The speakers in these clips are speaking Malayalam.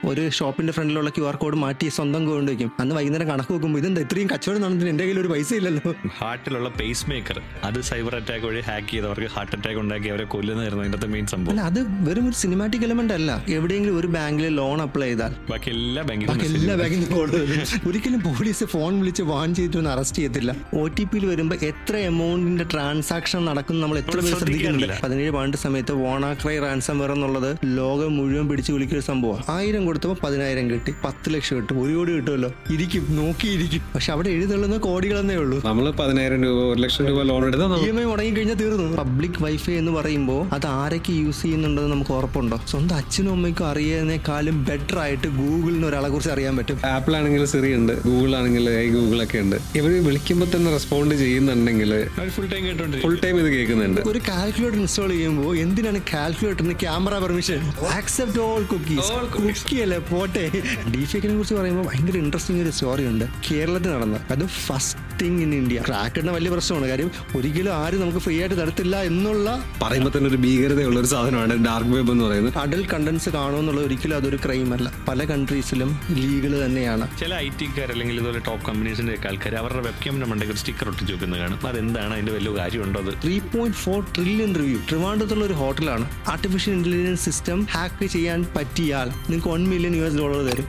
ഒരു ഷോപ്പിന്റെ ഫ്രണ്ടിലുള്ള QR കോഡ് മാറ്റി സ്വന്തം കൊണ്ട് വയ്ക്കും. അന്ന് വൈകുന്നേരം കണക്ക് നോക്കുമ്പോൾ ഇതെന്താ ഇത്രയും കച്ചവടം നടന്നിട്ട് എൻ്റെ കയ്യിൽ ഒരു പൈസ ഇല്ലല്ലോ. ഹാർട്ടിലുള്ള പേസ് മേക്കർ അത് സൈബർ അറ്റാക്ക് വഴി ഹാക്ക് ചെയ്തവർക്ക് ഹാർട്ട് അറ്റാക്ക് ഉണ്ടാക്കി അവരെ കൊല്ലുന്നതായിരുന്നു അതിന്റെ മെയിൻ സംഭവം. അല്ല, അത് വെറും ഒരു സിനിമാറ്റിക് എലമെന്റ് അല്ല. എവിടെയെങ്കിലും ഒരു ബാങ്കിൽ ലോൺ അപ്ലൈ ചെയ്താൽ ബാക്കി എല്ലാ ബാങ്കിലും ഒരിക്കലും പോലീസ് ഫോൺ വിളിച്ച് വാൺ ചെയ്തിട്ടൊന്നും അറസ്റ്റ് ചെയ്യത്തില്ല. OTP വരുമ്പോൾ എത്ര എമൗണ്ടിന്റെ ട്രാൻസാക്ഷൻ നടക്കുന്നു നമ്മൾ എത്ര പേര് ശ്രദ്ധിക്കുന്നില്ല. 17 സമയത്ത് WannaCry ransomware എന്നുള്ളത് ലോകം മുഴുവൻ പിടിച്ചു വിളിക്കുന്ന സംഭവമാണ്. 1000 കൊടുത്തപ്പോൾ 10,000 കിട്ടി, 10 ലക്ഷം കിട്ടും, 1 കോടി കിട്ടുമല്ലോ. ഇരിക്കും, നോക്കിയിരിക്കും. പക്ഷെ അവിടെ എഴുതുള്ളത് കോടികളെന്നേ ഉള്ളൂ. നമ്മൾ 10,000 രൂപ 1 ലക്ഷം രൂപ ലോൺ എടുത്താൽ EMI മുടങ്ങി കഴിഞ്ഞാൽ തീർന്നു. പബ്ലിക് വൈഫൈ എന്ന് പറയുമ്പോൾ അത് ആരൊക്കെ യൂസ് ചെയ്യുന്നുണ്ടെന്ന് നമുക്ക് ഉറപ്പുണ്ടോ? സ്വന്തം അച്ഛനും അമ്മയ്ക്കും അറിയുന്നതിനേക്കാളും ബെറ്റർ ആയിട്ട് ഗൂഗിളിന് ഒരാളെ കുറിച്ച് അറിയാൻ പറ്റും. ആപ്പിൾ ആണെങ്കിൽ സിറി ഉണ്ട്, ഗൂഗിൾ ആണെങ്കിൽ ഗൂഗിളൊക്കെ ഉണ്ട്. ഇവര് വിളിക്കുമ്പോൾ തന്നെ റെസ്പോണ്ട് ചെയ്യുന്നുണ്ടെങ്കിൽ ഫുൾ ടൈം ഇത് കേൾക്കുന്നുണ്ട്. ഒരു കാൽക്കുലേറ്റർ ഇൻസ്റ്റാൾ ചെയ്യുമ്പോൾ എന്തിനാണ് കാൽക്കുലേറ്ററിന് camera permission? Accept all cookies. കുക്കിയല്ലേ പോട്ടെ. ഡീഫേക്കിനെ കുറിച്ച് പറയുമ്പോൾ ഭയങ്കര ഇൻട്രസ്റ്റിംഗ് ഒരു സ്റ്റോറി ഉണ്ട് കേരളത്തിൽ നടന്നത്. അത് ഫസ്റ്റ് തിങ് ഇൻ ഇന്ത്യ. ക്രാക്കിന്റെ വലിയ പ്രശ്നമാണ്. കാര്യം ഒരിക്കലും ആരും നമുക്ക് ഫ്രീ ആയിട്ട് തരത്തില്ല എന്നുള്ള പറയുമ്പോൾ തന്നെ ഒരു ഭീകരതയുള്ള ഒരു സാധനമാണ് ഡാർക്ക് വെബ് എന്ന് പറയുന്നത്. അഡൽട്ട് കണ്ടന്റ്സ് കാണുമെന്നുള്ള ഒരിക്കലും അതൊരു ക്രൈം അല്ല. പല കൺട്രീസിലും ലീഗൽ തന്നെയാണ്. ചില IT-കാർ അല്ലെങ്കിൽ ഇതുപോലെ ടോപ്പ് കമ്പനീസിന്റെ ആൾക്കാർ അവരുടെ വെബ് ക്യാമിന്റെ മണ്ടയ്ക്ക് ഒരു സ്റ്റിക്കർ ഒട്ടിച്ച് വെക്കുന്നത് കാണും. അതെന്താണ്? അതിന്റെ വലിയ കാര്യമുണ്ടോ? അത് 3.4 ട്രില്യൺ റിവ്യൂ. ട്രിവാൻഡ്രത്തുള്ള ഒരു ഹോട്ടലാണ്. ആർട്ടിഫിഷ്യൽ ഇന്റലിജൻസ് സിസ്റ്റം ഹാക്ക് ചെയ്യാൻ പറ്റിയാൽ നിങ്ങൾക്ക് $1 മില്യൺ തരും.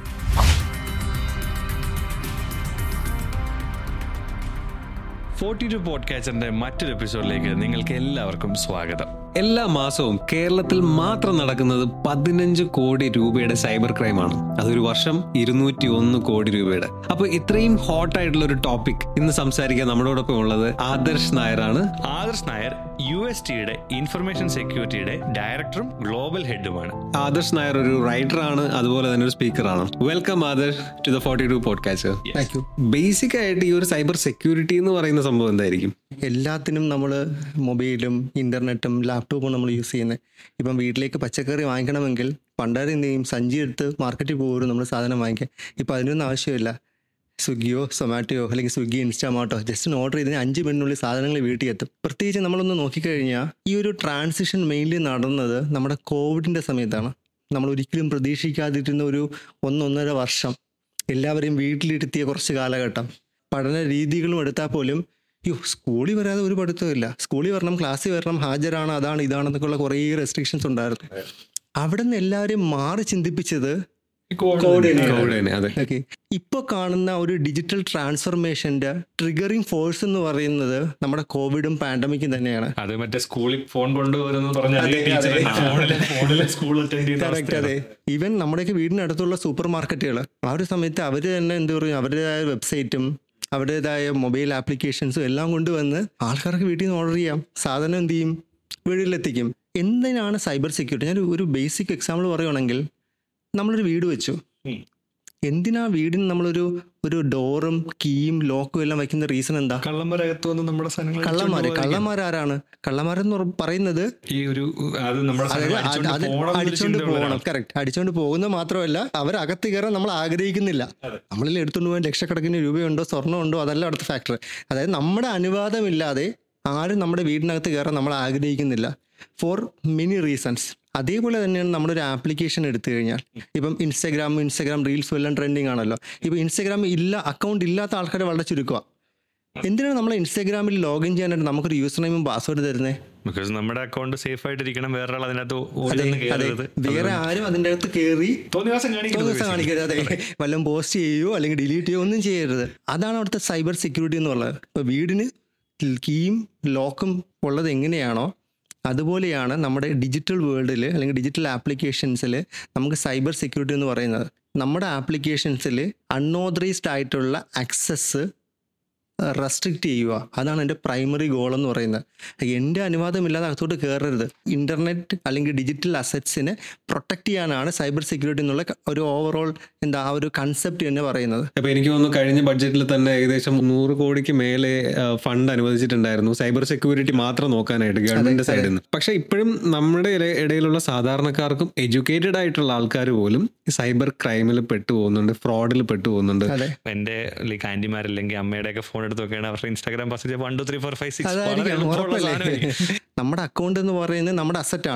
പോഡ്കാസ്റ്റിന്റെ മറ്റൊരു എപ്പിസോഡിലേക്ക് നിങ്ങൾക്ക് എല്ലാവർക്കും സ്വാഗതം. എല്ലാ മാസവും കേരളത്തിൽ മാത്രം നടക്കുന്നത് 15 കോടി രൂപയുടെ സൈബർ ക്രൈമാണ്. അതൊരു വർഷം 201 കോടി രൂപയുടെ. അപ്പൊ ഇത്രയും ഹോട്ട് ആയിട്ടുള്ള ഒരു ടോപ്പിക് ഇന്ന് സംസാരിക്കാൻ നമ്മളോടൊപ്പം ഉള്ളത് ആദർശ് നായരാണ്. ആദർശ് നായർ USTയുടെ ഇൻഫർമേഷൻ സെക്യൂരിറ്റിയുടെ ഡയറക്ടറും ഗ്ലോബൽ ഹെഡുമാണ്. ആദർശ് നായർ ഒരു റൈറ്റർ ആണ്, അതുപോലെ തന്നെ ഒരു സ്പീക്കറാണ്. Welcome Adarsh to the 42 podcast. Basic ആയിട്ട് ഈ ഒരു സൈബർ സെക്യൂരിറ്റി എന്ന് പറയുന്ന സംഭവം എന്തായിരിക്കും? എല്ലാത്തിനും നമ്മൾ മൊബൈലും ഇന്റർനെറ്റും ലാപ്ടോപ്പും നമ്മൾ യൂസ് ചെയ്യുന്നത്. ഇപ്പം വീട്ടിലേക്ക് പച്ചക്കറി വാങ്ങിക്കണമെങ്കിൽ പണ്ടാരം എന്ത് ചെയ്യും? സഞ്ചി എടുത്ത് മാർക്കറ്റിൽ പോകും നമ്മൾ സാധനം വാങ്ങിക്കാൻ. ഇപ്പം അതിനൊന്നും ആവശ്യമില്ല. സ്വിഗ്ഗിയോ സൊമാറ്റോയോ അല്ലെങ്കിൽ സ്വിഗ്ഗി ഇൻസ്റ്റാമാർട്ടോ ജസ്റ്റ് ഓർഡർ ചെയ്തതിന് 5 മിനിറ്റിനുള്ളിൽ സാധനങ്ങൾ വീട്ടിൽ എത്തും. പ്രത്യേകിച്ച് നമ്മളൊന്ന് നോക്കിക്കഴിഞ്ഞാൽ ഈ ഒരു ട്രാൻസിഷൻ മെയിൻലി നടന്നത് നമ്മുടെ കോവിഡിൻ്റെ സമയത്താണ്. നമ്മൾ ഒരിക്കലും പ്രതീക്ഷിക്കാതിരുന്ന ഒരു 1-1.5 വർഷം എല്ലാവരെയും വീട്ടിലിരുത്തിയ കുറച്ച് കാലഘട്ടം. പഠന രീതികളും എടുത്താൽ പോലും സ്കൂളിൽ വരാതെ ഒരു പഠിത്തമില്ല. സ്കൂളിൽ വരണം, ക്ലാസ്സിൽ വരണം, ഹാജരാണ്, അതാണ് ഇതാണെന്നൊക്കെയുള്ള കുറേ റെസ്ട്രിക്ഷൻസ് ഉണ്ടായിരുന്നു. അവിടെ നിന്ന് എല്ലാവരും മാറി ചിന്തിപ്പിച്ചത് ഓക്കെ. ഇപ്പൊ കാണുന്ന ഒരു ഡിജിറ്റൽ ട്രാൻസ്ഫർമേഷന്റെ ട്രിഗറിങ് ഫോഴ്സ് എന്ന് പറയുന്നത് നമ്മുടെ കോവിഡും പാൻഡമിക്കും തന്നെയാണ്. അത് മറ്റേ സ്കൂളിൽ ഫോൺ കൊണ്ടുവരുന്നത്. അതെ. ഈവൻ നമ്മുടെയൊക്കെ വീടിനടുത്തുള്ള സൂപ്പർ മാർക്കറ്റുകൾ ആ ഒരു സമയത്ത് അവർ തന്നെ എന്താ പറയുക, അവരുടേതായ വെബ്സൈറ്റും അവരുടേതായ മൊബൈൽ ആപ്ലിക്കേഷൻസും എല്ലാം കൊണ്ടുവന്ന് ആൾക്കാർക്ക് വീട്ടിൽ നിന്ന് ഓർഡർ ചെയ്യാം, സാധനം എന്ത് ചെയ്യും, വീട്ടിലെത്തിക്കും. എന്തിനാണ് സൈബർ സെക്യൂരിറ്റി? ഞാൻ ഒരു ബേസിക് എക്സാമ്പിൾ പറയുകയാണെങ്കിൽ, നമ്മളൊരു വീട് വെച്ചു. എന്തിനാ വീടിന് നമ്മളൊരു ഡോറും കീയും ലോക്കും എല്ലാം വയ്ക്കുന്ന റീസൺ എന്താ? കള്ളന്മാരാരാണ്? കള്ളന്മാരെന്ന് പറയുന്നത് അടിച്ചോണ്ട് പോകണം. കറക്റ്റ്. അടിച്ചോണ്ട് പോകുന്നത് മാത്രമല്ല, അവരകത്ത് കയറാൻ നമ്മൾ ആഗ്രഹിക്കുന്നില്ല. നമ്മളിൽ എടുത്തുകൊണ്ട് പോകാൻ ലക്ഷക്കണക്കിന് രൂപയുണ്ടോ സ്വർണ്ണമുണ്ടോ അതല്ല അടുത്ത ഫാക്ടർ. അതായത് നമ്മുടെ അനുവാദമില്ലാതെ ആരും നമ്മുടെ വീടിനകത്ത് കയറാൻ നമ്മൾ ആഗ്രഹിക്കുന്നില്ല, ഫോർ മെനി റീസൺസ്. അതേപോലെ തന്നെയാണ് നമ്മളൊരു ആപ്ലിക്കേഷൻ എടുത്തു കഴിഞ്ഞാൽ, ഇപ്പം ഇൻസ്റ്റാഗ്രാം റീൽസും എല്ലാം ട്രെൻഡിങ് ആണല്ലോ. ഇപ്പം ഇൻസ്റ്റാഗ്രാം അക്കൗണ്ട് ഇല്ലാത്ത ആൾക്കാരെ വളരെ ചുരുക്കുക. എന്തിനാണ് നമ്മൾ ഇൻസ്റ്റാഗ്രാമിൽ ലോഗിൻ ചെയ്യാനായിട്ട് നമുക്കൊരു യൂസർ നെയിമും പാസ്വേഡ് തരുന്നത്? ബിക്കോസ് നമ്മുടെ അക്കൗണ്ട് സേഫ് ആയിട്ടിരിക്കണം, വേറെ ആരും അതിൻ്റെ അകത്ത് കയറി കാണിക്കരുത്. അതെ, വല്ലതും പോസ്റ്റ് ചെയ്യുകയോ അല്ലെങ്കിൽ ഡിലീറ്റ് ചെയ്യുകയോ ഒന്നും ചെയ്യരുത്. അതാണ് അവിടുത്തെ സൈബർ സെക്യൂരിറ്റി എന്നുള്ളത്. ഇപ്പോൾ വീടിന് കീയും ലോക്കും ഉള്ളത് എങ്ങനെയാണോ അതുപോലെയാണ് നമ്മുടെ ഡിജിറ്റൽ വേൾഡിൽ അല്ലെങ്കിൽ ഡിജിറ്റൽ ആപ്ലിക്കേഷൻസിൽ നമുക്ക് സൈബർ സെക്യൂരിറ്റി എന്ന് പറയുന്നത്. നമ്മുടെ ആപ്ലിക്കേഷൻസിൽ അൺഓതറൈസ്ഡ് ആയിട്ടുള്ള ആക്സസ് റെസ്ട്രിക്റ്റ് ചെയ്യുക. അതാണ് എൻ്റെ പ്രൈമറി ഗോൾ എന്ന് പറയുന്നത്. എൻ്റെ അനുവാദമില്ലാതെ അകത്തോട്ട് കയറരുത്. ഇൻ്റർനെറ്റ് അല്ലെങ്കിൽ ഡിജിറ്റൽ അസറ്റ്സിനെ പ്രൊട്ടക്ട് ചെയ്യാനാണ് സൈബർ സെക്യൂരിറ്റി എന്നുള്ള ഒരു ഓവറോൾ ആ ഒരു കൺസെപ്റ്റ് തന്നെ പറയുന്നത്. അപ്പോൾ എനിക്ക് തോന്നുന്നു കഴിഞ്ഞ ബഡ്ജറ്റിൽ തന്നെ ഏകദേശം 100 കോടിക്ക് മേലെ ഫണ്ട് അനുവദിച്ചിട്ടുണ്ടായിരുന്നു സൈബർ സെക്യൂരിറ്റി മാത്രം നോക്കാനായിട്ട് ഗവൺമെന്റ് സൈഡിൽ നിന്ന്. പക്ഷേ ഇപ്പോഴും നമ്മുടെ ഇടയിലുള്ള സാധാരണക്കാർക്കും എഡ്യൂക്കേറ്റഡ് ആയിട്ടുള്ള ആൾക്കാർ പോലും സൈബർ ക്രൈമിൽ പെട്ടുപോകുന്നുണ്ട്, ഫ്രോഡിൽ പെട്ടുപോകുന്നുണ്ട്. എൻ്റെ ആന്റിമാരല്ലെങ്കിൽ അമ്മയുടെയൊക്കെ ഫോൺ എടുത്ത് നോക്കുകയാണ്, അവരുടെ ഇൻസ്റ്റാഗ്രാം പാസ്വേഡ് 1 2 3 4 5 6. നമ്മുടെ അക്കൗണ്ട് എന്ന് പറയുന്നത് നമ്മുടെ അസറ്റാണ്.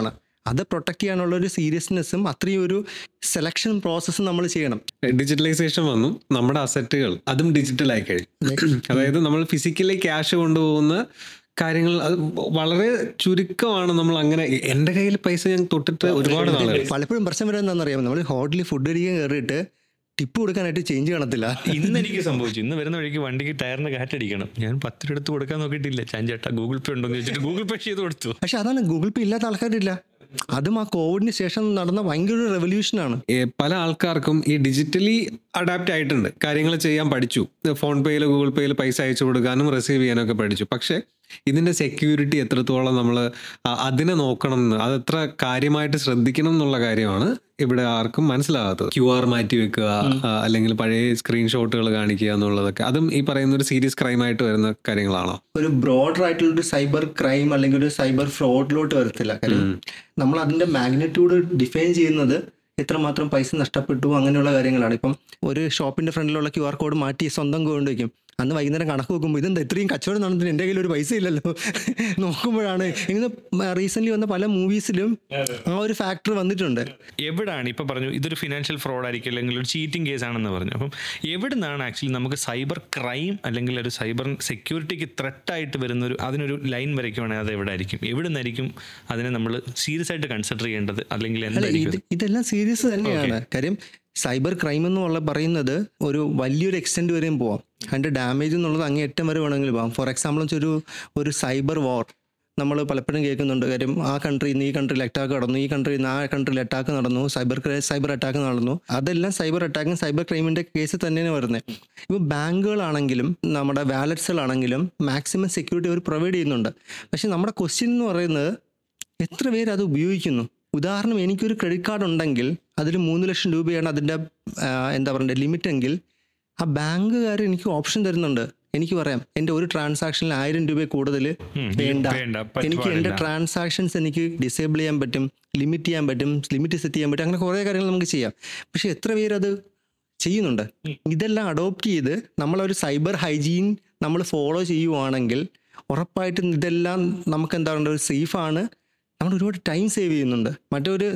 അത് പ്രൊട്ടക്ട് ചെയ്യാനുള്ള ഒരു സീരിയസ്നെസ്സും അത്രയും ഒരു സെലക്ഷൻ പ്രോസസ്സും നമ്മൾ ചെയ്യണം. ഡിജിറ്റലൈസേഷൻ വന്നു, നമ്മുടെ അസറ്റുകൾ അതും ഡിജിറ്റലായി കഴിഞ്ഞു. അതായത് നമ്മൾ ഫിസിക്കലി ക്യാഷ് കൊണ്ടുപോകുന്ന കാര്യങ്ങൾ അത് വളരെ ചുരുക്കമാണ്. നമ്മൾ അങ്ങനെ എൻ്റെ കയ്യിൽ പൈസ ഞാൻ തൊട്ടിട്ട് ഒരുപാട് നാളുകൾ. പലപ്പോഴും പ്രശ്നം വരെ എന്താണെന്നറിയാമോ, നമ്മൾ ഹോട്ടലിൽ ഫുഡ് കഴിക്കാൻ കയറിയിട്ട് ടിപ്പ് കൊടുക്കാനായിട്ട് ചേഞ്ച് കാണത്തില്ല. ഇന്ന് എനിക്ക് സംഭവിച്ചു. ഇന്ന് വരുന്ന വഴിക്ക് വണ്ടിക്ക് ടയറിന് കാറ്റടിക്കണം, ഞാൻ 10 രൂപ എടുത്ത് കൊടുക്കാൻ നോക്കിയിട്ടില്ല. ചാഞ്ചേട്ടാ ഗൂഗിൾ പേ ഉണ്ടോ എന്ന് ചോദിച്ചിട്ട് ഗൂഗിൾ പേ ചെയ്ത് കൊടുത്തു. പക്ഷെ അതാണ്, ഗൂഗിൾ പേ ഇല്ലാത്ത ആൾക്കാരില്ല. അതും ആ കോവിഡിന് ശേഷം നടന്ന ഭയങ്കര ഒരു റെവല്യൂഷനാണ്. പല ആൾക്കാർക്കും ഈ ഡിജിറ്റലി അഡാപ്റ്റ് ആയിട്ടുണ്ട്, കാര്യങ്ങൾ ചെയ്യാൻ പഠിച്ചു. ഫോൺ പേയിൽ ഗൂഗിൾ പേയിൽ പൈസ അയച്ചു കൊടുക്കാനും റിസീവ് ചെയ്യാനൊക്കെ പഠിച്ചു. പക്ഷേ ഇതിൻ്റെ സെക്യൂരിറ്റി എത്രത്തോളം നമ്മൾ അതിനെ നോക്കണം എന്ന്, അതെത്ര കാര്യമായിട്ട് ശ്രദ്ധിക്കണം എന്നുള്ള കാര്യമാണ് ഇവിടെ ആർക്കും മനസ്സിലാകാത്തത്. QR മാറ്റി വെക്കുക, അല്ലെങ്കിൽ പഴയ സ്ക്രീൻഷോട്ടുകൾ കാണിക്കുക എന്നുള്ളതൊക്കെ, അതും ഈ പറയുന്ന ഒരു സീരിയസ് ക്രൈം ആയിട്ട് വരുന്ന കാര്യങ്ങളാണോ? ഒരു ബ്രോഡർ ആയിട്ടുള്ള ഒരു സൈബർ ക്രൈം അല്ലെങ്കിൽ ഒരു സൈബർ ഫ്രോഡിലോട്ട് വരത്തില്ല. കാര്യം നമ്മൾ അതിന്റെ മാഗ്നിറ്റ്യൂഡ് ഡിഫൈൻ ചെയ്യുന്നത് എത്രമാത്രം പൈസ നഷ്ടപ്പെട്ടു അങ്ങനെയുള്ള കാര്യങ്ങളാണ്. ഇപ്പം ഒരു ഷോപ്പിന്റെ ഫ്രണ്ടിലുള്ള QR കോഡ് മാറ്റി സ്വന്തം കൊണ്ട് വയ്ക്കും. അന്ന് വൈകുന്നേരം കണക്ക് നോക്കുമ്പോൾ ഇതെന്താ ഇത്രയും കച്ചവടം നടന്നിട്ട് എൻ്റെ കയ്യിൽ ഒരു പൈസ ഇല്ലല്ലോ നോക്കുമ്പോഴാണ് ഇങ്ങനെ റീസെന്റ് വന്ന പല മൂവീസിലും ആ ഒരു ഫാക്ടർ വന്നിട്ടുണ്ട്. എവിടാണ് ഇപ്പം പറഞ്ഞു ഇതൊരു ഫിനാൻഷ്യൽ ഫ്രോഡ് ആയിരിക്കും അല്ലെങ്കിൽ ഒരു ചീറ്റിംഗ് കേസ് ആണെന്ന് പറഞ്ഞു. അപ്പം എവിടെ നിന്നാണ് ആക്ച്വലി നമുക്ക് സൈബർ ക്രൈം അല്ലെങ്കിൽ ഒരു സൈബർ സെക്യൂരിറ്റിക്ക് ത്രെട്ടായിട്ട് വരുന്നൊരു അതിനൊരു ലൈൻ വരയ്ക്കുവാണെങ്കിൽ അത് എവിടെ ആയിരിക്കും, എവിടെ നിന്നായിരിക്കും അതിനെ നമ്മൾ സീരിയസ് ആയിട്ട് കൺസിഡർ ചെയ്യേണ്ടത്? അല്ലെങ്കിൽ എന്തായിരിക്കും? ഇതെല്ലാം സീരിയസ് തന്നെയാണ്. കാര്യം സൈബർ ക്രൈം എന്നുള്ള പറയുന്നത് ഒരു വലിയൊരു എക്സ്റ്റെൻറ്റ് വരെയും പോവാം. അതിൻ്റെ ഡാമേജ് എന്നുള്ളത് അങ്ങേയറ്റം വരെ വേണമെങ്കിൽ പോകാം. ഫോർ എക്സാമ്പിൾ ഒരു സൈബർ വാർ നമ്മൾ പലപ്പോഴും കേൾക്കുന്നുണ്ട്. കാര്യം ആ കൺട്രിയിൽ നിന്ന് ഈ കൺട്രിയിൽ അറ്റാക്ക് നടന്നു, ഈ കൺട്രിയിൽ നിന്ന് ആ കൺട്രിയിൽ അറ്റാക്ക് നടന്നു, സൈബർ അറ്റാക്ക് നടന്നു. അതെല്ലാം സൈബർ അറ്റാക്കും സൈബർ ക്രൈമിൻ്റെ കേസ് തന്നെയാണ് വരുന്നത്. ഇപ്പോൾ ബാങ്കുകളാണെങ്കിലും നമ്മുടെ വാലറ്റ്സുകളാണെങ്കിലും മാക്സിമം സെക്യൂരിറ്റി അവർ പ്രൊവൈഡ് ചെയ്യുന്നുണ്ട്. പക്ഷെ നമ്മുടെ ക്വസ്റ്റ്യൻ എന്ന് പറയുന്നത് എത്ര പേര് അത് ഉപയോഗിക്കുന്നു? ഉദാഹരണം, എനിക്കൊരു ക്രെഡിറ്റ് കാർഡ് ഉണ്ടെങ്കിൽ അതിൽ 3 ലക്ഷം രൂപയാണ് അതിൻ്റെ എന്താ പറയണ്ടേ ലിമിറ്റ് എങ്കിൽ ആ ബാങ്കുകാർ എനിക്ക് ഓപ്ഷൻ തരുന്നുണ്ട്. എനിക്ക് പറയാം എൻ്റെ ഒരു ട്രാൻസാക്ഷനിൽ 1000 രൂപ കൂടുതൽ വേണ്ട, എനിക്ക് എൻ്റെ ട്രാൻസാക്ഷൻസ് എനിക്ക് ഡിസേബിൾ ചെയ്യാൻ പറ്റും, ലിമിറ്റ് ചെയ്യാൻ പറ്റും, ലിമിറ്റ് സെറ്റ് ചെയ്യാൻ പറ്റും, അങ്ങനെ കുറേ കാര്യങ്ങൾ നമുക്ക് ചെയ്യാം. പക്ഷെ എത്ര പേരത് ചെയ്യുന്നുണ്ട്? ഇതെല്ലാം അഡോപ്റ്റ് ചെയ്ത് നമ്മളൊരു സൈബർ ഹൈജീൻ നമ്മൾ ഫോളോ ചെയ്യുവാണെങ്കിൽ ഉറപ്പായിട്ടും ഇതെല്ലാം നമുക്ക് എന്താ പറയുക ഒരു സേഫാണ്. നമ്മൾ ഒരുപാട് ടൈം സേവ് ചെയ്യുന്നുണ്ട്. മറ്റൊരു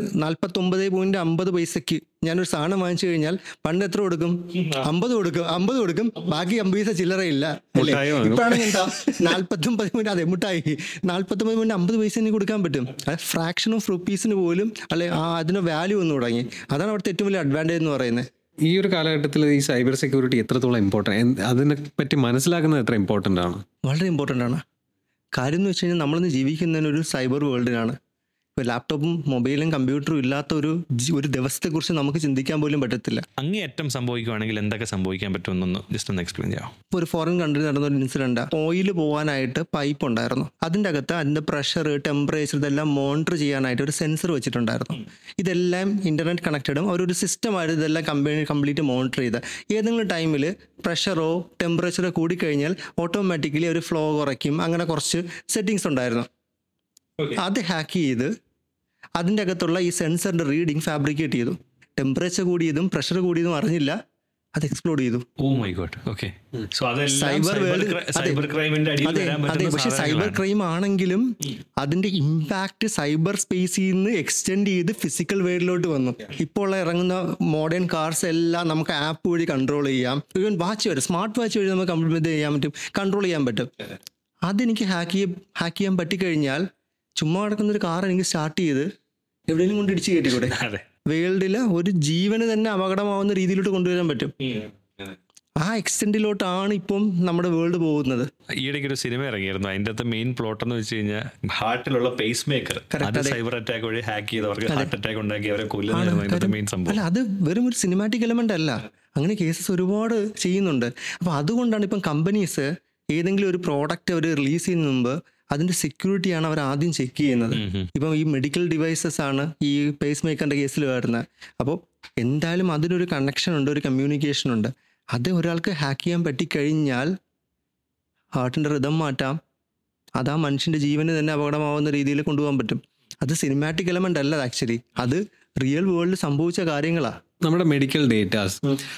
49.50 ഞാനൊരു സാധനം വാങ്ങിച്ചു കഴിഞ്ഞാൽ പണ്ട് എത്ര കൊടുക്കും? 50 കൊടുക്കും, ബാക്കി 50 പൈസ ചില്ലറയില്ല. ഇപ്പോഴാണെങ്കിൽ എന്താ 49 അതെ മുട്ടായി 49 50 പൈസ എനിക്ക് കൊടുക്കാൻ പറ്റും. അത് ഫ്രാക്ഷൻ ഓഫ് റുപ്പീസിന് പോലും അല്ലെ അതിന് വാല്യൂ വന്നു തുടങ്ങി. അതാണ് അവിടുത്തെ ഏറ്റവും വലിയ അഡ്വാൻറ്റേജ് എന്ന് പറയുന്നത്. ഈ ഒരു കാലഘട്ടത്തിൽ ഈ സൈബർ സെക്യൂരിറ്റി എത്രത്തോളം ഇമ്പോർട്ടൻ്റ്, അതിനെ പറ്റി മനസ്സിലാക്കുന്നത് എത്ര ഇമ്പോർട്ടൻ്റ് ആണ്? വളരെ ഇമ്പോർട്ടൻ്റ് ആണ്. കാര്യം എന്ന് വെച്ച് കഴിഞ്ഞാൽ നമ്മളിന്ന് ജീവിക്കുന്നതിനൊരു സൈബർ വേൾഡിലാണ്. ഇപ്പോൾ ലാപ്ടോപ്പും മൊബൈലും കമ്പ്യൂട്ടറും ഇല്ലാത്ത ഒരു ദിവസത്തെക്കുറിച്ച് നമുക്ക് ചിന്തിക്കാൻ പോലും പറ്റത്തില്ല. അങ്ങേയറ്റം സംഭവിക്കുകയാണെങ്കിൽ എന്തൊക്കെ സംഭവിക്കാൻ പറ്റുമെന്നൊന്ന് ജസ്റ്റ് ഒന്ന് എക്സ്പ്ലെയിൻ ചെയ്യാം. ഇപ്പോൾ ഒരു ഫോറിൻ കൺട്രി നടന്നൊരു ഇൻസിഡൻറ്റ്, ഓയിൽ പോകാനായിട്ട് പൈപ്പ് ഉണ്ടായിരുന്നു. അതിൻ്റെ അകത്ത് അതിൻ്റെ പ്രഷർ, ടെമ്പറേച്ചർ ഇതെല്ലാം മോണിറ്റർ ചെയ്യാനായിട്ട് ഒരു സെൻസർ വെച്ചിട്ടുണ്ടായിരുന്നു. ഇതെല്ലാം ഇൻ്റർനെറ്റ് കണക്റ്റഡും അവരൊരു സിസ്റ്റമായിട്ട് ഇതെല്ലാം കംപ്ലീറ്റ് മോണിറ്റർ ചെയ്ത് ഏതെങ്കിലും ടൈമിൽ പ്രഷറോ ടെമ്പറേച്ചറോ കൂടിക്കഴിഞ്ഞാൽ ഓട്ടോമാറ്റിക്കലി ഒരു ഫ്ലോ കുറയ്ക്കും. അങ്ങനെ കുറച്ച് സെറ്റിങ്സ് ഉണ്ടായിരുന്നു. അത് ഹാക്ക് ചെയ്ത് അതിൻ്റെ അകത്തുള്ള ഈ സെൻസറിൻ്റെ റീഡിങ് ഫാബ്രിക്കേറ്റ് ചെയ്തു. ടെമ്പറേച്ചർ കൂടിയതും പ്രഷർ കൂടിയതും അറിഞ്ഞില്ല, അത് എക്സ്പ്ലോഡ് ചെയ്തു. അതെ, പക്ഷെ സൈബർ ക്രൈം ആണെങ്കിലും അതിന്റെ ഇമ്പാക്ട് സൈബർ സ്പേസിൽ നിന്ന് എക്സ്റ്റെൻഡ് ചെയ്ത് ഫിസിക്കൽ വേൾഡിലോട്ട് വന്നു. ഇപ്പോൾ ഇറങ്ങുന്ന മോഡേൺ കാർസ് എല്ലാം നമുക്ക് ആപ്പ് വഴി കൺട്രോൾ ചെയ്യാം. ഈവൻ വാച്ച് വരെ, സ്മാർട്ട് വാച്ച് വഴി നമുക്ക് കൺട്രോൾ ചെയ്യാൻ പറ്റും. അതെനിക്ക് ഹാക്ക് ചെയ്യാൻ പറ്റിക്കഴിഞ്ഞാൽ ചുമ്മാ കിടക്കുന്ന ഒരു കാർ എനിക്ക് സ്റ്റാർട്ട് ചെയ്ത് എവിടെയെങ്കിലും കൊണ്ട് ഇടിച്ച് കയറ്റിക്കൂടെ? വേൾഡിലെ ഒരു ജീവന് തന്നെ അപകടമാവുന്ന രീതിയിലോട്ട് കൊണ്ടുവരാൻ പറ്റും. ആ എക്സ്റ്റെൻഡിലോട്ടാണ് ഇപ്പം നമ്മുടെ വേൾഡ് പോകുന്നത്. ഈയിടയ്ക്ക് ഒരു സിനിമ ഇറങ്ങിയിരുന്നു. അതിൻ്റെ അകത്ത് മെയിൻ പ്ലോട്ട് എന്ന് വെച്ച് കഴിഞ്ഞാൽ ഹാർട്ടിലുള്ള പേസ് മേക്കർ സൈബർ അറ്റാക്ക് വഴി ഹാക്ക് ചെയ്തവർക്ക് ഹാർട്ട് അറ്റാക്ക് ഉണ്ടാക്കി അവരെ കൊല്ലുന്നതായിരുന്നു മെയിൻ സംഭവം. അല്ല, അത് വെറും ഒരു സിനിമാറ്റിക് എലമെന്റ് അല്ല, അങ്ങനെ കേസസ് ഒരുപാട് ചെയ്യുന്നുണ്ട്. അപ്പോൾ അതുകൊണ്ടാണ് ഇപ്പം കമ്പനീസ് ഏതെങ്കിലും ഒരു പ്രോഡക്റ്റ് അവർ റിലീസ് ചെയ്യുന്ന മുമ്പ് അതിൻ്റെ സെക്യൂരിറ്റിയാണ് അവർ ആദ്യം ചെക്ക് ചെയ്യുന്നത്. ഇപ്പം ഈ മെഡിക്കൽ ഡിവൈസസ് ആണ് ഈ പേസ് മേക്കറിൻ്റെ കേസിൽ വരുന്നത്. അപ്പോൾ എന്തായാലും അതിനൊരു കണക്ഷൻ ഉണ്ട്, ഒരു കമ്മ്യൂണിക്കേഷൻ ഉണ്ട്. അത് ഒരാൾക്ക് ഹാക്ക് ചെയ്യാൻ പറ്റിക്കഴിഞ്ഞാൽ ഹാർട്ടിൻ്റെ റിതം മാറ്റാം. അത് ആ മനുഷ്യൻ്റെ ജീവന് തന്നെ അപകടമാവുന്ന രീതിയിൽ കൊണ്ടുപോകാൻ പറ്റും. അത് സിനിമാറ്റിക് എലമെൻ്റ് അല്ല ആക്ച്വലി, അത് റിയൽ വേൾഡിൽ സംഭവിച്ച കാര്യങ്ങളാണ്. നമ്മുടെ മെഡിക്കൽ ഡേറ്റാസ്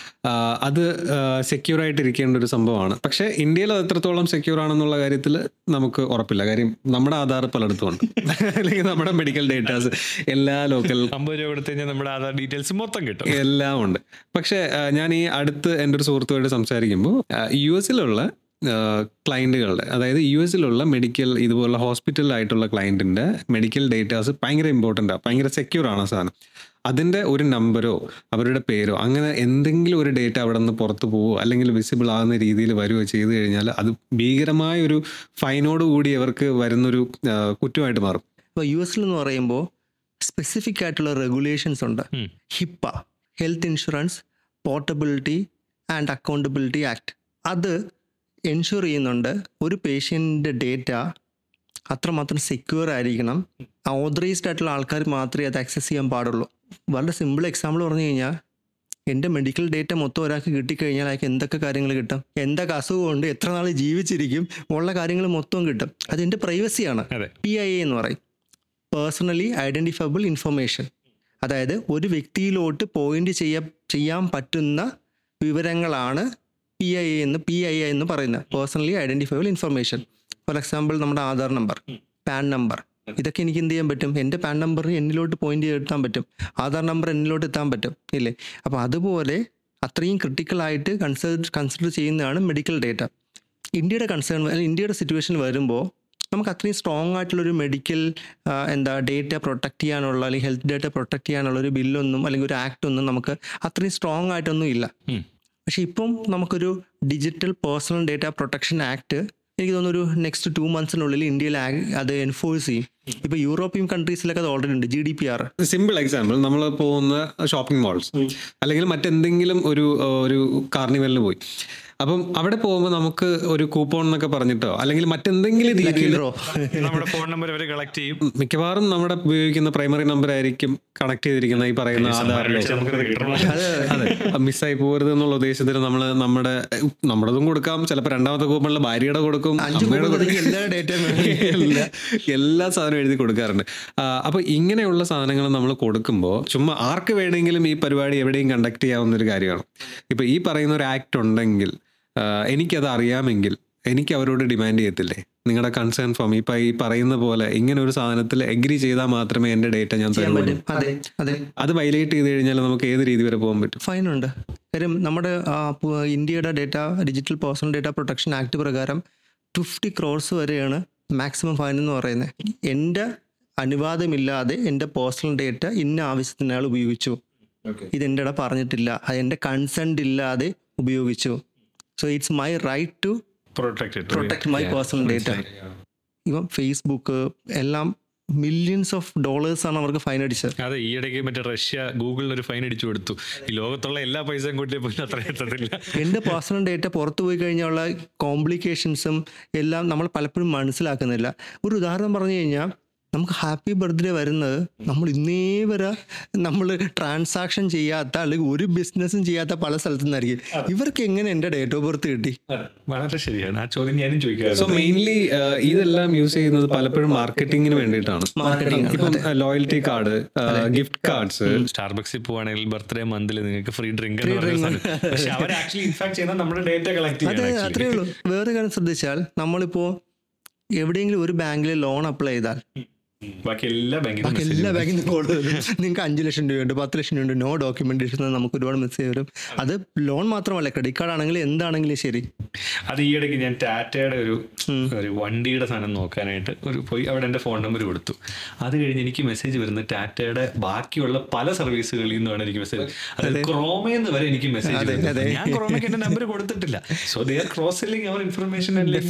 അത് സെക്യൂർ ആയിട്ട് ഇരിക്കേണ്ട ഒരു സംഭവമാണ്. പക്ഷേ ഇന്ത്യയിൽ അത് എത്രത്തോളം സെക്യൂർ ആണെന്നുള്ള കാര്യത്തിൽ നമുക്ക് ഉറപ്പില്ല. കാര്യം നമ്മുടെ ആധാർ പലയിടത്തും ഉണ്ട്, അല്ലെങ്കിൽ നമ്മുടെ മെഡിക്കൽ ഡേറ്റാസ് എല്ലാ ലോക്കൽ 50 രൂപ കൊടുത്തു കഴിഞ്ഞാൽ നമ്മുടെ ആധാർ ഡീറ്റെയിൽസ് മൊത്തം കിട്ടും. എല്ലാം ഉണ്ട്. പക്ഷേ ഞാൻ ഈ അടുത്ത് എൻ്റെ ഒരു സുഹൃത്തുമായിട്ട് സംസാരിക്കുമ്പോൾ US-ലുള്ള ക്ലയൻറ്റുകളുടെ, അതായത് US-ലുള്ള മെഡിക്കൽ ഇതുപോലുള്ള ഹോസ്പിറ്റലായിട്ടുള്ള ക്ലയൻറ്റിൻ്റെ മെഡിക്കൽ ഡേറ്റാസ് ഭയങ്കര ഇമ്പോർട്ടൻ്റ് ആണ്, ഭയങ്കര സെക്യൂർ ആണ് സാധനം. അതിൻ്റെ ഒരു നമ്പരോ അവരുടെ പേരോ അങ്ങനെ എന്തെങ്കിലും ഒരു ഡേറ്റ അവിടെ നിന്ന് പുറത്ത് പോവുകയോ അല്ലെങ്കിൽ വിസിബിൾ ആകുന്ന രീതിയിൽ വരികയോ ചെയ്തു കഴിഞ്ഞാൽ അത് ഭീകരമായ ഒരു ഫൈനോട് കൂടി അവർക്ക് വരുന്നൊരു കുറ്റമായിട്ട് മാറും. ഇപ്പോൾ US എന്ന് പറയുമ്പോൾ സ്പെസിഫിക് ആയിട്ടുള്ള റെഗുലേഷൻസ് ഉണ്ട്. HIPAA, health insurance portability and accountability act. അത് എൻഷുർ ചെയ്യുന്നുണ്ട് ഒരു പേഷ്യൻ്റെ ഡേറ്റ അത്രമാത്രം സെക്യൂർ ആയിരിക്കണം. ഓതറൈസ്ഡ് ആയിട്ടുള്ള ആൾക്കാർ മാത്രമേ അത് ആക്സസ് ചെയ്യാൻ പാടുള്ളൂ. വളരെ സിമ്പിൾ എക്സാമ്പിൾ പറഞ്ഞു കഴിഞ്ഞാൽ, എൻ്റെ മെഡിക്കൽ ഡേറ്റ മൊത്തം ഒരാൾക്ക് കിട്ടിക്കഴിഞ്ഞാൽ അയാൾക്ക് എന്തൊക്കെ കാര്യങ്ങൾ കിട്ടും, എന്തൊക്കെ അസുഖമുണ്ട്, എത്ര നാൾ ജീവിച്ചിരിക്കും, ഉള്ള കാര്യങ്ങൾ മൊത്തം കിട്ടും. അതെൻ്റെ പ്രൈവസിയാണ്. PII എന്ന് പറയും, പേഴ്സണലി ഐഡൻറ്റിഫയബിൾ ഇൻഫർമേഷൻ. അതായത് ഒരു വ്യക്തിയിലോട്ട് പോയിന്റ് ചെയ്യാൻ പറ്റുന്ന വിവരങ്ങളാണ് PII എന്ന് പറയുന്നത്, personally identifiable information. For example നമ്മുടെ ആധാർ നമ്പർ, പാൻ നമ്പർ, ഇതൊക്കെ എനിക്ക് എന്ത് ചെയ്യാൻ പറ്റും, എൻ്റെ പാൻ നമ്പർ എന്നിലോട്ട് പോയിന്റ് ചെയ്തെത്താൻ പറ്റും, ആധാർ നമ്പർ എന്നിലോട്ട് എത്താൻ പറ്റും, ഇല്ലേ? അപ്പോൾ അതുപോലെ അത്രയും ക്രിട്ടിക്കലായിട്ട് കൺസിഡർ ചെയ്യുന്നതാണ് മെഡിക്കൽ ഡേറ്റ. ഇന്ത്യയുടെ ഇന്ത്യയുടെ സിറ്റുവേഷൻ വരുമ്പോൾ നമുക്ക് അത്രയും സ്ട്രോങ് ആയിട്ടുള്ളൊരു മെഡിക്കൽ ഡേറ്റ പ്രൊട്ടക്റ്റ് ചെയ്യാനുള്ള, അല്ലെങ്കിൽ ഹെൽത്ത് ഡേറ്റ പ്രൊട്ടക്റ്റ് ചെയ്യാനുള്ള ഒരു ബില്ലൊന്നും അല്ലെങ്കിൽ ഒരു ആക്ട് ഒന്നും നമുക്ക് അത്രയും സ്ട്രോങ് ആയിട്ടൊന്നും ഇല്ല. പക്ഷെ ഇപ്പം നമുക്കൊരു digital personal data protection act എനിക്ക് തോന്നുന്നു ഒരു നെക്സ്റ്റ് 2 months ഇന്ത്യയിൽ അത് എൻഫോഴ്സ് ചെയ്യും. ഇപ്പൊ യൂറോപ്യൻ കൺട്രീസിലൊക്കെ അത് ഓൾറെഡി ഉണ്ട്, GDPR. സിമ്പിൾ എക്സാമ്പിൾ, നമ്മൾ പോകുന്ന ഷോപ്പിംഗ് മാൾസ് അല്ലെങ്കിൽ മറ്റെന്തെങ്കിലും ഒരു കാർണിവലിന് പോയി, അപ്പം അവിടെ പോകുമ്പോൾ നമുക്ക് ഒരു കൂപ്പോൺ എന്നൊക്കെ പറഞ്ഞിട്ടോ അല്ലെങ്കിൽ മറ്റെന്തെങ്കിലും രീതിയിൽ നമ്മുടെ ഫോൺ നമ്പർ അവരെ കളക്ട് ചെയ്യും. മിക്കവാറും നമ്മുടെ ഉപയോഗിക്കുന്ന പ്രൈമറി നമ്പർ ആയിരിക്കും കണക്ട് ചെയ്തിരിക്കുന്ന ഈ പറയുന്ന ആധാറിലോ. അതെ, മിസ്സായി പോകരുത് എന്നുള്ള ഉദ്ദേശത്തിൽ നമ്മൾ നമ്മുടേതും കൊടുക്കാം, ചിലപ്പോൾ രണ്ടാമത്തെ കൂപ്പണിൽ ഭാര്യയുടെ കൊടുക്കും, അമ്മയുടെ കൊടുക്കും, എല്ലാ സാധനവും എഴുതി കൊടുക്കാറുണ്ട്. അപ്പൊ ഇങ്ങനെയുള്ള സാധനങ്ങൾ നമ്മൾ കൊടുക്കുമ്പോൾ ചുമ്മാ ആർക്ക് വേണമെങ്കിലും ഈ പരിപാടി എവിടെയും കണ്ടക്ട് ചെയ്യാവുന്ന ഒരു കാര്യമാണ്. ഇപ്പൊ ഈ പറയുന്ന ഒരു ആക്ട് ഉണ്ടെങ്കിൽ എനിക്കത് അറിയാമെങ്കിൽ എനിക്ക് അവരോട് ഡിമാൻഡ് ചെയ്യത്തില്ലേ, നിങ്ങളുടെ കൺസേൺ ഫോം ഇപ്പൊ ഈ പറയുന്ന പോലെ ഇങ്ങനെ ഒരു സാധനത്തിൽ എഗ്രി ചെയ്താൽ മാത്രമേ എന്റെ ഡേറ്റ ഞാൻ തരുള്ളൂ. അത് വയലേറ്റ് ചെയ്ത് കഴിഞ്ഞാൽ നമുക്ക് ഏത് രീതി വരെ പോകാൻ പറ്റും? ഫൈൻ ഉണ്ട്. കാര്യം നമ്മുടെ ഇന്ത്യയുടെ digital personal data protection act പ്രകാരം 50 crores വരെയാണ് മാക്സിമം ഫൈൻ എന്ന് പറയുന്നത്. എൻ്റെ അനുവാദമില്ലാതെ എൻ്റെ പേഴ്സണൽ ഡേറ്റ ഇന്ന ആവശ്യത്തിന് അയാൾ ഉപയോഗിച്ചു, ഇതെൻ്റെ ഇട പറഞ്ഞിട്ടില്ല, അതെൻ്റെ കൺസെൻറ്റ് ഇല്ലാതെ ഉപയോഗിച്ചു. So it's my right to protect my personal data. ഇപ്പം ഫേസ്ബുക്ക് എല്ലാം മില്യൺസ് ഓഫ് ഡോളേഴ്സ് ആണ് അവർക്ക് ഫൈൻ അടിച്ചത്. അതെ, ഈ ഇടയ്ക്ക് മറ്റേ റഷ്യ ഗൂഗിളിന് ഒരു ഫൈൻ അടിച്ചു കൊടുത്തു. ഈ ലോകത്തുള്ള എല്ലാ പൈസയും കൂട്ടിയ പോലും അത്ര എത്തത്തില്ല. എൻ്റെ പേഴ്സണൽ ഡേറ്റ പുറത്തു പോയി കഴിഞ്ഞുള്ള കോംപ്ലിക്കേഷൻസും എല്ലാം നമ്മൾ പലപ്പോഴും മനസ്സിലാക്കുന്നില്ല. ഒരു ഉദാഹരണം പറഞ്ഞു കഴിഞ്ഞാൽ, നമുക്ക് ഹാപ്പി ബർത്ത്ഡേ വരുന്നത് നമ്മൾ ഇന്നേ വരെ നമ്മൾ ട്രാൻസാക്ഷൻ ചെയ്യാത്ത അല്ലെങ്കിൽ ഒരു ബിസിനസ്സും ചെയ്യാത്ത പല സ്ഥലത്തു നിന്നായിരിക്കും. ഇവർക്ക് എങ്ങനെ എൻ്റെ ഡേറ്റ് ഓഫ് ബർത്ത് കിട്ടി? വളരെ ശരിയാണ്, ആ ചോദ്യം ഞാനും ചോദിക്കാം. സോ മെയിൻലി ഇതെല്ലാം യൂസ് ചെയ്യുന്നത് പലപ്പോഴും മാർക്കറ്റിങ്ങിന് വേണ്ടിയിട്ടാണ്. ഇപ്പം ലോയൽറ്റി കാർഡ്, ഗിഫ്റ്റ് കാർഡ്സ്, സ്റ്റാർബക്സിൽ പോവാണെങ്കിൽ ബർത്ത്ഡേ മന്തിൽ നിങ്ങൾക്ക് ഫ്രീ ഡ്രിങ്ക്, പക്ഷേ അവർ ആക്ച്വലി ഇൻഫാക്ട് ചെയ്യുന്നത് നമ്മുടെ ഡേറ്റ കളക്ട് ചെയ്യാൻ. അത്രേ ഉള്ളൂ. വേറെ കാര്യം ശ്രദ്ധിച്ചാൽ, നമ്മളിപ്പോൾ എവിടെയെങ്കിലും ഒരു ബാങ്കിൽ ലോൺ അപ്ലൈ ചെയ്താൽ ബാക്കി എല്ലാ ബാങ്കിലും നിങ്ങൾക്ക് 5 ലക്ഷം രൂപയുണ്ട്, 10 ലക്ഷം രൂപയുണ്ട്, നോ ഡോക്യുമെന്റേഷൻ, നമുക്ക് ഒരുപാട് മെസ്സേജ് വരും. അത് ലോൺ മാത്രമല്ല, ക്രെഡിറ്റ് കാർഡ് ആണെങ്കിലും എന്താണെങ്കിലും ശരി. അത് ഈ ഇടയ്ക്ക് ഞാൻ ടാറ്റയുടെ ഒരു വണ്ടിയുടെ സാധനം നോക്കാനായിട്ട് പോയി അവിടെ എൻ്റെ ഫോൺ നമ്പർ കൊടുത്തു. അത് കഴിഞ്ഞ് എനിക്ക് മെസ്സേജ് വരുന്നത് ടാറ്റയുടെ ബാക്കിയുള്ള പല സർവീസുകളിൽ നിന്നാണ് എനിക്ക് മെസ്സേജ്. അതായത് ക്രോമയെന്ന് വരെ എനിക്ക് മെസ്സേജ് വരുന്നത്. ഞാൻ ക്രോമയ്ക്ക് എൻ്റെ നമ്പർ കൊടുത്തിട്ടില്ല. So they are cross selling അവർ ഇൻഫർമേഷൻ.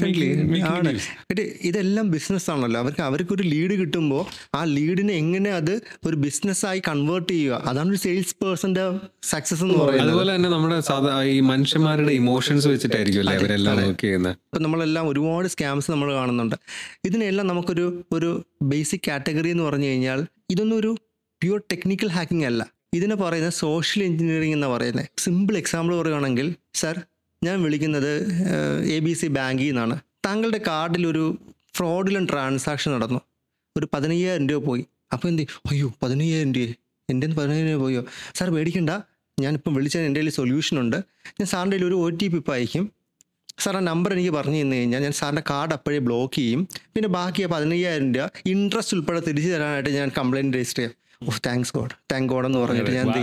ഇതെല്ലാം ബിസിനസ് ആണല്ലോ. അവർക്കൊരു ലീഡ് കിട്ടും. ആ ലീഡിനെ എങ്ങനെ അത് ഒരു ബിസിനസ്സായി കൺവേർട്ട് ചെയ്യുക, അതാണ് ഒരു സെയിൽസ് പേഴ്സന്റെ സക്സസ് എന്ന് പറയുന്നത്. അതുപോലെ തന്നെ നമ്മുടെ ഈ മനുഷ്യന്മാരുടെ ഇമോഷൻസ് വെച്ചിട്ടായിരിക്കും അവരെല്ലാം വർക്ക് ചെയ്യുന്നത്. ഇപ്പം നമ്മളെല്ലാം ഒരുപാട് സ്കാംസ് നമ്മൾ കാണുന്നുണ്ട്. ഇതിനെല്ലാം നമുക്കൊരു ബേസിക് കാറ്റഗറി എന്ന് പറഞ്ഞു കഴിഞ്ഞാൽ, ഇതൊന്നും ഒരു പ്യൂർ ടെക്നിക്കൽ ഹാക്കിംഗ് അല്ല, ഇതിനെ പറയുന്നത് സോഷ്യൽ എഞ്ചിനീയറിംഗ് എന്ന് പറയുന്നത്. സിമ്പിൾ എക്സാമ്പിൾ പറയുകയാണെങ്കിൽ, സർ ഞാൻ വിളിക്കുന്നത് ABC ബാങ്കിൽ നിന്നാണ്, താങ്കളുടെ കാർഡിൽ ഒരു ഫ്രോഡിലൻ ട്രാൻസാക്ഷൻ നടന്നു, ഒരു 15,000 രൂപ പോയി. അപ്പോൾ എന്ത്? അയ്യോ 15,000 രൂപ എൻ്റെ 15,000 രൂപ പോയോ? സാർ പേടിക്കണ്ട, ഞാനിപ്പം വിളിച്ചാൽ എൻ്റെ കയ്യിൽ സൊല്യൂഷൻ ഉണ്ട്, ഞാൻ സാറിൻ്റെ കയ്യിൽ ഒരു OTP ഇപ്പോൾ അയക്കും, സാർ ആ നമ്പർ എനിക്ക് പറഞ്ഞു തന്നു കഴിഞ്ഞാൽ ഞാൻ സാറിൻ്റെ കാർഡ് അപ്പോഴേ ബ്ലോക്ക് ചെയ്യും, പിന്നെ ബാക്കി 15,000 രൂപ ഇൻട്രസ്റ്റ് ഉൾപ്പെടെ തിരിച്ചു തരാനായിട്ട് ഞാൻ കംപ്ലയിൻറ്റ് രജിസ്റ്റർ ചെയ്യാം. ഓ താങ്ക് ഗോഡ് എന്ന് പറഞ്ഞിട്ട് ഞാൻ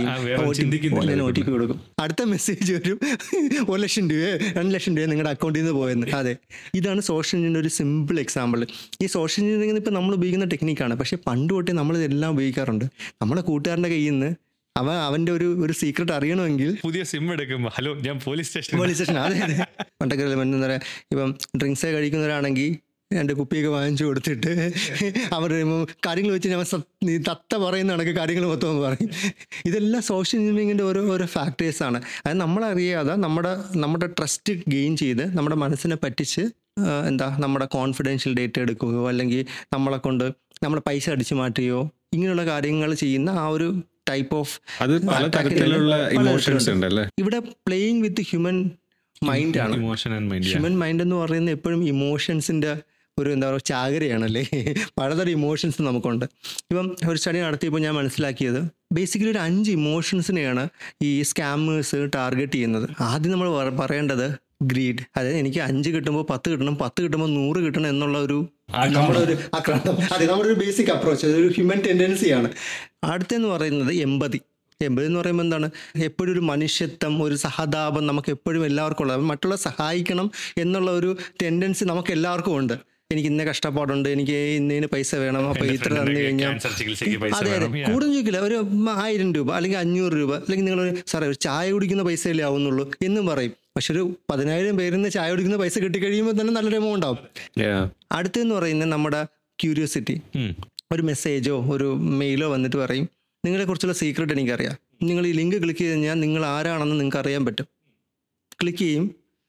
OTP കൊടുക്കും. അടുത്ത മെസ്സേജ് വരും, 1,00,000 രൂപയോ 2,00,000 രൂപയോ നിങ്ങളുടെ അക്കൗണ്ടിൽ നിന്ന് പോയെന്ന്. അതെ, ഇതാണ് സോഷ്യൽ എഞ്ചിനീയറിംഗിൻ്റെ ഒരു സിമ്പിൾ എക്സാമ്പിൾ. ഈ സോഷ്യൽ എഞ്ചിനീയറിംഗിൽ ഇപ്പോൾ നമ്മൾ ഉപയോഗിക്കുന്ന ടെക്നിക്കാണ്, പക്ഷേ പണ്ട് തൊട്ടേ നമ്മളിതെല്ലാം ഉപയോഗിക്കാറുണ്ട്. നമ്മുടെ കൂട്ടുകാരൻ്റെ കയ്യിൽ നിന്ന് അവൻ്റെ ഒരു സീക്രട്ട് അറിയണമെങ്കിൽ പുതിയ സിം എടുക്കുമ്പോൾ ഹലോ ഞാൻ പോലീസ് സ്റ്റേഷൻ അതെ പണ്ടൊക്കെ എന്താ പറയുക, ഇപ്പം ഡ്രിങ്ക്സ് കഴിക്കുന്നവരാണെങ്കിൽ 2 കുപ്പിയൊക്കെ വാങ്ങിച്ചു കൊടുത്തിട്ട് അവർ കാര്യങ്ങൾ വെച്ച് ഞാൻ തത്ത പറയുന്ന കണക്ക് കാര്യങ്ങൾ മൊത്തം പറയും. ഇതെല്ലാം സോഷ്യൽ എഞ്ചിനീയറിംഗിൻ്റെ ഓരോ ഫാക്ടേഴ്സാണ്. അത് നമ്മളറിയാതെ നമ്മുടെ ട്രസ്റ്റ് ഗെയിൻ ചെയ്ത് നമ്മുടെ മനസ്സിനെ പറ്റിച്ച് നമ്മുടെ കോൺഫിഡൻഷ്യൽ ഡേറ്റ എടുക്കുകയോ അല്ലെങ്കിൽ നമ്മളെ കൊണ്ട് നമ്മുടെ പൈസ അടിച്ചു മാറ്റുകയോ ഇങ്ങനെയുള്ള കാര്യങ്ങൾ ചെയ്യുന്ന ആ ഒരു ടൈപ്പ് ഓഫ് അത് പല തരത്തിലുള്ള ഇമോഷൻസ് ഉണ്ടല്ലേ. ഇവിടെ പ്ലേയിങ് വിത്ത് ഹ്യൂമൻ മൈൻഡാണ്. ഹ്യൂമൻ മൈൻഡ് എന്ന് പറയുന്നത് എപ്പോഴും ഇമോഷൻസിൻ്റെ ഒരു ചാകരയാണല്ലേ. പലതരം ഇമോഷൻസ് നമുക്കുണ്ട്. ഇപ്പം ഒരു സ്റ്റഡി നടത്തിയപ്പോൾ ഞാൻ മനസ്സിലാക്കിയത് ബേസിക്കലി ഒരു 5 ഇമോഷൻസിനെയാണ് ഈ സ്കാമേഴ്സ് ടാർഗറ്റ് ചെയ്യുന്നത്. ആദ്യം നമ്മൾ പറയേണ്ടത് ഗ്രീഡ്, അതായത് എനിക്ക് 5 കിട്ടുമ്പോൾ 10 കിട്ടണം, 10 കിട്ടുമ്പോൾ 100 കിട്ടണം എന്നുള്ള നമ്മുടെ ഒരു ആക്രാന്തം. അതെ, നമ്മുടെ ഒരു ബേസിക് അപ്രോച്ച്, അതൊരു ഹ്യൂമൻ ടെൻഡൻസിയാണ്. അടുത്തെന്ന് പറയുന്നത് എമ്പതി എന്ന് പറയുമ്പോൾ എന്താണ്, എപ്പോഴും ഒരു മനുഷ്യത്വം, ഒരു സഹതാപം നമുക്ക് എപ്പോഴും എല്ലാവർക്കും ഉള്ളത്. മറ്റുള്ള സഹായിക്കണം എന്നുള്ള ഒരു ടെൻഡൻസി നമുക്ക് എല്ലാവർക്കും ഉണ്ട്. എനിക്ക് ഇന്ന കഷ്ടപ്പാടുണ്ട്, എനിക്ക് ഇന്നതിന് പൈസ വേണം, അപ്പോൾ ഇത്ര തന്നു കഴിഞ്ഞാൽ അതെ കൂടുതൽ ചോദിക്കില്ല, ഒരു 1000 രൂപ അല്ലെങ്കിൽ 500 രൂപ അല്ലെങ്കിൽ നിങ്ങൾ സാറേ ഒരു ചായ കുടിക്കുന്ന പൈസയല്ലേ ആവുന്നുള്ളൂ എന്നും പറയും. പക്ഷെ ഒരു 10,000 പേരിൽ നിന്ന് ചായ കുടിക്കുന്ന പൈസ കിട്ടിക്കഴിയുമ്പോൾ തന്നെ നല്ലൊരു എമൗണ്ട് ആവും. അടുത്തെന്ന് പറയുന്നത് നമ്മുടെ ക്യൂരിയോസിറ്റി. ഒരു മെസ്സേജോ ഒരു മെയിലോ വന്നിട്ട് പറയും നിങ്ങളെക്കുറിച്ചുള്ള സീക്രട്ട് എനിക്കറിയാം, നിങ്ങൾ ഈ ലിങ്ക് ക്ലിക്ക് ചെയ്ത് കഴിഞ്ഞാൽ നിങ്ങൾ ആരാണെന്ന് നിങ്ങൾക്ക് അറിയാൻ പറ്റും. ക്ലിക്ക് ചെയ്യും,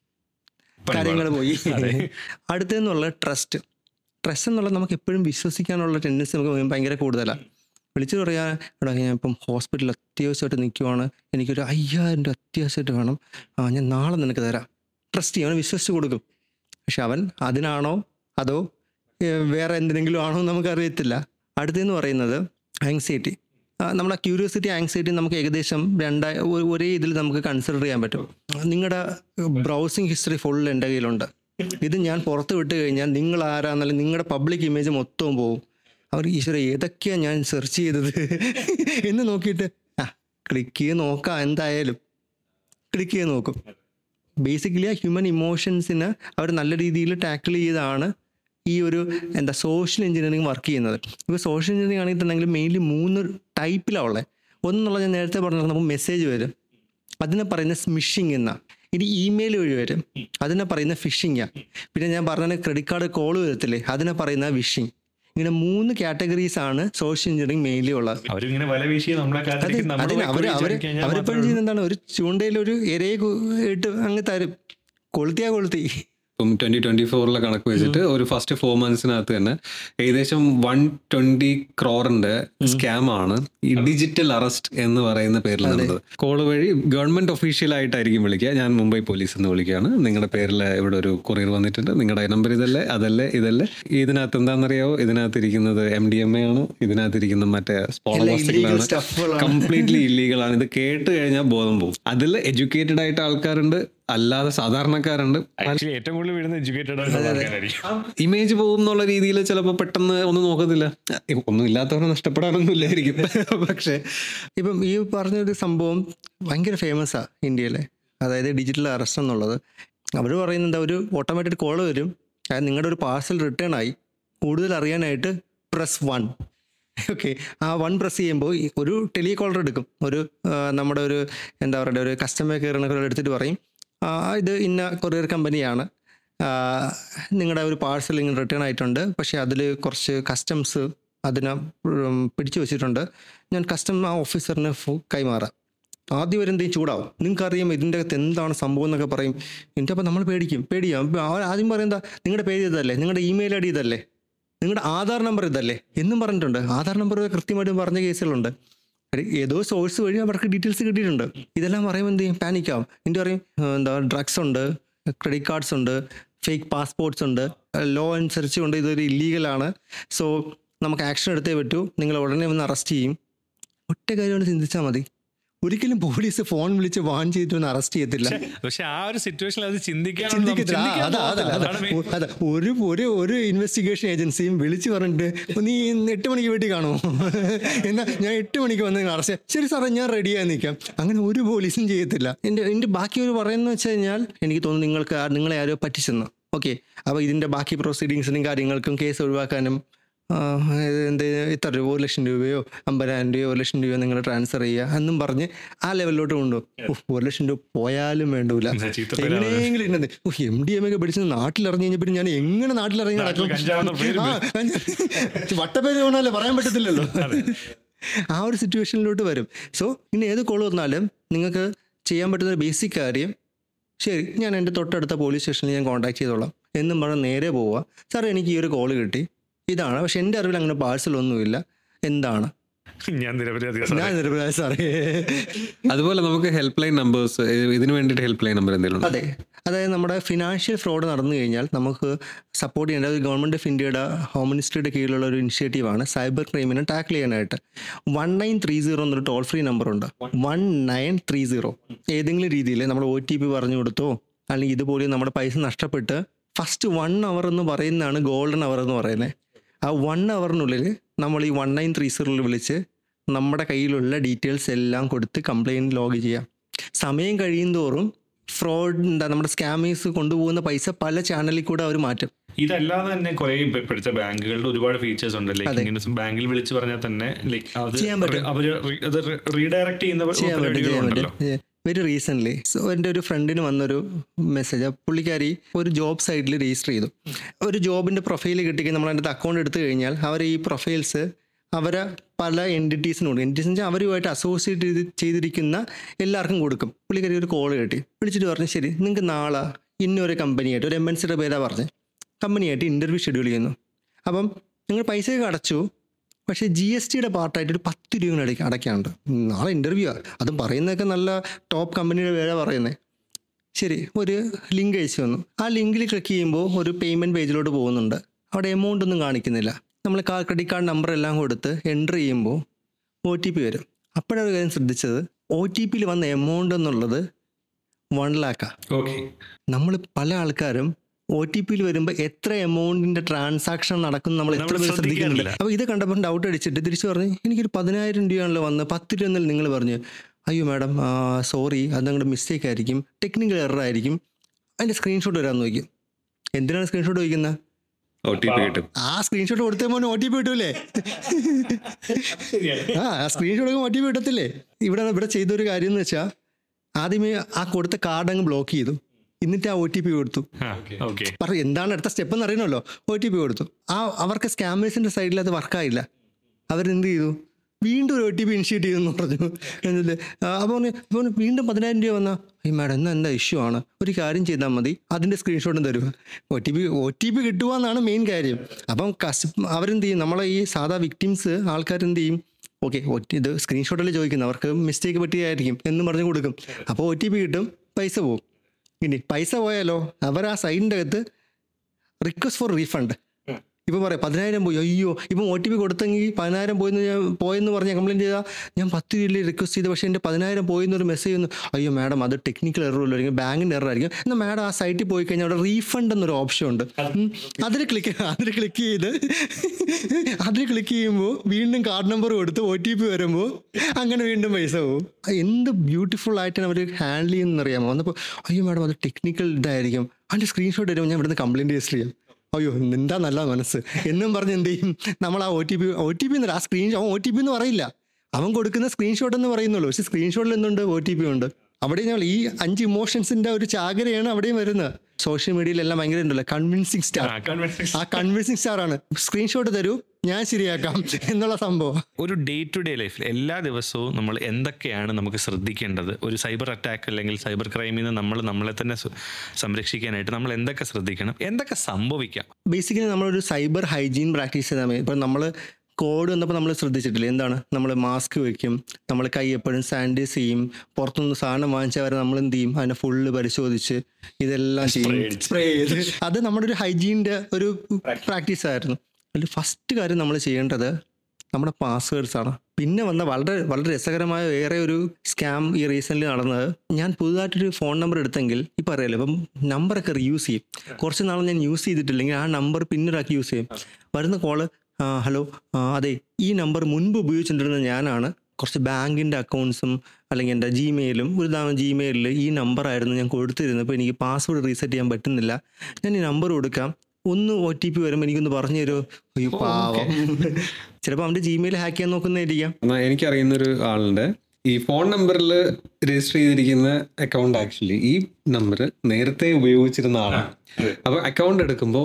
കാര്യങ്ങൾ പോയി. അടുത്തെന്നുള്ള ട്രസ്റ്റ് എന്നുള്ളത് നമുക്ക് എപ്പോഴും വിശ്വസിക്കാനുള്ള ടെൻഡൻസി നമുക്ക് ഭയങ്കര കൂടുതലാണ്. വിളിച്ചു പറയാൻ എടാ ഞാൻ ഇപ്പം ഹോസ്പിറ്റലിൽ അത്യാവശ്യമായിട്ട് നിൽക്കുവാണ്, എനിക്കൊരു 5,000 രൂപ അത്യാവശ്യമായിട്ട് വേണം, ഞാൻ നാളെ നിനക്ക് തരാം. ട്രസ്റ്റ് ചെയ്യും, അവൻ വിശ്വസിച്ച് കൊടുക്കും. പക്ഷെ അവൻ അതിനാണോ അതോ വേറെ എന്തിനെങ്കിലും ആണോ നമുക്കറിയത്തില്ല. അടുത്തെന്ന് പറയുന്നത് ആങ്സൈറ്റി. നമ്മുടെ ക്യൂരിയോസിറ്റി ആങ്സൈറ്റി നമുക്ക് ഏകദേശം ഒരേ ഇതിൽ നമുക്ക് കൺസിഡർ ചെയ്യാൻ പറ്റും. നിങ്ങളുടെ ബ്രൗസിങ് ഹിസ്റ്ററി ഫുൾ എൻ്റെ കയ്യിലുണ്ട്, ഇത് ഞാൻ പുറത്ത് വിട്ട് കഴിഞ്ഞാൽ നിങ്ങൾ ആരാന്നല്ല നിങ്ങളുടെ പബ്ലിക് ഇമേജ് മൊത്തവും പോകും. അവർ ഈശ്വര ഏതൊക്കെയാണ് ഞാൻ സെർച്ച് ചെയ്തത് എന്ന് നോക്കിയിട്ട് ക്ലിക്ക് ചെയ്ത് നോക്കാം, എന്തായാലും ക്ലിക്ക് ചെയ്ത് നോക്കും. ബേസിക്കലി ആ ഹ്യൂമൻ ഇമോഷൻസിനെ അവർ നല്ല രീതിയിൽ ടാക്കിൾ ചെയ്താണ് ഈ ഒരു സോഷ്യൽ എഞ്ചിനീയറിംഗ് വർക്ക് ചെയ്യുന്നത്. ഇപ്പോൾ സോഷ്യൽ എഞ്ചിനീയറിംഗ് ആണെന്നുണ്ടെങ്കിൽ മെയിൻലി 3 ടൈപ്പിലാണ് ഉള്ളത്. ഒന്നുള്ളത് ഞാൻ നേരത്തെ പറഞ്ഞത് നമുക്ക് മെസ്സേജ് വരും, അതിനെ പറയുന്ന സ്മിഷിങ് എന്നാ. ഇനി ഇമെയിൽ വഴി വരും, അതിനെ പറയുന്ന ഫിഷിങ്ങാണ്. പിന്നെ ഞാൻ പറഞ്ഞ ക്രെഡിറ്റ് കാർഡ് കോൾ വരത്തില്ലേ, അതിനെ പറയുന്ന വിഷിങ്. ഇങ്ങനെ 3 കാറ്റഗറീസ് ആണ് സോഷ്യൽ എഞ്ചിനീയറിംഗ് മെയിൻലി ഉള്ളത്. അവരെപ്പോഴും ചെയ്യുന്ന എന്താണ്, ഒരു ചൂണ്ടയിൽ ഒരു ഇരയെ ഇട്ട് അങ്ങ് തരും, കൊളുത്തി. 2024 കണക്ക് വെച്ചിട്ട് ഒരു ഫസ്റ്റ് 4 മന്ത്സിനകത്ത് തന്നെ ഏകദേശം 120 crore സ്കാം ആണ് ഈ ഡിജിറ്റൽ അറസ്റ്റ് എന്ന് പറയുന്ന പേരിൽ നടന്നത്. കോള് വഴി ഗവൺമെന്റ് ഒഫീഷ്യൽ ആയിട്ടായിരിക്കും വിളിക്കുക. ഞാൻ മുംബൈ പോലീസ് എന്ന് വിളിക്കുകയാണ്, നിങ്ങളുടെ പേരിൽ ഇവിടെ ഒരു കൊറിയർ വന്നിട്ടുണ്ട്, നിങ്ങളുടെ നമ്പർ ഇതല്ലേ ഇതല്ലേ. ഇതിനകത്ത് എന്താണെന്നറിയാവോ, ഇതിനകത്തിരിക്കുന്നത് MDMA ആണ്, ഇതിനകത്തിരിക്കുന്നത് മറ്റേ സ്പോളാണ്, കംപ്ലീറ്റ്ലി ഇല്ലീഗലാണ്. ഇത് കേട്ട് കഴിഞ്ഞാൽ ബോധം പോകും. അതിൽ എഡ്യൂക്കേറ്റഡ് ആയിട്ട് ആൾക്കാരുണ്ട്, അല്ലാതെ സാധാരണക്കാരുണ്ട്. ഏറ്റവും കൂടുതൽ വീഴുന്ന എഡ്യൂക്കേറ്റഡ് ഇമേജ് പോകും എന്നുള്ള രീതിയിൽ ചിലപ്പോൾ പെട്ടെന്ന് ഒന്നും നോക്കത്തില്ല. ഒന്നും ഇല്ലാത്തവരെ നഷ്ടപ്പെടാനൊന്നും ഇല്ലായിരിക്കും. പക്ഷേ ഇപ്പം ഈ പറഞ്ഞൊരു സംഭവം ഭയങ്കര ഫേമസാണ് ഇന്ത്യയിലെ, അതായത് ഡിജിറ്റൽ അറസ്റ്റ് എന്നുള്ളത്. അവർ പറയുന്നത് ഒരു ഓട്ടോമാറ്റിക് കോൾ വരും, അതായത് നിങ്ങളുടെ ഒരു പാർസൽ റിട്ടേൺ ആയി, കൂടുതൽ അറിയാനായിട്ട് press 1. ഓക്കെ, ആ 1 പ്രസ് ചെയ്യുമ്പോൾ ഒരു ടെലികോളർ എടുക്കും, നമ്മുടെ ഒരു ഒരു കസ്റ്റമർ കെയറിനൊക്കെ എടുത്തിട്ട് പറയും ഇത് ഇന്ന കൊറിയർ കമ്പനിയാണ്, നിങ്ങളുടെ ഒരു പാർസൽ ഇങ്ങനെ റിട്ടേൺ ആയിട്ടുണ്ട്, പക്ഷേ അതിൽ കുറച്ച് കസ്റ്റംസ് അതിനെ പിടിച്ചു വെച്ചിട്ടുണ്ട്, ഞാൻ ആ ഓഫീസറിന് കൈമാറാം. ആദ്യം വരെ എന്തെങ്കിലും ചൂടാവും, നിങ്ങൾക്കറിയാം ഇതിൻ്റെ അകത്ത് എന്താണ് സംഭവം എന്നൊക്കെ പറയും. എന്നിട്ട് അപ്പോൾ നമ്മൾ പേടിയാം. ആദ്യം പറയുന്നത് നിങ്ങളുടെ പേര് ഇതല്ലേ, നിങ്ങളുടെ ഇമെയിൽ ID ഇതല്ലേ, നിങ്ങളുടെ ആധാർ നമ്പർ ഇതല്ലേ എന്നും പറഞ്ഞിട്ടുണ്ട്. ആധാർ നമ്പർ കൃത്യമായിട്ടും പറഞ്ഞ കേസുകളുണ്ട്. ഏതോ സോഴ്സ് വഴി അവർക്ക് ഡീറ്റെയിൽസ് കിട്ടിയിട്ടുണ്ട്. ഇതെല്ലാം പറയുമ്പോൾ എന്ത് ചെയ്യും, പാനിക്കാവും. എന്നിട്ട് പറയും ഡ്രഗ്സ് ഉണ്ട്, ക്രെഡിറ്റ് കാർഡ്സ് ഉണ്ട്, ഫേക്ക് പാസ്പോർട്ട്സ് ഉണ്ട്, ലോ അനുസരിച്ച് കൊണ്ട് ഇതൊരു ഇല്ലീഗലാണ്, സോ നമുക്ക് ആക്ഷൻ എടുത്തേ പറ്റൂ, നിങ്ങൾ ഉടനെ ഒന്ന് അറസ്റ്റ് ചെയ്യും. ഒറ്റ കാര്യം കൊണ്ട് ചിന്തിച്ചാൽ മതി, ഒരിക്കലും പോലീസ് ഫോൺ വിളിച്ച് വാൺ ചെയ്തിട്ടൊന്നും അറസ്റ്റ് ചെയ്യത്തില്ല. പക്ഷെ ആ ഒരു സിറ്റുവേഷനിൽ അത് ചിന്തിക്കത്തില്ല. അതെ, ഒരു ഇൻവെസ്റ്റിഗേഷൻ ഏജൻസിയും വിളിച്ച് പറഞ്ഞിട്ട് നീ 8 മണിക്ക് വീട്ടിൽ കാണുമോ എന്നാ ഞാൻ 8 മണിക്ക് വന്ന് അറസ്റ്റ്, ശരി സാറേ ഞാൻ റെഡിയായി നിൽക്കാം. അങ്ങനെ ഒരു പോലീസും ചെയ്യത്തില്ല. എൻ്റെ ബാക്കി ഒരു പറയുന്നത് വെച്ച് കഴിഞ്ഞാൽ എനിക്ക് തോന്നുന്നു നിങ്ങളെ ആരോ പറ്റിച്ചെന്ന്. ഓക്കെ, അപ്പോൾ ഇതിൻ്റെ ബാക്കി പ്രൊസീഡിങ്സിനും കാര്യങ്ങൾക്കും കേസ് ഒഴിവാക്കാനും ഇത്ര രൂപ 1 ലക്ഷം രൂപയോ 50,000 രൂപയോ 1 ലക്ഷം രൂപയോ നിങ്ങൾ ട്രാൻസ്ഫർ ചെയ്യുക എന്നും പറഞ്ഞ് ആ ലെവലിലോട്ട് കൊണ്ടുപോകും. 1 ലക്ഷം രൂപ പോയാലും വേണ്ടൂല, എങ്ങനെയെങ്കിലും ഇന്നത് MDMA ഒക്കെ പിടിച്ച് നാട്ടിലിറങ്ങി കഴിഞ്ഞപ്പോൾ ഞാൻ എങ്ങനെ നാട്ടിലിറങ്ങി നടക്കും? വട്ടപ്പേര് കൊണ്ടല്ലേ പറയാൻ പറ്റത്തില്ലല്ലോ. ആ ഒരു സിറ്റുവേഷനിലോട്ട് വരും. സോ ഇനി ഏത് കോൾ വന്നാലും നിങ്ങൾക്ക് ചെയ്യാൻ പറ്റുന്ന ബേസിക് കാര്യം, ശരി ഞാൻ എൻ്റെ തൊട്ടടുത്ത പോലീസ് സ്റ്റേഷനിൽ ഞാൻ കോൺടാക്ട് ചെയ്തോളാം എന്നും പറഞ്ഞ് നേരെ പോവുക. സാറേ എനിക്ക് ഈ ഒരു കോൾ കിട്ടി, ഇതാണ്, പക്ഷെ എൻ്റെ അറിവിൽ അങ്ങനെ പാഴ്സലൊന്നുമില്ല, എന്താണ്? ഞാൻ നിരപരാധി സാറേ. അതുപോലെ നമുക്ക് ഹെൽപ്പ് ലൈൻ നമ്പേഴ്സ്, ഇതിന് വേണ്ടിയിട്ട് ഹെൽപ്പ് ലൈൻ നമ്പർ എന്തെങ്കിലും? അതെ, അതായത് നമ്മുടെ ഫിനാൻഷ്യൽ ഫ്രോഡ് നടന്നു കഴിഞ്ഞാൽ നമുക്ക് സപ്പോർട്ട് ചെയ്യേണ്ട ഒരു ഗവൺമെൻറ് ഓഫ് ഇന്ത്യയുടെ ഹോം മിനിസ്ട്രിയുടെ കീഴിലുള്ള ഒരു ഇനിഷ്യേറ്റീവാണ് സൈബർ ക്രൈമിനെ ടാക്കിൾ ചെയ്യാനായിട്ട്. 1930 എന്നൊരു ടോൾ ഫ്രീ നമ്പറുണ്ട്. 1930. ഏതെങ്കിലും രീതിയിൽ നമ്മൾ OTP പറഞ്ഞു കൊടുത്തോ അല്ലെങ്കിൽ ഇതുപോലെ നമ്മുടെ പൈസ നഷ്ടപ്പെട്ട് ഫസ്റ്റ് 1 hour എന്ന് പറയുന്നതാണ് ഗോൾഡൻ അവർ എന്ന് പറയുന്നത്. ആ 1 hourനുള്ളിൽ നമ്മൾ ഈ 1930 വിളിച്ച് നമ്മുടെ കയ്യിലുള്ള ഡീറ്റെയിൽസ് എല്ലാം കൊടുത്ത് കംപ്ലയിൻറ്റ് ലോഗ് ചെയ്യാം. സമയം കഴിയുന്തോറും നമ്മുടെ സ്കാമേഴ്സ് കൊണ്ടുപോകുന്ന പൈസ പല ചാനലിൽ കൂടെ അവർ മാറ്റും. ഇതല്ലാതെ തന്നെ കുറെ ഇപ്പോഴത്തെ ബാങ്കുകളുടെ ഒരുപാട് ഫീച്ചേഴ്സ് ഉണ്ട്. ലൈക്ക് ഇങ്ങനെ ബാങ്കിൽ വിളിച്ച് പറഞ്ഞാൽ തന്നെ റീഡയറക്ട് ചെയ്യുന്ന. വെരി റീസെൻ്റ്ലി എൻ്റെ ഒരു ഫ്രണ്ടിന് വന്നൊരു മെസ്സേജ്. പുള്ളിക്കാരി ഒരു ജോബ് സൈറ്റിൽ രജിസ്റ്റർ ചെയ്തു. ഒരു ജോബിൻ്റെ പ്രൊഫൈൽ കിട്ടിക്കഴിഞ്ഞാൽ നമ്മൾ അതിൻ്റെ അക്കൗണ്ട് എടുത്തു കഴിഞ്ഞാൽ അവർ ഈ പ്രൊഫൈൽസ് അവരെ പല എൻറ്റിറ്റീസിനോട്, എൻറ്റിറ്റീസ് അവരുമായിട്ട് അസോസിയേറ്റ് ചെയ്തിരിക്കുന്ന എല്ലാവർക്കും കൊടുക്കും. പുള്ളിക്കാരി ഒരു കോൾ കിട്ടി, വിളിച്ചിട്ട് പറഞ്ഞു ശരി നിങ്ങൾക്ക് നാളെ ഇന്നൊരു കമ്പനിയായിട്ട്, ഒരു MNCയുടെ പേരാണ് പറഞ്ഞ്, കമ്പനിയായിട്ട് ഇൻ്റർവ്യൂ ഷെഡ്യൂൾ ചെയ്യുന്നു. അപ്പം നിങ്ങൾ പൈസയൊക്കെ അടച്ചു, പക്ഷേ GSTയുടെ പാർട്ടായിട്ട് ഒരു 10 രൂപ അടയ്ക്കാനുണ്ട്. നാളെ ഇൻ്റർവ്യൂ ആണ്, അതും പറയുന്നതൊക്കെ നല്ല ടോപ്പ് കമ്പനിയുടെ പേരാണ് പറയുന്നത്. ശരി, ഒരു ലിങ്ക് അയച്ചു തന്നു. ആ ലിങ്കിൽ ക്ലിക്ക് ചെയ്യുമ്പോൾ ഒരു പേയ്മെൻറ്റ് പേജിലോട്ട് പോകുന്നുണ്ട്. അവിടെ എമൗണ്ട് ഒന്നും കാണിക്കുന്നില്ല. നമ്മൾ ക്രെഡിറ്റ് കാർഡ് നമ്പർ എല്ലാം കൊടുത്ത് എൻ്റർ ചെയ്യുമ്പോൾ OTP വരും. അപ്പോഴൊരു കാര്യം ശ്രദ്ധിച്ചത്, OTPയിൽ വന്ന എമൗണ്ട് എന്നുള്ളത് 1 lakh. ഓക്കെ, നമ്മൾ പല ആൾക്കാരും OTPയിൽ വരുമ്പോൾ എത്ര എമൗണ്ടിൻ്റെ ട്രാൻസാക്ഷൻ നടക്കും നമ്മൾ എത്ര പേര് ശ്രദ്ധിക്കുന്നില്ല. അപ്പോൾ ഇത് കണ്ടപ്പോൾ ഡൗട്ട് അടിച്ചിട്ട് തിരിച്ചു പറഞ്ഞു എനിക്കൊരു 10,000 രൂപയാണല്ലോ വന്ന്, 10 രൂപ എന്നല്ല നിങ്ങൾ പറഞ്ഞു. അയ്യോ മാഡം സോറി, അത് നിങ്ങളുടെ മിസ്റ്റേക്ക് ആയിരിക്കും, ടെക്നിക്കൽ എറർ ആയിരിക്കും, അതിൻ്റെ സ്ക്രീൻഷോട്ട് വരാൻ നോക്കും. എന്തിനാണ് സ്ക്രീൻഷോട്ട് ചോദിക്കുന്നത്? OTP കിട്ടും. ആ സ്ക്രീൻഷോട്ട് കൊടുത്തേ മോനെ OTP കിട്ടൂലേ? ആ സ്ക്രീൻഷോട്ട് OTP കിട്ടത്തില്ലേ? ഇവിടെ ചെയ്തൊരു കാര്യം എന്ന് വെച്ചാൽ ആദ്യമേ ആ കൊടുത്ത കാർഡ് അങ്ങ് ബ്ലോക്ക് ചെയ്തു, എന്നിട്ട് ആ OTP കൊടുത്തു. പറഞ്ഞു എന്താണ് അടുത്ത സ്റ്റെപ്പ് എന്ന് അറിയണമല്ലോ. OTP കൊടുത്തു. അവർക്ക് സ്കാമേഴ്സിൻ്റെ സൈഡിൽ അത് വർക്കായില്ല. അവരെന്ത് ചെയ്തു, വീണ്ടും ഒരു OTP ഇനിഷ്യേറ്റ് ചെയ്തെന്ന് പറഞ്ഞു. എന്നിട്ട് അപ്പോൾ വീണ്ടും 10,000 രൂപ വന്നാൽ ഈ മാഡം എന്താ ഇഷ്യൂ ആണ്, ഒരു കാര്യം ചെയ്താൽ മതി, അതിൻ്റെ സ്ക്രീൻഷോട്ടും തരുക. OTP കിട്ടുക എന്നാണ് മെയിൻ കാര്യം. അപ്പം അവരെന്ത് ചെയ്യും, നമ്മളെ ഈ സാധാ വിക്ടിംസ് ആൾക്കാരെന്ത് ചെയ്യും, ഓക്കെ ഇത് സ്ക്രീൻഷോട്ടിൽ ചോദിക്കുന്നത് അവർക്ക് മിസ്റ്റേക്ക് പറ്റിയായിരിക്കും എന്ന് പറഞ്ഞ് കൊടുക്കും. അപ്പോൾ OTP കിട്ടും, പൈസ പോകും. ഇനി പൈസ പോയാലോ, അവർ ആ സൈഡിൻ്റെ അകത്ത് റിക്വസ്റ്റ് ഫോർ റീഫണ്ട് ഇപ്പോൾ പറയാം 10,000 പോയി, അയ്യോ ഇപ്പം OTP കൊടുത്തെങ്കിൽ 10,000 പോയെന്ന് പറഞ്ഞാൽ കംപ്ലയിൻറ്റ് ചെയ്താൽ ഞാൻ 10 രൂപയിൽ റിക്വസ്റ്റ് ചെയ്ത് പക്ഷേ എൻ്റെ 10,000 പോയെന്നൊരു മെസ്സേജ് വന്നു. അയ്യോ മാഡം അത് ടെക്നിക്കൽ എററുമല്ലോ, അല്ലെങ്കിൽ ബാങ്കിൻ്റെ എറർ ആയിരിക്കും. എന്നാൽ മാഡം ആ സൈറ്റിൽ പോയി കഴിഞ്ഞാൽ അവിടെ റീഫണ്ട് എന്നൊരു ഓപ്ഷൻ ഉണ്ട്. അതിൽ ക്ലിക്ക് ചെയ്യുമ്പോൾ വീണ്ടും കാർഡ് നമ്പർ കൊടുത്ത് OTP വരുമ്പോൾ അങ്ങനെ വീണ്ടും പൈസ പോകും. എന്ത് ബ്യൂട്ടിഫുൾ ആയിട്ടാണ് അവർ ഹാൻഡിൽ ചെയ്യുന്നറിയാമോ. വന്നപ്പോൾ അയ്യോ മാഡം അത് ടെക്നിക്കൽ ഇതായിരിക്കും, അതിൻ്റെ സ്ക്രീൻഷോട്ട് വരുമ്പോൾ ഞാൻ ഇവിടുന്ന് കംപ്ലയിൻറ്റ് രജിസ്റ്റർ ചെയ്യാം. അയ്യോ എന്താ നല്ല മനസ്സ് എന്നും പറഞ്ഞ് എന്ത് ചെയ്യും, നമ്മൾ ആ OTP എന്നല്ല, ആ OTP എന്ന് പറയില്ല, അവൻ കൊടുക്കുന്ന സ്ക്രീൻഷോട്ട് എന്ന് പറയുന്നുള്ളൂ. പക്ഷെ സ്ക്രീൻഷോട്ടിൽ എന്തുണ്ട്, OTP ഉണ്ട്. അവിടെ ഞങ്ങൾ ഈ 5 ഇമോഷൻസിൻ്റെ ഒരു ചാകരയാണ് അവിടെയും വരുന്നത്. സോഷ്യൽ മീഡിയയിലെല്ലാം ഭയങ്കര ഉണ്ടല്ലോ കൺവിൻസിങ് സ്റ്റാർ. ആ കൺവിൻസിങ് സ്റ്റാറാണ് സ്ക്രീൻഷോട്ട് തരൂ ഞാൻ ശരിയാക്കാം എന്നുള്ള സംഭവം. ഒരു ഡേ ടു ഡേ ലൈഫിൽ എല്ലാ ദിവസവും നമ്മൾ എന്തൊക്കെയാണ് നമുക്ക് ശ്രദ്ധിക്കേണ്ടത്, ഒരു സൈബർ അറ്റാക്ക് അല്ലെങ്കിൽ സൈബർ ക്രൈമിൽ നിന്ന് നമ്മളെ തന്നെ സംരക്ഷിക്കാനായിട്ട് നമ്മൾ എന്തൊക്കെ ശ്രദ്ധിക്കണം, എന്തൊക്കെ സംഭവിക്കാം? ബേസിക്കലി നമ്മളൊരു സൈബർ ഹൈജീൻ പ്രാക്ടീസ് ചെയ്താൽ മതി. ഇപ്പം നമ്മൾ കോഡ് വന്നപ്പോൾ നമ്മൾ ശ്രദ്ധിച്ചിട്ടില്ല, എന്താണ് നമ്മൾ മാസ്ക് വയ്ക്കും, നമ്മൾ കൈ എപ്പോഴും സാനിറ്റൈസ് ചെയ്യും, പുറത്തുനിന്ന് സാധനം വാങ്ങിച്ചാൽ വരെ നമ്മൾ എന്ത് ചെയ്യും, അതിനെ ഫുള്ള് പരിശോധിച്ച് ഇതെല്ലാം ചെയ്യും, സ്പ്രേ ചെയ്ത്. അത് നമ്മുടെ ഒരു ഹൈജീൻ്റെ ഒരു പ്രാക്ടീസ് ആയിരുന്നു. അതിൽ ഫസ്റ്റ് കാര്യം നമ്മൾ ചെയ്യേണ്ടത് നമ്മുടെ പാസ്വേഡ്സ് ആണ്. പിന്നെ വന്ന വളരെ വളരെ രസകരമായ വേറെ ഒരു സ്കാം ഈ റീസെൻ്റ്ലി നടന്നത്, ഞാൻ പുതുതായിട്ടൊരു ഫോൺ നമ്പർ എടുത്തെങ്കിൽ ഇപ്പം അറിയാലോ, ഇപ്പം നമ്പറൊക്കെ റീയൂസ് ചെയ്യും. കുറച്ച് നാൾ ഞാൻ യൂസ് ചെയ്തിട്ടില്ലെങ്കിൽ ആ നമ്പർ പിന്നീടാക്കി യൂസ് ചെയ്യും. വരുന്ന കോള്, ഹലോ അതെ ഈ നമ്പർ മുൻപ് ഉപയോഗിച്ചിട്ടുണ്ടെന്ന് ഞാനാണ്, കുറച്ച് ബാങ്കിൻ്റെ അക്കൗണ്ട്സും അല്ലെങ്കിൽ എൻ്റെ ജിമെയിലും, ഒരു തവണ ജിമെയിലിൽ ഈ നമ്പറായിരുന്നു ഞാൻ കൊടുത്തിരുന്നത്, അപ്പോൾ എനിക്ക് പാസ്വേഡ് റീസെറ്റ് ചെയ്യാൻ പറ്റുന്നില്ല, ഞാൻ ഈ നമ്പർ കൊടുക്കാം, ഒന്ന് OTP വരുമ്പോൾ എനിക്കൊന്ന് പറഞ്ഞു തരുമോ? അയ്യോ പാവം. ചിലപ്പോൾ അവൻ്റെ ജിമെയിൽ ഹാക്ക് ചെയ്യാൻ നോക്കുന്നതായിരിക്കാം. എനിക്കറിയുന്നൊരു ആളുടെ ഈ ഫോൺ നമ്പറിൽ രജിസ്റ്റർ ചെയ്തിരിക്കുന്ന അക്കൗണ്ട് ആക്ച്വലി ഈ നമ്പർ നേരത്തെ ഉപയോഗിച്ചിരുന്ന ആളാണ്. അപ്പൊ അക്കൗണ്ട് എടുക്കുമ്പോൾ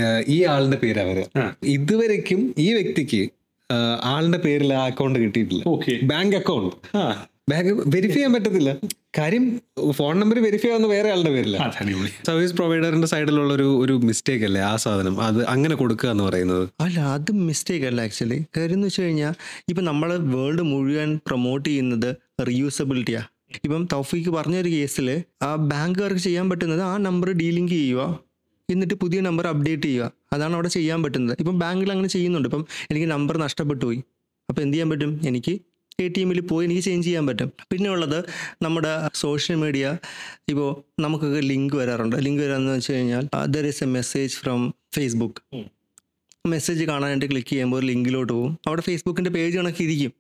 ഈ ആളുടെ പേരാ വരിക. ഇതുവരേക്കും ഈ വ്യക്തിക്ക് ആളുടെ പേരിൽ ആ അക്കൗണ്ട് കിട്ടിയിട്ടില്ല. ബാങ്ക് അക്കൗണ്ട് ബാങ്ക് വെരിഫൈ ചെയ്യാൻ പറ്റത്തില്ല. കാര്യം ഫോൺ നമ്പർ വെരിഫൈ ആവുന്ന വേറെ ആളുടെ പേരില്ല. സർവീസ് പ്രൊവൈഡറിന്റെ സൈഡിലുള്ള ഒരു മിസ്റ്റേക്ക് അല്ലേ ആ സാധനം, അത് അങ്ങനെ കൊടുക്കുക എന്ന് പറയുന്നത്? അല്ല, അത് മിസ്റ്റേക്ക് അല്ല ആക്ച്വലി. കാര്യം എന്ന് വെച്ച് കഴിഞ്ഞാൽ ഇപ്പം നമ്മൾ വേൾഡ് മുഴുവൻ പ്രൊമോട്ട് ചെയ്യുന്നത് റീയൂസബിലിറ്റിയാണ്. ഇപ്പം തൗഫീക്ക് പറഞ്ഞൊരു കേസിൽ ആ ബാങ്കുകാർക്ക് ചെയ്യാൻ പറ്റുന്നത് ആ നമ്പർ ഡീലിങ്ക് ചെയ്യുക, എന്നിട്ട് പുതിയ നമ്പർ അപ്ഡേറ്റ് ചെയ്യുക. അതാണ് അവിടെ ചെയ്യാൻ പറ്റുന്നത്. ഇപ്പം ബാങ്കിൽ അങ്ങനെ ചെയ്യുന്നുണ്ട്. ഇപ്പം എനിക്ക് നമ്പർ നഷ്ടപ്പെട്ടു പോയി, അപ്പോൾ എന്ത് ചെയ്യാൻ പറ്റും? എനിക്ക് ATM-ൽ പോയി എനിക്ക് ചേഞ്ച് ചെയ്യാൻ പറ്റും. പിന്നെ ഉള്ളത് നമ്മുടെ സോഷ്യൽ മീഡിയ. ഇപ്പോൾ നമുക്കൊക്കെ ലിങ്ക് വരാറുണ്ട്. ലിങ്ക് വരാമെന്ന് വെച്ച് കഴിഞ്ഞാൽ there is a message from Facebook. Message കാണാനായിട്ട് ക്ലിക്ക് ചെയ്യുമ്പോൾ ഒരു ലിങ്കിലോട്ട് പോകും. അവിടെ ഫേസ്ബുക്കിൻ്റെ പേജ് കണക്ക് ഇരിക്കും.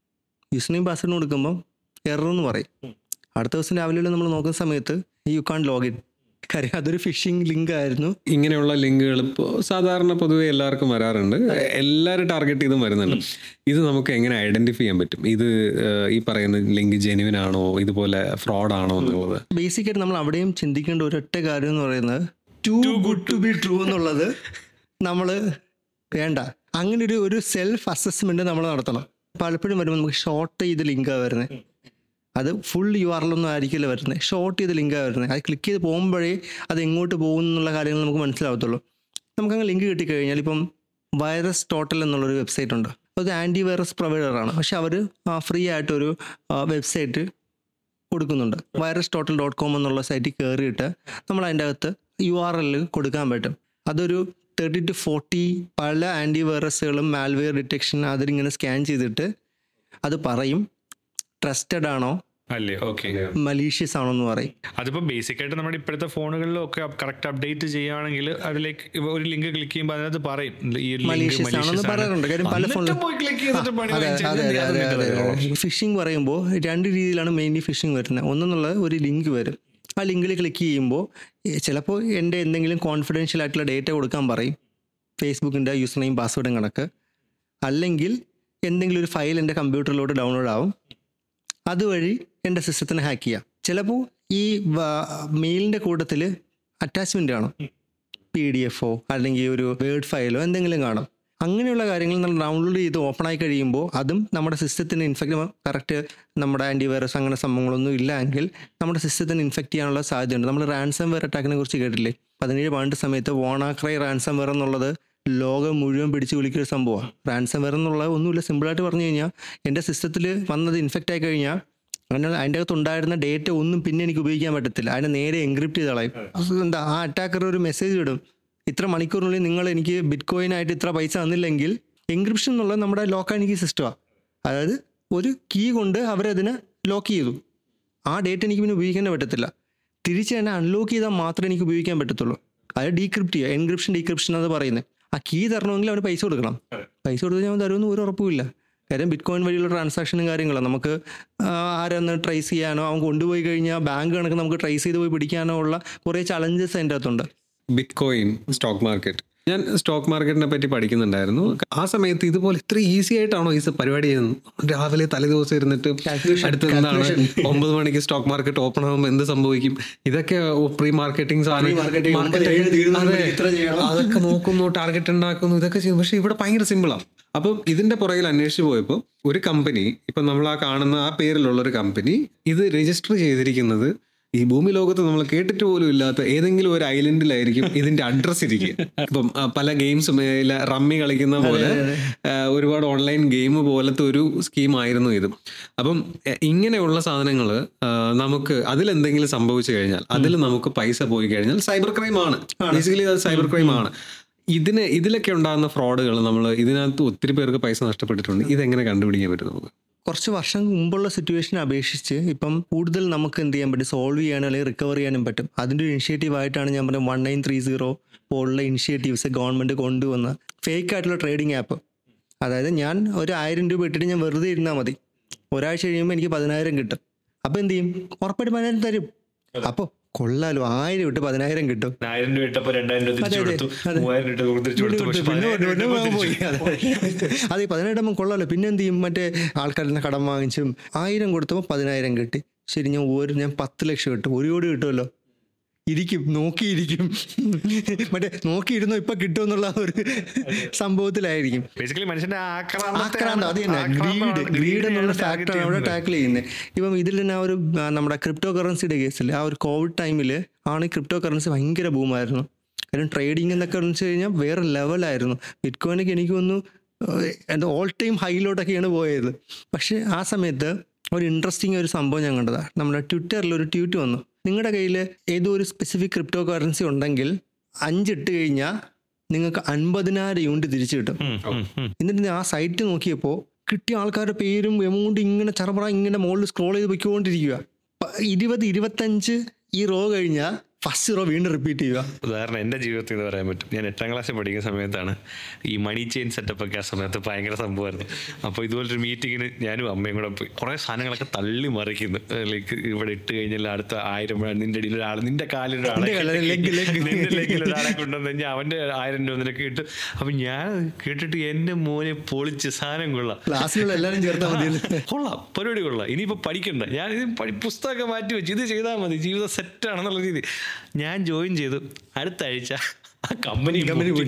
യൂസർ നെയിം പാസ്വേഡ് കൊടുക്കുമ്പോൾ എറർ എന്ന് പറയും. അടുത്ത ദിവസം രാവിലെ നമ്മൾ നോക്കുന്ന സമയത്ത് യു കാൺ ലോഗിൻ. കാര്യം അതൊരു ഫിഷിംഗ് ലിങ്ക് ആയിരുന്നു. ഇങ്ങനെയുള്ള ലിങ്കുകൾ ഇപ്പോൾ സാധാരണ പൊതുവെ എല്ലാവർക്കും വരാറുണ്ട്, എല്ലാവരും ടാർഗറ്റ് ചെയ്തും വരുന്നുണ്ട്. ഇത് നമുക്ക് എങ്ങനെ ഐഡന്റിഫൈ ചെയ്യാൻ പറ്റും? ഇത് ഈ പറയുന്ന ലിങ്ക് ജെന്യുവൻ ആണോ, ഇതുപോലെ ഫ്രോഡ് ആണോ എന്നുള്ളത്? ബേസിക്കായിട്ട് നമ്മൾ അവിടെയും ചിന്തിക്കേണ്ട ഒരൊറ്റ കാര്യം എന്ന് പറയുന്നത് too good to be true എന്നുള്ളത് നമ്മൾ വേണ്ട. അങ്ങനെ ഒരു സെൽഫ് അസസ്മെന്റ് നമ്മൾ നടത്തണം. പലപ്പോഴും വരുമ്പോൾ നമുക്ക് ഷോർട്ട് ചെയ്ത് ലിങ്കാണ് വരുന്നത്. അത് ഫുൾ URL ഒന്നും ആയിരിക്കില്ല വരുന്നത്, ഷോർട്ട് ചെയ്ത് ലിങ്കാണ് വരുന്നത്. അത് ക്ലിക്ക് ചെയ്ത് പോകുമ്പോഴേ അത് എങ്ങോട്ട് പോകും എന്നുള്ള കാര്യങ്ങൾ നമുക്ക് മനസ്സിലാവത്തുള്ളൂ. നമുക്കങ്ങനെ ലിങ്ക് കിട്ടിക്കഴിഞ്ഞാൽ, ഇപ്പം വൈറസ് ടോട്ടൽ എന്നുള്ളൊരു വെബ്സൈറ്റ് ഉണ്ട്. അത് ആൻറ്റി വൈറസ് പ്രൊവൈഡറാണ്. പക്ഷെ അവർ ഫ്രീ ആയിട്ടൊരു വെബ്സൈറ്റ് കൊടുക്കുന്നുണ്ട്. virustottal.com എന്നുള്ള സൈറ്റിൽ കയറിയിട്ട് നമ്മൾ അതിൻ്റെ അകത്ത് URL കൊടുക്കാൻ പറ്റും. അതൊരു 30 to 40 പല ആൻറ്റി വൈറസുകളും മാൽവെയർ ഡിറ്റക്ഷൻ അതിലിങ്ങനെ സ്കാൻ ചെയ്തിട്ട് അത് പറയും ട്രസ്റ്റഡ് ആണോ അല്ലേ, ഓക്കെ, മലീഷ്യസ് ആണോ എന്ന് പറയും. അതിപ്പോൾ ബേസിക് ആയിട്ട് നമ്മുടെ ഇപ്പോഴത്തെ ഫോണുകളിലും ഒക്കെ കറക്റ്റ് അപ്ഡേറ്റ് ചെയ്യുകയാണെങ്കിൽ അതിലേക്ക് ഒരു ലിങ്ക് ക്ലിക്ക് ചെയ്യുമ്പോൾ അതിനകത്ത് പറയും ഈ മലീഷ്യസ് ആണെന്ന് പറയാറുണ്ട്. കാര്യം പല ഫോണിലും ഫിഷിംഗ് പറയുമ്പോൾ രണ്ട് രീതിയിലാണ് മെയിൻലി ഫിഷിംഗ് വരുന്നത്. ഒന്നെന്നുള്ളത് ഒരു ലിങ്ക് വരും, ആ ലിങ്കിൽ ക്ലിക്ക് ചെയ്യുമ്പോൾ ചിലപ്പോൾ എൻ്റെ എന്തെങ്കിലും കോൺഫിഡൻഷ്യൽ ആയിട്ടുള്ള ഡേറ്റ കൊടുക്കാൻ പറയും, ഫേസ്ബുക്കിൻ്റെ യൂസർ നെയിം പാസ്വേഡും കണക്ക്. അല്ലെങ്കിൽ എന്തെങ്കിലും ഒരു ഫയൽ എൻ്റെ കമ്പ്യൂട്ടറിലോട്ട് ഡൗൺലോഡ് ആവും, അതുവഴി എൻ്റെ സിസ്റ്റത്തിനെ ഹാക്ക് ചെയ്യാം. ചിലപ്പോൾ ഈ മെയിലിൻ്റെ കൂട്ടത്തിൽ അറ്റാച്ച്മെൻ്റ് കാണും, PDF അല്ലെങ്കിൽ ഒരു വേർഡ് ഫയലോ എന്തെങ്കിലും കാണും. അങ്ങനെയുള്ള കാര്യങ്ങൾ നമ്മൾ ഡൗൺലോഡ് ചെയ്ത് ഓപ്പൺ ആയി കഴിയുമ്പോൾ അതും നമ്മുടെ സിസ്റ്റത്തിന് ഇൻഫെക്റ്റ്, കറക്റ്റ് നമ്മുടെ ആൻറ്റിവൈറസ് അങ്ങനെ സംഭവങ്ങളൊന്നും ഇല്ല എങ്കിൽ നമ്മുടെ സിസ്റ്റത്തിന് ഇൻഫെക്റ്റ് ചെയ്യാനുള്ള സാധ്യതയുണ്ട്. നമ്മൾ റാൻസം വെയർ അറ്റാക്കിനെ കുറിച്ച് കേട്ടില്ലേ? 17 പണ്ട് സമയത്ത് വാണാക്രൈ റാൻസം വെയർ എന്നുള്ളത് ലോകം മുഴുവൻ പിടിച്ച് വിളിക്കൊരു സംഭവമാണ്. റാൻസം വെയർ എന്നുള്ളത് ഒന്നുമില്ല, സിമ്പിളായിട്ട് പറഞ്ഞു കഴിഞ്ഞാൽ എൻ്റെ സിസ്റ്റത്തിൽ വന്നത് ഇൻഫെക്റ്റ് ആയി കഴിഞ്ഞാൽ അങ്ങനെ അതിൻ്റെ അകത്ത് ഉണ്ടായിരുന്ന ഡേറ്റ ഒന്നും പിന്നെ എനിക്ക് ഉപയോഗിക്കാൻ പറ്റത്തില്ല, അതിനെ നേരെ എൻക്രിപ്റ്റ് ചെയ്ത് കളയും. എന്താ, ആ അറ്റാക്കർ ഒരു മെസ്സേജ് വിടും, ഇത്ര മണിക്കൂറിനുള്ളിൽ നിങ്ങൾ എനിക്ക് ബിറ്റ് കോയിൻ ആയിട്ട് ഇത്ര പൈസ തന്നില്ലെങ്കിൽ. എൻക്രിപ്ഷൻ എന്നുള്ളത് നമ്മുടെ ലോക്ക് ആൻഡ് കീ സിസ്റ്റമാണ്. അതായത് ഒരു കീ കൊണ്ട് അവരതിനെ ലോക്ക് ചെയ്തു, ആ ഡേറ്റ എനിക്ക് പിന്നെ ഉപയോഗിക്കാൻ പറ്റത്തില്ല. തിരിച്ച് തന്നെ അൺലോക്ക് ചെയ്താൽ മാത്രമേ എനിക്ക് ഉപയോഗിക്കാൻ പറ്റത്തുള്ളൂ. അത് ഡീക്രിപ്റ്റ് ചെയ്യുക, എൻക്രിപ്ഷൻ ഡീക്രിപ്ഷൻ എന്ന് പറയുന്നത്. ആ കീ തരണമെങ്കിൽ അവന് പൈസ കൊടുക്കണം. പൈസ കൊടുത്ത് ഞാൻ തരുമെന്ന് ഒരു ഉറപ്പുമില്ല. കാര്യം ബിറ്റ് കോയിൻ വഴിയുള്ള ട്രാൻസാക്ഷനും കാര്യങ്ങളും നമുക്ക് ആരൊന്ന് ട്രേസ് ചെയ്യാനോ അവൻ കൊണ്ടുപോയി കഴിഞ്ഞാൽ ബാങ്ക് കണക്ക് നമുക്ക് ട്രേസ് ചെയ്ത് പോയി പിടിക്കാനോ ഉള്ള കുറേ ചലഞ്ചസ് അതിൻ്റെ അകത്തുണ്ട്. Bitcoin, stock market. ഞാൻ സ്റ്റോക്ക് മാർക്കറ്റിനെ പറ്റി പഠിക്കുന്നുണ്ടായിരുന്നു. ആ സമയത്ത് ഇതുപോലെ ഇത്ര ഈസി ആയിട്ടാണോ ഈ പരിപാടി ചെയ്യുന്നത്? രാവിലെ തലേദിവസം ഇരുന്നിട്ട് അടുത്ത 9 മണിക്ക് സ്റ്റോക്ക് മാർക്കറ്റ് ഓപ്പൺ ആകുമ്പോൾ എന്ത് സംഭവിക്കും, ഇതൊക്കെ പ്രീ മാർക്കറ്റിംഗ് അതൊക്കെ നോക്കുന്നു, ടാർഗറ്റ് ഉണ്ടാക്കുന്നു, ഇതൊക്കെ ചെയ്യുന്നു. പക്ഷെ ഇവിടെ ഭയങ്കര സിമ്പിളാണ്. അപ്പം ഇതിന്റെ പുറകിൽ അന്വേഷിച്ച് പോയപ്പോൾ ഒരു കമ്പനി, ഇപ്പം നമ്മൾ ആ കാണുന്ന ആ പേരിലുള്ള ഒരു കമ്പനി, ഇത് രജിസ്റ്റർ ചെയ്തിരിക്കുന്നത് ഈ ഭൂമി ലോകത്ത് നമ്മൾ കേട്ടിട്ട് പോലും ഇല്ലാത്ത ഏതെങ്കിലും ഒരു ഐലൻഡിലായിരിക്കും ഇതിന്റെ അഡ്രസ് ഇരിക്കുക. ഇപ്പം പല ഗെയിംസും റമ്മി കളിക്കുന്ന പോലെ ഒരുപാട് ഓൺലൈൻ ഗെയിം പോലത്തെ ഒരു സ്കീമായിരുന്നു ഇത്. അപ്പം ഇങ്ങനെയുള്ള സാധനങ്ങൾ നമുക്ക് അതിലെന്തെങ്കിലും സംഭവിച്ചു കഴിഞ്ഞാൽ, അതിൽ നമുക്ക് പൈസ പോയി കഴിഞ്ഞാൽ സൈബർ ക്രൈം ആണ്. ബേസിക്കലി അത് സൈബർ ക്രൈം ആണ്. ഇതിലൊക്കെ ഉണ്ടാകുന്ന ഫ്രോഡുകൾ നമ്മൾ ഇതിനകത്ത് ഒത്തിരി പേർക്ക് പൈസ നഷ്ടപ്പെട്ടിട്ടുണ്ട്. ഇതെങ്ങനെ കണ്ടുപിടിക്കാൻ പറ്റും നമുക്ക്? കുറച്ച് വർഷം മുമ്പുള്ള സിറ്റുവേഷനെ അപേക്ഷിച്ച് ഇപ്പം കൂടുതൽ നമുക്ക് എന്ത് ചെയ്യാൻ പറ്റും, സോൾവ് ചെയ്യാനും അല്ലെങ്കിൽ റിക്കവർ ചെയ്യാനും പറ്റും. അതിൻ്റെ ഒരു ഇനിഷ്യേറ്റീവ് ആയിട്ടാണ് ഞാൻ പറഞ്ഞത് 1930 പോലുള്ള ഇനിഷ്യേറ്റീവ്സ് ഗവൺമെൻറ് കൊണ്ടുവന്ന ഫേക്ക് ആയിട്ടുള്ള ട്രേഡിംഗ് ആപ്പ്. അതായത് ഞാൻ ഒരു 1000 രൂപ ഇട്ടിട്ട് ഞാൻ വെറുതെ ഇരുന്നാൽ മതി, ഒരാഴ്ച കഴിയുമ്പോൾ എനിക്ക് 10,000 കിട്ടും. അപ്പോൾ എന്ത് ചെയ്യും, ഉറപ്പായിട്ട് 10,000 തരും. അപ്പോൾ കൊള്ളാലോ, 1000 ഇട്ട് 10,000 കിട്ടും. 1000 രൂപ ഇട്ടപ്പോൾ 2000 രൂപ തിരിച്ചു കൊടുത്തു, 3000 രൂപ തിരിച്ചു കൊടുത്തു. പക്ഷേ 10,000 പോയി. അതെ, 10,000 കൊള്ളാലോ. പിന്നെ എന്ത് ചെയ്യും, മറ്റേ ആൾക്കാരുടെ കടം വാങ്ങിച്ചും 1000 കൊടുത്തപ്പോൾ 10,000 കിട്ടി. ശരി, ഞാൻ 10 ലക്ഷം കിട്ടും, 1 കോടി കിട്ടുമല്ലോ. ഇരിക്കും, നോക്കിയിരിക്കും, മറ്റേ നോക്കിയിരുന്നോ ഇപ്പൊ കിട്ടുമെന്നുള്ള ഒരു സംഭവത്തിലായിരിക്കും. ബേസിക്കലി മനുഷ്യന്റെ ആക്രാന്തം, അത് തന്നെ ഗ്രീഡ് എന്നുള്ള ഫാക്ടറാണ് അവിടെ ടാക്കിൾ ചെയ്യുന്നത്. ഇപ്പം ഇതിൽ തന്നെ ഒരു നമ്മുടെ ക്രിപ്റ്റോ കറൻസിയുടെ കേസിൽ ആ ഒരു കോവിഡ് ടൈമിൽ ആണ് ക്രിപ്റ്റോ കറൻസി ഭയങ്കര ബൂമായിരുന്നു. കാരണം ട്രേഡിംഗ് എന്നൊക്കെ വെച്ച് കഴിഞ്ഞാൽ വേറെ ലെവലായിരുന്നു. ബിറ്റ്കോയിനൊക്കെ എനിക്ക് തോന്നുന്നു എന്താ ഓൾ ടൈം ഹൈയിലോട്ടൊക്കെയാണ് പോയത്. പക്ഷേ ആ സമയത്ത് ഒരു ഇൻട്രസ്റ്റിംഗ് ഒരു സംഭവം ഞാൻ കണ്ടതാണ്. നമ്മുടെ ട്വിറ്ററിൽ ഒരു ട്വീറ്റ് വന്നു, നിങ്ങളുടെ കയ്യിൽ ഏതോ ഒരു സ്പെസിഫിക് ക്രിപ്റ്റോ കറൻസി ഉണ്ടെങ്കിൽ 5 ഇട്ട് കഴിഞ്ഞാൽ നിങ്ങൾക്ക് 50,000 യൂണിറ്റ് തിരിച്ചു കിട്ടും. എന്നിട്ട് ആ സൈറ്റ് നോക്കിയപ്പോൾ കിട്ടിയ ആൾക്കാരുടെ പേരും എമൗണ്ട് ഇങ്ങനെ ചറപറ ഇങ്ങനെ മുകളിൽ സ്ക്രോൾ ചെയ്ത് പോയിക്കൊണ്ടിരിക്കുക. 20-25 ഈ റോ കഴിഞ്ഞാൽ ഫസ്റ്റ് റോ വീണ്ടും റിപ്പീറ്റ് ചെയ്യുക. ഉദാഹരണം എൻ്റെ ജീവിതത്തിൽ എന്ന് പറയാൻ പറ്റും. ഞാൻ 8ാം ക്ലാസ്സിൽ പഠിക്കുന്ന സമയത്താണ് ഈ മണി ചെയിൻ സെറ്റപ്പ് ഒക്കെ. ആ സമയത്ത് ഭയങ്കര സംഭവമായിരുന്നു. അപ്പോൾ ഇതുപോലൊരു മീറ്റിങ്ങിന് ഞാനും അമ്മയും കൂടെ പോയി. കുറേ സാധനങ്ങളൊക്കെ തള്ളി മറിക്കുന്നു. ലൈക്ക് ഇവിടെ ഇട്ട് കഴിഞ്ഞാൽ അടുത്ത 1000 നിന്റെ അടിയിൽ ഒരാൾ, നിന്റെ കാലിൽ ഒരാളെ, നിന്റെ ലെഗിൽ ഒരാളെ കൊണ്ടുവന്ന് കഴിഞ്ഞാൽ അവൻ്റെ 1000 രൂപ നിനക്ക് കിട്ടും. അപ്പം ഞാൻ കേട്ടിട്ട് എൻ്റെ മോനെ പൊളിച്ച്, സാധനം കൊള്ളാം, ക്ലാസ്സിലുള്ള എല്ലാവരും ചേർത്താൽ മതി, കൊള്ളാം, പരിപാടി കൊള്ളാം, ഇനിയിപ്പോൾ പഠിക്കണ്ട, ഞാൻ ഇത് പുസ്തകമൊക്കെ മാറ്റി വെച്ച് ഇത് ചെയ്താൽ മതി, ജീവിതം സെറ്റാണെന്നുള്ള രീതി. ഞാൻ ജോയിൻ ചെയ്തു. അടുത്ത ആഴ്ച ആ കമ്പനി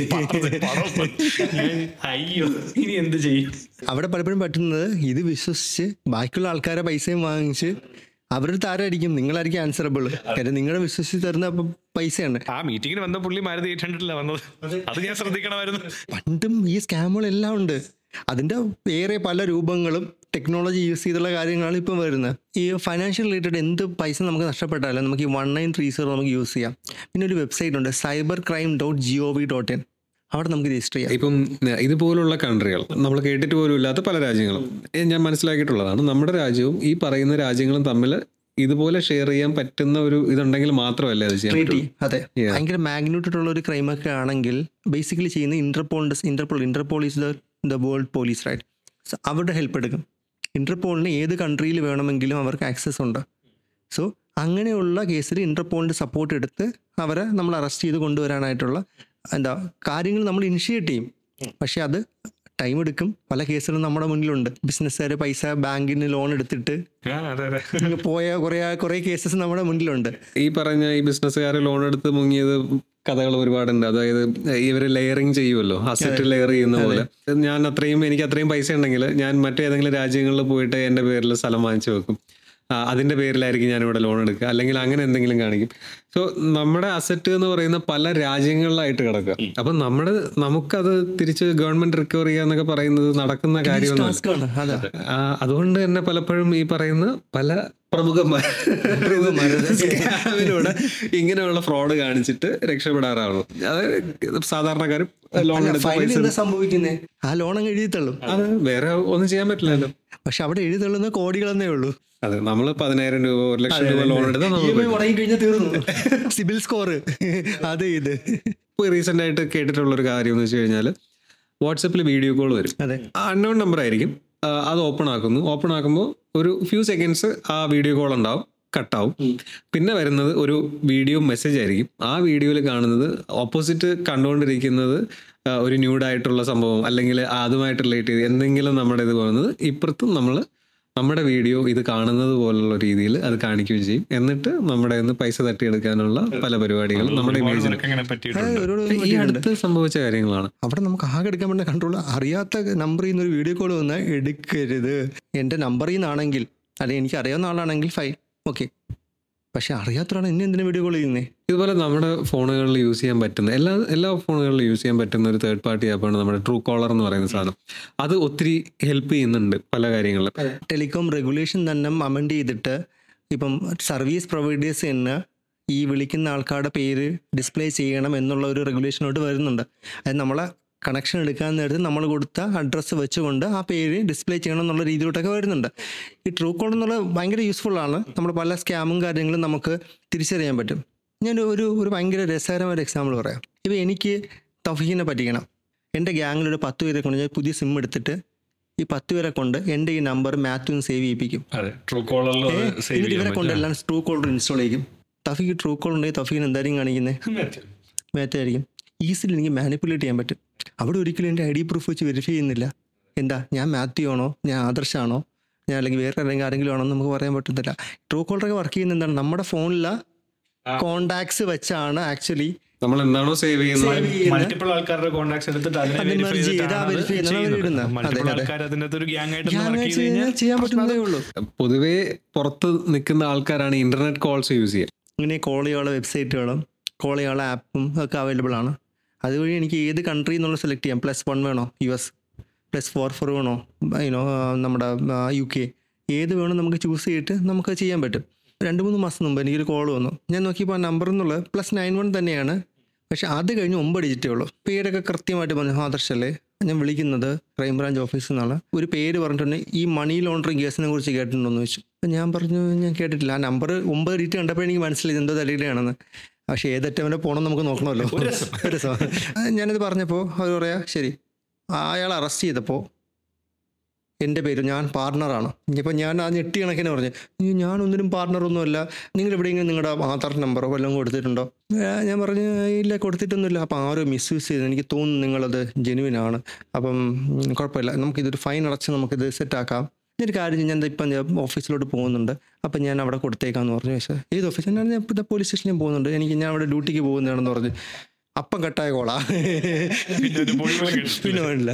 അയ്യോ ഇനി എന്ത് ചെയ്യും. അവിടെ പലപ്പോഴും പറ്റുന്നത് ഇത് വിശ്വസിച്ച് ബാക്കിയുള്ള ആൾക്കാരെ പൈസയും വാങ്ങിച്ച് അവരുടെ താരമായിരിക്കും, നിങ്ങളായിരിക്കും ആൻസറബിൾ. കാര്യം നിങ്ങളെ വിശ്വസിച്ച് തരുന്ന പൈസയാണ്. ആ മീറ്റിങ്ങിന് വന്ന പുള്ളി Maruti 800 വന്നത്, അത് ഞാൻ ശ്രദ്ധിക്കണമായിരുന്നു. പണ്ടും ഈ സ്കാമുകളെല്ലാം ഉണ്ട്. അതിൻ്റെ വേറെ പല രൂപങ്ങളും ടെക്നോളജി യൂസ് ചെയ്തുള്ള കാര്യങ്ങളാണ് ഇപ്പം വരുന്നത്. ഈ ഫൈനാൻഷ്യൽ റിലേറ്റഡ് എന്ത് പൈസ നമുക്ക് നഷ്ടപ്പെട്ടാലും നമുക്ക് ഈ 1930 നമുക്ക് യൂസ് ചെയ്യാം. പിന്നെ ഒരു വെബ്സൈറ്റ് ഉണ്ട്, cybercrime.gov.in. അവിടെ നമുക്ക് രജിസ്റ്റർ ചെയ്യാം. ഇപ്പം ഇതുപോലുള്ള കൺട്രികൾ നമ്മൾ കേട്ടിട്ട് പോലും ഇല്ലാത്ത പല രാജ്യങ്ങളും ഞാൻ മനസ്സിലാക്കിയിട്ടുള്ളതാണ്. നമ്മുടെ രാജ്യവും ഈ പറയുന്ന രാജ്യങ്ങളും തമ്മിൽ ഇതുപോലെ ഷെയർ ചെയ്യാൻ പറ്റുന്ന ഒരു ഇതുണ്ടെങ്കിൽ മാത്രമല്ലേ അത് ചെയ്യാൻ പറ്റൂ. അതെ, ഭയങ്കര മാഗ്നിറ്റ്യൂഡ് ഉള്ള ഒരു ക്രൈമൊക്കെ ആണെങ്കിൽ ബേസിക്കലി ചെയ്യുന്ന Interpol is the world police, right? So അവരുടെ ഹെൽപ്പ് എടുക്കും. ഇന്റർപോളിന് ഏത് കൺട്രിയിൽ വേണമെങ്കിലും അവർക്ക് ആക്സസ് ഉണ്ട്. സോ അങ്ങനെയുള്ള കേസിൽ ഇന്റർപോളിൻ്റെ സപ്പോർട്ട് എടുത്ത് അവരെ നമ്മൾ അറസ്റ്റ് ചെയ്ത് കൊണ്ടുവരാനായിട്ടുള്ള കാര്യങ്ങൾ നമ്മൾ ഇനിഷ്യേറ്റ് ചെയ്യും. പക്ഷെ അത് ടൈം എടുക്കും. പല കേസുകളും നമ്മുടെ മുന്നിലുണ്ട്. ബിസിനസ്സുകാർ പൈസ ബാങ്കിന് ലോൺ എടുത്തിട്ട് പോയ കുറേ കേസസ് നമ്മുടെ മുന്നിലുണ്ട്. ഈ പറഞ്ഞ ഈ ബിസിനസ്സുകാർ ലോൺ എടുത്ത് മുങ്ങിയത് കഥകൾ ഒരുപാടുണ്ട്. അതായത് ഇവർ ലെയറിങ് ചെയ്യുമല്ലോ, അസറ്റ് ലെയർ ചെയ്യുന്ന പോലെ. എനിക്ക് അത്രയും പൈസ ഉണ്ടെങ്കിൽ ഞാൻ മറ്റേതെങ്കിലും രാജ്യങ്ങളിൽ പോയിട്ട് എൻ്റെ പേരിൽ സ്ഥലം വാങ്ങിച്ചു വെക്കും, അതിൻ്റെ പേരിലായിരിക്കും ഞാനിവിടെ ലോൺ എടുക്കുക, അല്ലെങ്കിൽ അങ്ങനെ എന്തെങ്കിലും കാണിക്കും. സോ നമ്മുടെ അസറ്റ് എന്ന് പറയുന്ന പല രാജ്യങ്ങളിലായിട്ട് കിടക്കുക. അപ്പം നമുക്കത് തിരിച്ച് ഗവൺമെന്റ് റിക്കവർ ചെയ്യുക എന്നൊക്കെ പറയുന്നത് നടക്കുന്ന കാര്യമൊന്നുമല്ല. അതുകൊണ്ട് തന്നെ പലപ്പോഴും ഈ പറയുന്ന പല പ്രമുഖന്മാരിലൂടെ ഇങ്ങനെയുള്ള ഫ്രോഡ് കാണിച്ചിട്ട് രക്ഷപ്പെടാറാവുള്ളൂ. അതായത് സാധാരണക്കാരും ലോൺ എടുത്ത് സംഭവിക്കുന്നേ ആ ലോൺ അങ്ങ് എഴുതിത്തള്ളും. അത് വേറെ ഒന്നും ചെയ്യാൻ പറ്റില്ലല്ലോ. പക്ഷെ അവിടെ എഴുതിത്തള്ളുന്ന കോടികളെന്നേ ഉള്ളൂ. അതെ, നമ്മൾ 10,000 രൂപ 1,00,000 രൂപ ലോൺ എടുത്താൽ സിബിൽ സ്കോർ അത് ഇത്. ഇപ്പോൾ റീസെന്റ് ആയിട്ട് കേട്ടിട്ടുള്ളൊരു കാര്യം എന്ന് വെച്ച് കഴിഞ്ഞാൽ വാട്സപ്പിൽ വീഡിയോ കോൾ വരും. അൺനോൺ നമ്പർ ആയിരിക്കും. അത് ഓപ്പൺ ആക്കുമ്പോൾ ഒരു ഫ്യൂ സെക്കൻഡ്സ് ആ വീഡിയോ കോൾ ഉണ്ടാവും, കട്ടാവും. പിന്നെ വരുന്നത് ഒരു വീഡിയോ മെസ്സേജ് ആയിരിക്കും. ആ വീഡിയോയിൽ കാണുന്നത് ഓപ്പോസിറ്റ് കണ്ടുകൊണ്ടിരിക്കുന്നത് ഒരു ന്യൂഡായിട്ടുള്ള സംഭവം അല്ലെങ്കിൽ അതുമായിട്ട് റിലേറ്റ് ചെയ്ത് എന്തെങ്കിലും നമ്മുടെ ഇത് പോകുന്നത് ഇപ്പുറത്തും നമ്മുടെ വീഡിയോ ഇത് കാണുന്നത് പോലുള്ള രീതിയിൽ അത് കാണിക്കുകയും ചെയ്യും. എന്നിട്ട് നമ്മുടെ പൈസ തട്ടിയെടുക്കാനുള്ള പല പരിപാടികളും നമ്മുടെ ഇമേജിന് ഈ അടുത്ത് സംഭവിച്ച കാര്യങ്ങളാണ്. അവിടെ നമുക്ക് ആകെ എടുക്കാൻ പറ്റുന്ന കൺട്രോൾ. അറിയാത്ത നമ്പറിൽ നിന്ന് ഒരു വീഡിയോ കോൾ വന്നാൽ എടുക്കരുത്. എൻ്റെ നമ്പറിൽ നിന്നാണെങ്കിൽ അല്ലെങ്കിൽ എനിക്ക് അറിയാവുന്ന ആളാണെങ്കിൽ ഫൈൻ, ഓക്കെ. പക്ഷെ അറിയാത്തവരാണ് എന്നെ എന്തിനാ വീഡിയോ കോൾ ചെയ്യുന്നത്? ഇതുപോലെ നമ്മുടെ ഫോണുകളിൽ യൂസ് ചെയ്യാൻ പറ്റുന്ന എല്ലാ ഫോണുകളിലും യൂസ് ചെയ്യാൻ പറ്റുന്ന ഒരു തേർഡ് പാർട്ടി ആപ്പാണ് നമ്മുടെ ട്രൂ കോളർ എന്ന് പറയുന്ന സാധനം. അത് ഒത്തിരി ഹെൽപ്പ് ചെയ്യുന്നുണ്ട് പല കാര്യങ്ങളിലും. ടെലികോം റെഗുലേഷൻ തന്നെ അമെൻഡ് ചെയ്തിട്ട് ഇപ്പം സർവീസ് പ്രൊവൈഡേഴ്സ് തന്നെ ഈ വിളിക്കുന്ന ആൾക്കാരുടെ പേര് ഡിസ്പ്ലേ ചെയ്യണം എന്നുള്ള ഒരു റെഗുലേഷനോട്ട് വരുന്നുണ്ട്. അത് നമ്മളെ കണക്ഷൻ എടുക്കാൻ നേരത്ത് നമ്മൾ കൊടുത്ത അഡ്രസ്സ് വെച്ചുകൊണ്ട് ആ പേര് ഡിസ്പ്ലേ ചെയ്യണം എന്നുള്ള രീതിയിലോട്ടൊക്കെ വരുന്നുണ്ട്. ഈ ട്രൂ കോളർ എന്നുള്ളത് ഭയങ്കര യൂസ്ഫുള്ളാണ്. നമ്മൾ പല സ്കാമും കാര്യങ്ങളും നമുക്ക് തിരിച്ചറിയാൻ പറ്റും. ഞാൻ ഒരു ഭയങ്കര രസകരമായ എക്സാമ്പിൾ പറയാം. ഇപ്പോൾ എനിക്ക് തൗഫീഖിനെ പറ്റിക്കണം. എൻ്റെ ഗ്യാങ്ങിലൊരു 10 പേരെ കൊണ്ട് ഞാൻ പുതിയ സിം എടുത്തിട്ട് ഈ 10 പേരെ കൊണ്ട് എൻ്റെ ഈ നമ്പർ മാത്യുവിന് സേവ് ചെയ്യിപ്പിക്കും. എന്നിട്ട് ഇവരെ കൊണ്ടെല്ലാം ട്രൂ കോളർ ഇൻസ്റ്റാൾ ചെയ്യും. തൗഫീഖ് ട്രൂ കോളർ ഉണ്ടെങ്കിൽ തൗഫീഖിന് എന്തായിരിക്കും കാണിക്കുന്നത്? മാറ്റായിരിക്കും. ഈസിലി എനിക്ക് മാനിപ്പുലേറ്റ് ചെയ്യാൻ പറ്റും. അവിടെ ഒരിക്കലും എൻ്റെ ID പ്രൂഫ് വെച്ച് വെരിഫൈ ചെയ്യുന്നില്ല. എന്താ ഞാൻ മാത്യു ആണോ, ഞാൻ ആദർശാണോ, ഞാൻ അല്ലെങ്കിൽ വേറെ ആരെങ്കിലും ആണോ നമുക്ക് പറയാൻ പറ്റത്തില്ല. ട്രൂ കോളറൊക്കെ വർക്ക് ചെയ്യുന്ന എന്താണ്, നമ്മുടെ ഫോണിലെ കോണ്ടാക്ട്സ് വെച്ചാണ് ആക്ച്വലി നമ്മൾ എന്താണോ സേവ് ചെയ്യുന്നത് മൾട്ടിപ്പിൾ ആൾക്കാരുടെ കോൺടാക്ട്സ് എടുത്തിട്ട് ചെയ്യാൻ പറ്റുന്നതേ ഉള്ളൂ. പൊതുവേ പുറത്ത് നിൽക്കുന്ന ആൾക്കാരാണ് ഇന്റർനെറ്റ് കോൾസ് യൂസ് ചെയ്യുക. ഇങ്ങനെ കോൾ ചെയ്യാനുള്ള വെബ്സൈറ്റുകളും കോൾ ചെയ്യാനുള്ള ആപ്പും ഒക്കെ അവൈലബിൾ ആണ്. അതുവഴി എനിക്ക് ഏത് കൺട്രി എന്നുള്ള സെലക്ട് ചെയ്യാം. +1 വേണോ US, +4 വേണോ നമ്മുടെ UK, ഏത് വേണോ നമുക്ക് ചൂസ് ചെയ്തിട്ട് നമുക്ക് ചെയ്യാൻ പറ്റും. 2-3 മാസം മുമ്പ് എനിക്കൊരു കോൾ വന്നു. ഞാൻ നോക്കിയപ്പോൾ ആ നമ്പർ എന്നുള്ളത് +91 തന്നെയാണ്. പക്ഷെ അത് കഴിഞ്ഞ് 9 ഡിജിറ്റേ ഉള്ളൂ. പേരൊക്കെ കൃത്യമായിട്ട് പറഞ്ഞു, ആദർശല്ലേ ഞാൻ വിളിക്കുന്നത് ക്രൈംബ്രാഞ്ച് ഓഫീസിൽ നിന്നാണ്. ഒരു പേര് പറഞ്ഞിട്ടുണ്ടെങ്കിൽ ഈ മണി ലോണ്ടറിങ് കേസിനെ കുറിച്ച് കേട്ടിട്ടുണ്ടോയെന്ന് ചോദിച്ചു. അപ്പം ഞാൻ പറഞ്ഞു ഞാൻ കേട്ടിട്ടില്ല. ആ നമ്പർ 9 ഡിജിറ്റ് കണ്ടപ്പോൾ എനിക്ക് മനസ്സിലായി എന്തോ തലയിലാണെന്ന്. പക്ഷേ ഏതറ്റം വരെ പോകണം നമുക്ക് നോക്കണമല്ലോ. ഒരു ഞാനിത് പറഞ്ഞപ്പോൾ അവർ പറയാ ശരി. അയാൾ അറസ്റ്റ് ചെയ്തപ്പോൾ എൻ്റെ പേര്, ഞാൻ പാർട്ണറാണ്. ഇനിയിപ്പോൾ ഞാൻ ആ ഞെട്ടി കണക്കിന് പറഞ്ഞു, ഞാനൊന്നിനും പാർട്ണറൊന്നുമല്ല, നിങ്ങൾ എവിടെയെങ്കിലും നിങ്ങളുടെ ആധാർ നമ്പറോ വല്ലതും കൊടുത്തിട്ടുണ്ടോ? ഞാൻ പറഞ്ഞു ഇല്ല, കൊടുത്തിട്ടൊന്നുമില്ല. അപ്പോൾ ആരോ മിസ്യൂസ് ചെയ്ത് എനിക്ക് തോന്നുന്നു നിങ്ങളത് ജെനുവിനാണ്. അപ്പം കുഴപ്പമില്ല, നമുക്കിതൊരു ഫൈൻ അടച്ച് നമുക്കിത് സെറ്റാക്കാം. ഒരു കാര്യം ഞാൻ ഇപ്പം ഓഫീസിലോട്ട് പോകുന്നുണ്ട്, അപ്പം ഞാൻ അവിടെ കൊടുത്തേക്കാന്ന് പറഞ്ഞു. പക്ഷേ ഏത് ഓഫീസ്? ഞാൻ ഇപ്പോൾ പോലീസ് സ്റ്റേഷനിൽ പോകുന്നുണ്ട്, ഞാൻ അവിടെ ഡ്യൂട്ടിക്ക് പോകുന്നതാണെന്ന് പറഞ്ഞു. അപ്പം കട്ടായ കോളാ, പിന്നെ വേണ്ടില്ല.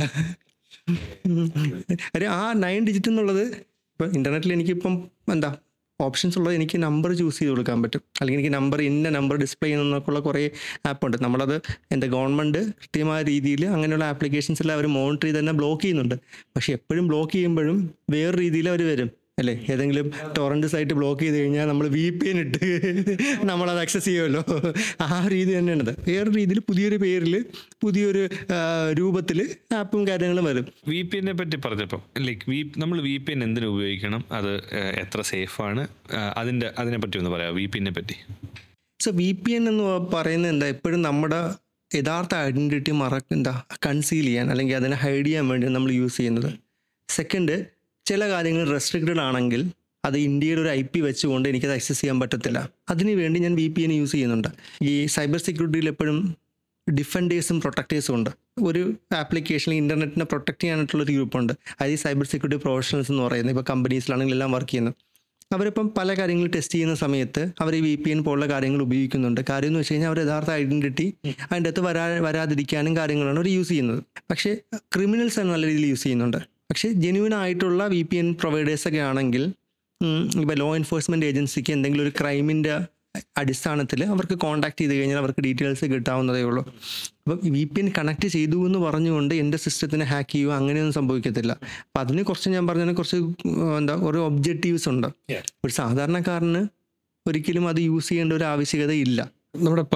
അരെ ആ 9 ഡിജിറ്റ് എന്നുള്ളത് ഇപ്പം ഇൻ്റർനെറ്റിൽ എനിക്കിപ്പം എന്താ ഓപ്ഷൻസ് ഉള്ളത്, എനിക്ക് നമ്പർ ചൂസ് ചെയ്ത് കൊടുക്കാൻ പറ്റും. അല്ലെങ്കിൽ എനിക്ക് ഇന്ന നമ്പർ ഡിസ്പ്ലേ ചെയ്യുന്നതൊക്കെയുള്ള കുറേ ആപ്പുണ്ട്. നമ്മളത് എൻ്റെ ഗവൺമെൻറ് കൃത്യമായ രീതിയിൽ അങ്ങനെയുള്ള ആപ്ലിക്കേഷൻസ് എല്ലാം അവർ മോണിറ്റർ ചെയ്ത് തന്നെ ബ്ലോക്ക് ചെയ്യുന്നുണ്ട്. പക്ഷേ എപ്പോഴും ബ്ലോക്ക് ചെയ്യുമ്പോഴും വേറെ രീതിയിൽ അവർ വരും അല്ലേ. ഏതെങ്കിലും ടൊറൻറ്റ് സൈറ്റ് ബ്ലോക്ക് ചെയ്ത് കഴിഞ്ഞാൽ നമ്മൾ VPN ഇട്ട് നമ്മളത് ആക്സസ് ചെയ്യുമല്ലോ. ആ രീതി തന്നെയാണത്. വേറെ രീതിയിൽ പുതിയൊരു പേരിൽ പുതിയൊരു രൂപത്തിൽ ആപ്പും കാര്യങ്ങളും വരും. VPN പറ്റി പറഞ്ഞപ്പോൾ നമ്മൾ VPN എന്തിനു ഉപയോഗിക്കണം, അത് എത്ര സേഫാണ്, അതിനെപ്പറ്റി ഒന്ന് പറയാം. VPN പറ്റി. സോ VPN എന്ന് പറയുന്നത് എന്താ, എപ്പോഴും നമ്മുടെ യഥാർത്ഥ ഐഡൻറ്റിറ്റി കൺസീൽ ചെയ്യാൻ അല്ലെങ്കിൽ അതിനെ ഹൈഡ് ചെയ്യാൻ വേണ്ടി നമ്മൾ യൂസ് ചെയ്യുന്നത്. സെക്കൻഡ്, ചില കാര്യങ്ങൾ റെസ്ട്രിക്റ്റഡ് ആണെങ്കിൽ അത് ഇന്ത്യയുടെ ഒരു IP വെച്ചുകൊണ്ട് എനിക്കത് ആക്സസ് ചെയ്യാൻ പറ്റത്തില്ല. അതിനു വേണ്ടി ഞാൻ VPN യൂസ് ചെയ്യുന്നുണ്ട്. ഈ സൈബർ സെക്യൂരിറ്റിയിൽ എപ്പോഴും ഡിഫൻഡേഴ്സും പ്രൊട്ടക്റ്റേഴ്സും ഉണ്ട്. ഒരു ആപ്ലിക്കേഷനിൽ ഇൻ്റർനെറ്റിനെ പ്രൊട്ടക്ട് ചെയ്യാനായിട്ടുള്ളൊരു ഗ്രൂപ്പുണ്ട്. അത് ഈ സൈബർ സെക്യൂരിറ്റി പ്രൊഫഷണൽസ് എന്ന് പറയുന്നത്. ഇപ്പോൾ കമ്പനീസിലാണെങ്കിൽ എല്ലാം വർക്ക് ചെയ്യുന്നത്. അവരിപ്പം പല കാര്യങ്ങൾ ടെസ്റ്റ് ചെയ്യുന്ന സമയത്ത് അവർ ഈ VPN പോലുള്ള കാര്യങ്ങൾ ഉപയോഗിക്കുന്നുണ്ട്. കാര്യം എന്ന് വെച്ച് കഴിഞ്ഞാൽ അവർ യഥാർത്ഥ ഐഡൻറ്റിറ്റി അതിൻ്റെ അകത്ത് വരാതിരിക്കാനും കാര്യങ്ങളാണ് അവർ യൂസ് ചെയ്യുന്നത്. പക്ഷേ ക്രിമിനൽസ് ആണ് നല്ല രീതിയിൽ യൂസ് ചെയ്യുന്നുണ്ട്. പക്ഷേ ജെന്യൂൻ ആയിട്ടുള്ള VPN പ്രൊവൈഡേഴ്സൊക്കെ ആണെങ്കിൽ ഇപ്പോൾ ലോ എൻഫോഴ്സ്മെൻറ്റ് ഏജൻസിക്ക് എന്തെങ്കിലും ഒരു ക്രൈമിൻ്റെ അടിസ്ഥാനത്തിൽ അവർക്ക് കോൺടാക്ട് ചെയ്ത് കഴിഞ്ഞാൽ അവർക്ക് ഡീറ്റെയിൽസ് കിട്ടാവുന്നതേ ഉള്ളൂ. അപ്പം VPN കണക്ട് ചെയ്തു എന്ന് പറഞ്ഞുകൊണ്ട് എൻ്റെ സിസ്റ്റത്തിനെ ഹാക്ക് ചെയ്യുക അങ്ങനെയൊന്നും സംഭവിക്കത്തില്ല. അപ്പം അതിന് കുറച്ച് ഞാൻ പറഞ്ഞതിന് കുറച്ച് ഓരോ ഒബ്ജക്റ്റീവ്സ് ഉണ്ട്. ഒരു സാധാരണക്കാരന് ഒരിക്കലും അത് യൂസ് ചെയ്യേണ്ട ഒരു ആവശ്യകത ഇല്ല. നമ്മുടെ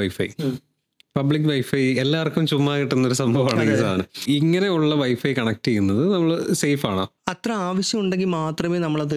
പബ്ലിക് വൈഫൈ എല്ലാവർക്കും ചുമ്മാ കിട്ടുന്നൊരു സംഭവമാണ് ഈ സാധനം. ഇങ്ങനെയുള്ള വൈഫൈ കണക്ട് ചെയ്യുന്നത് നമ്മൾ സേഫ് ആണോ? അത്ര ആവശ്യമുണ്ടെങ്കിൽ മാത്രമേ നമ്മളത്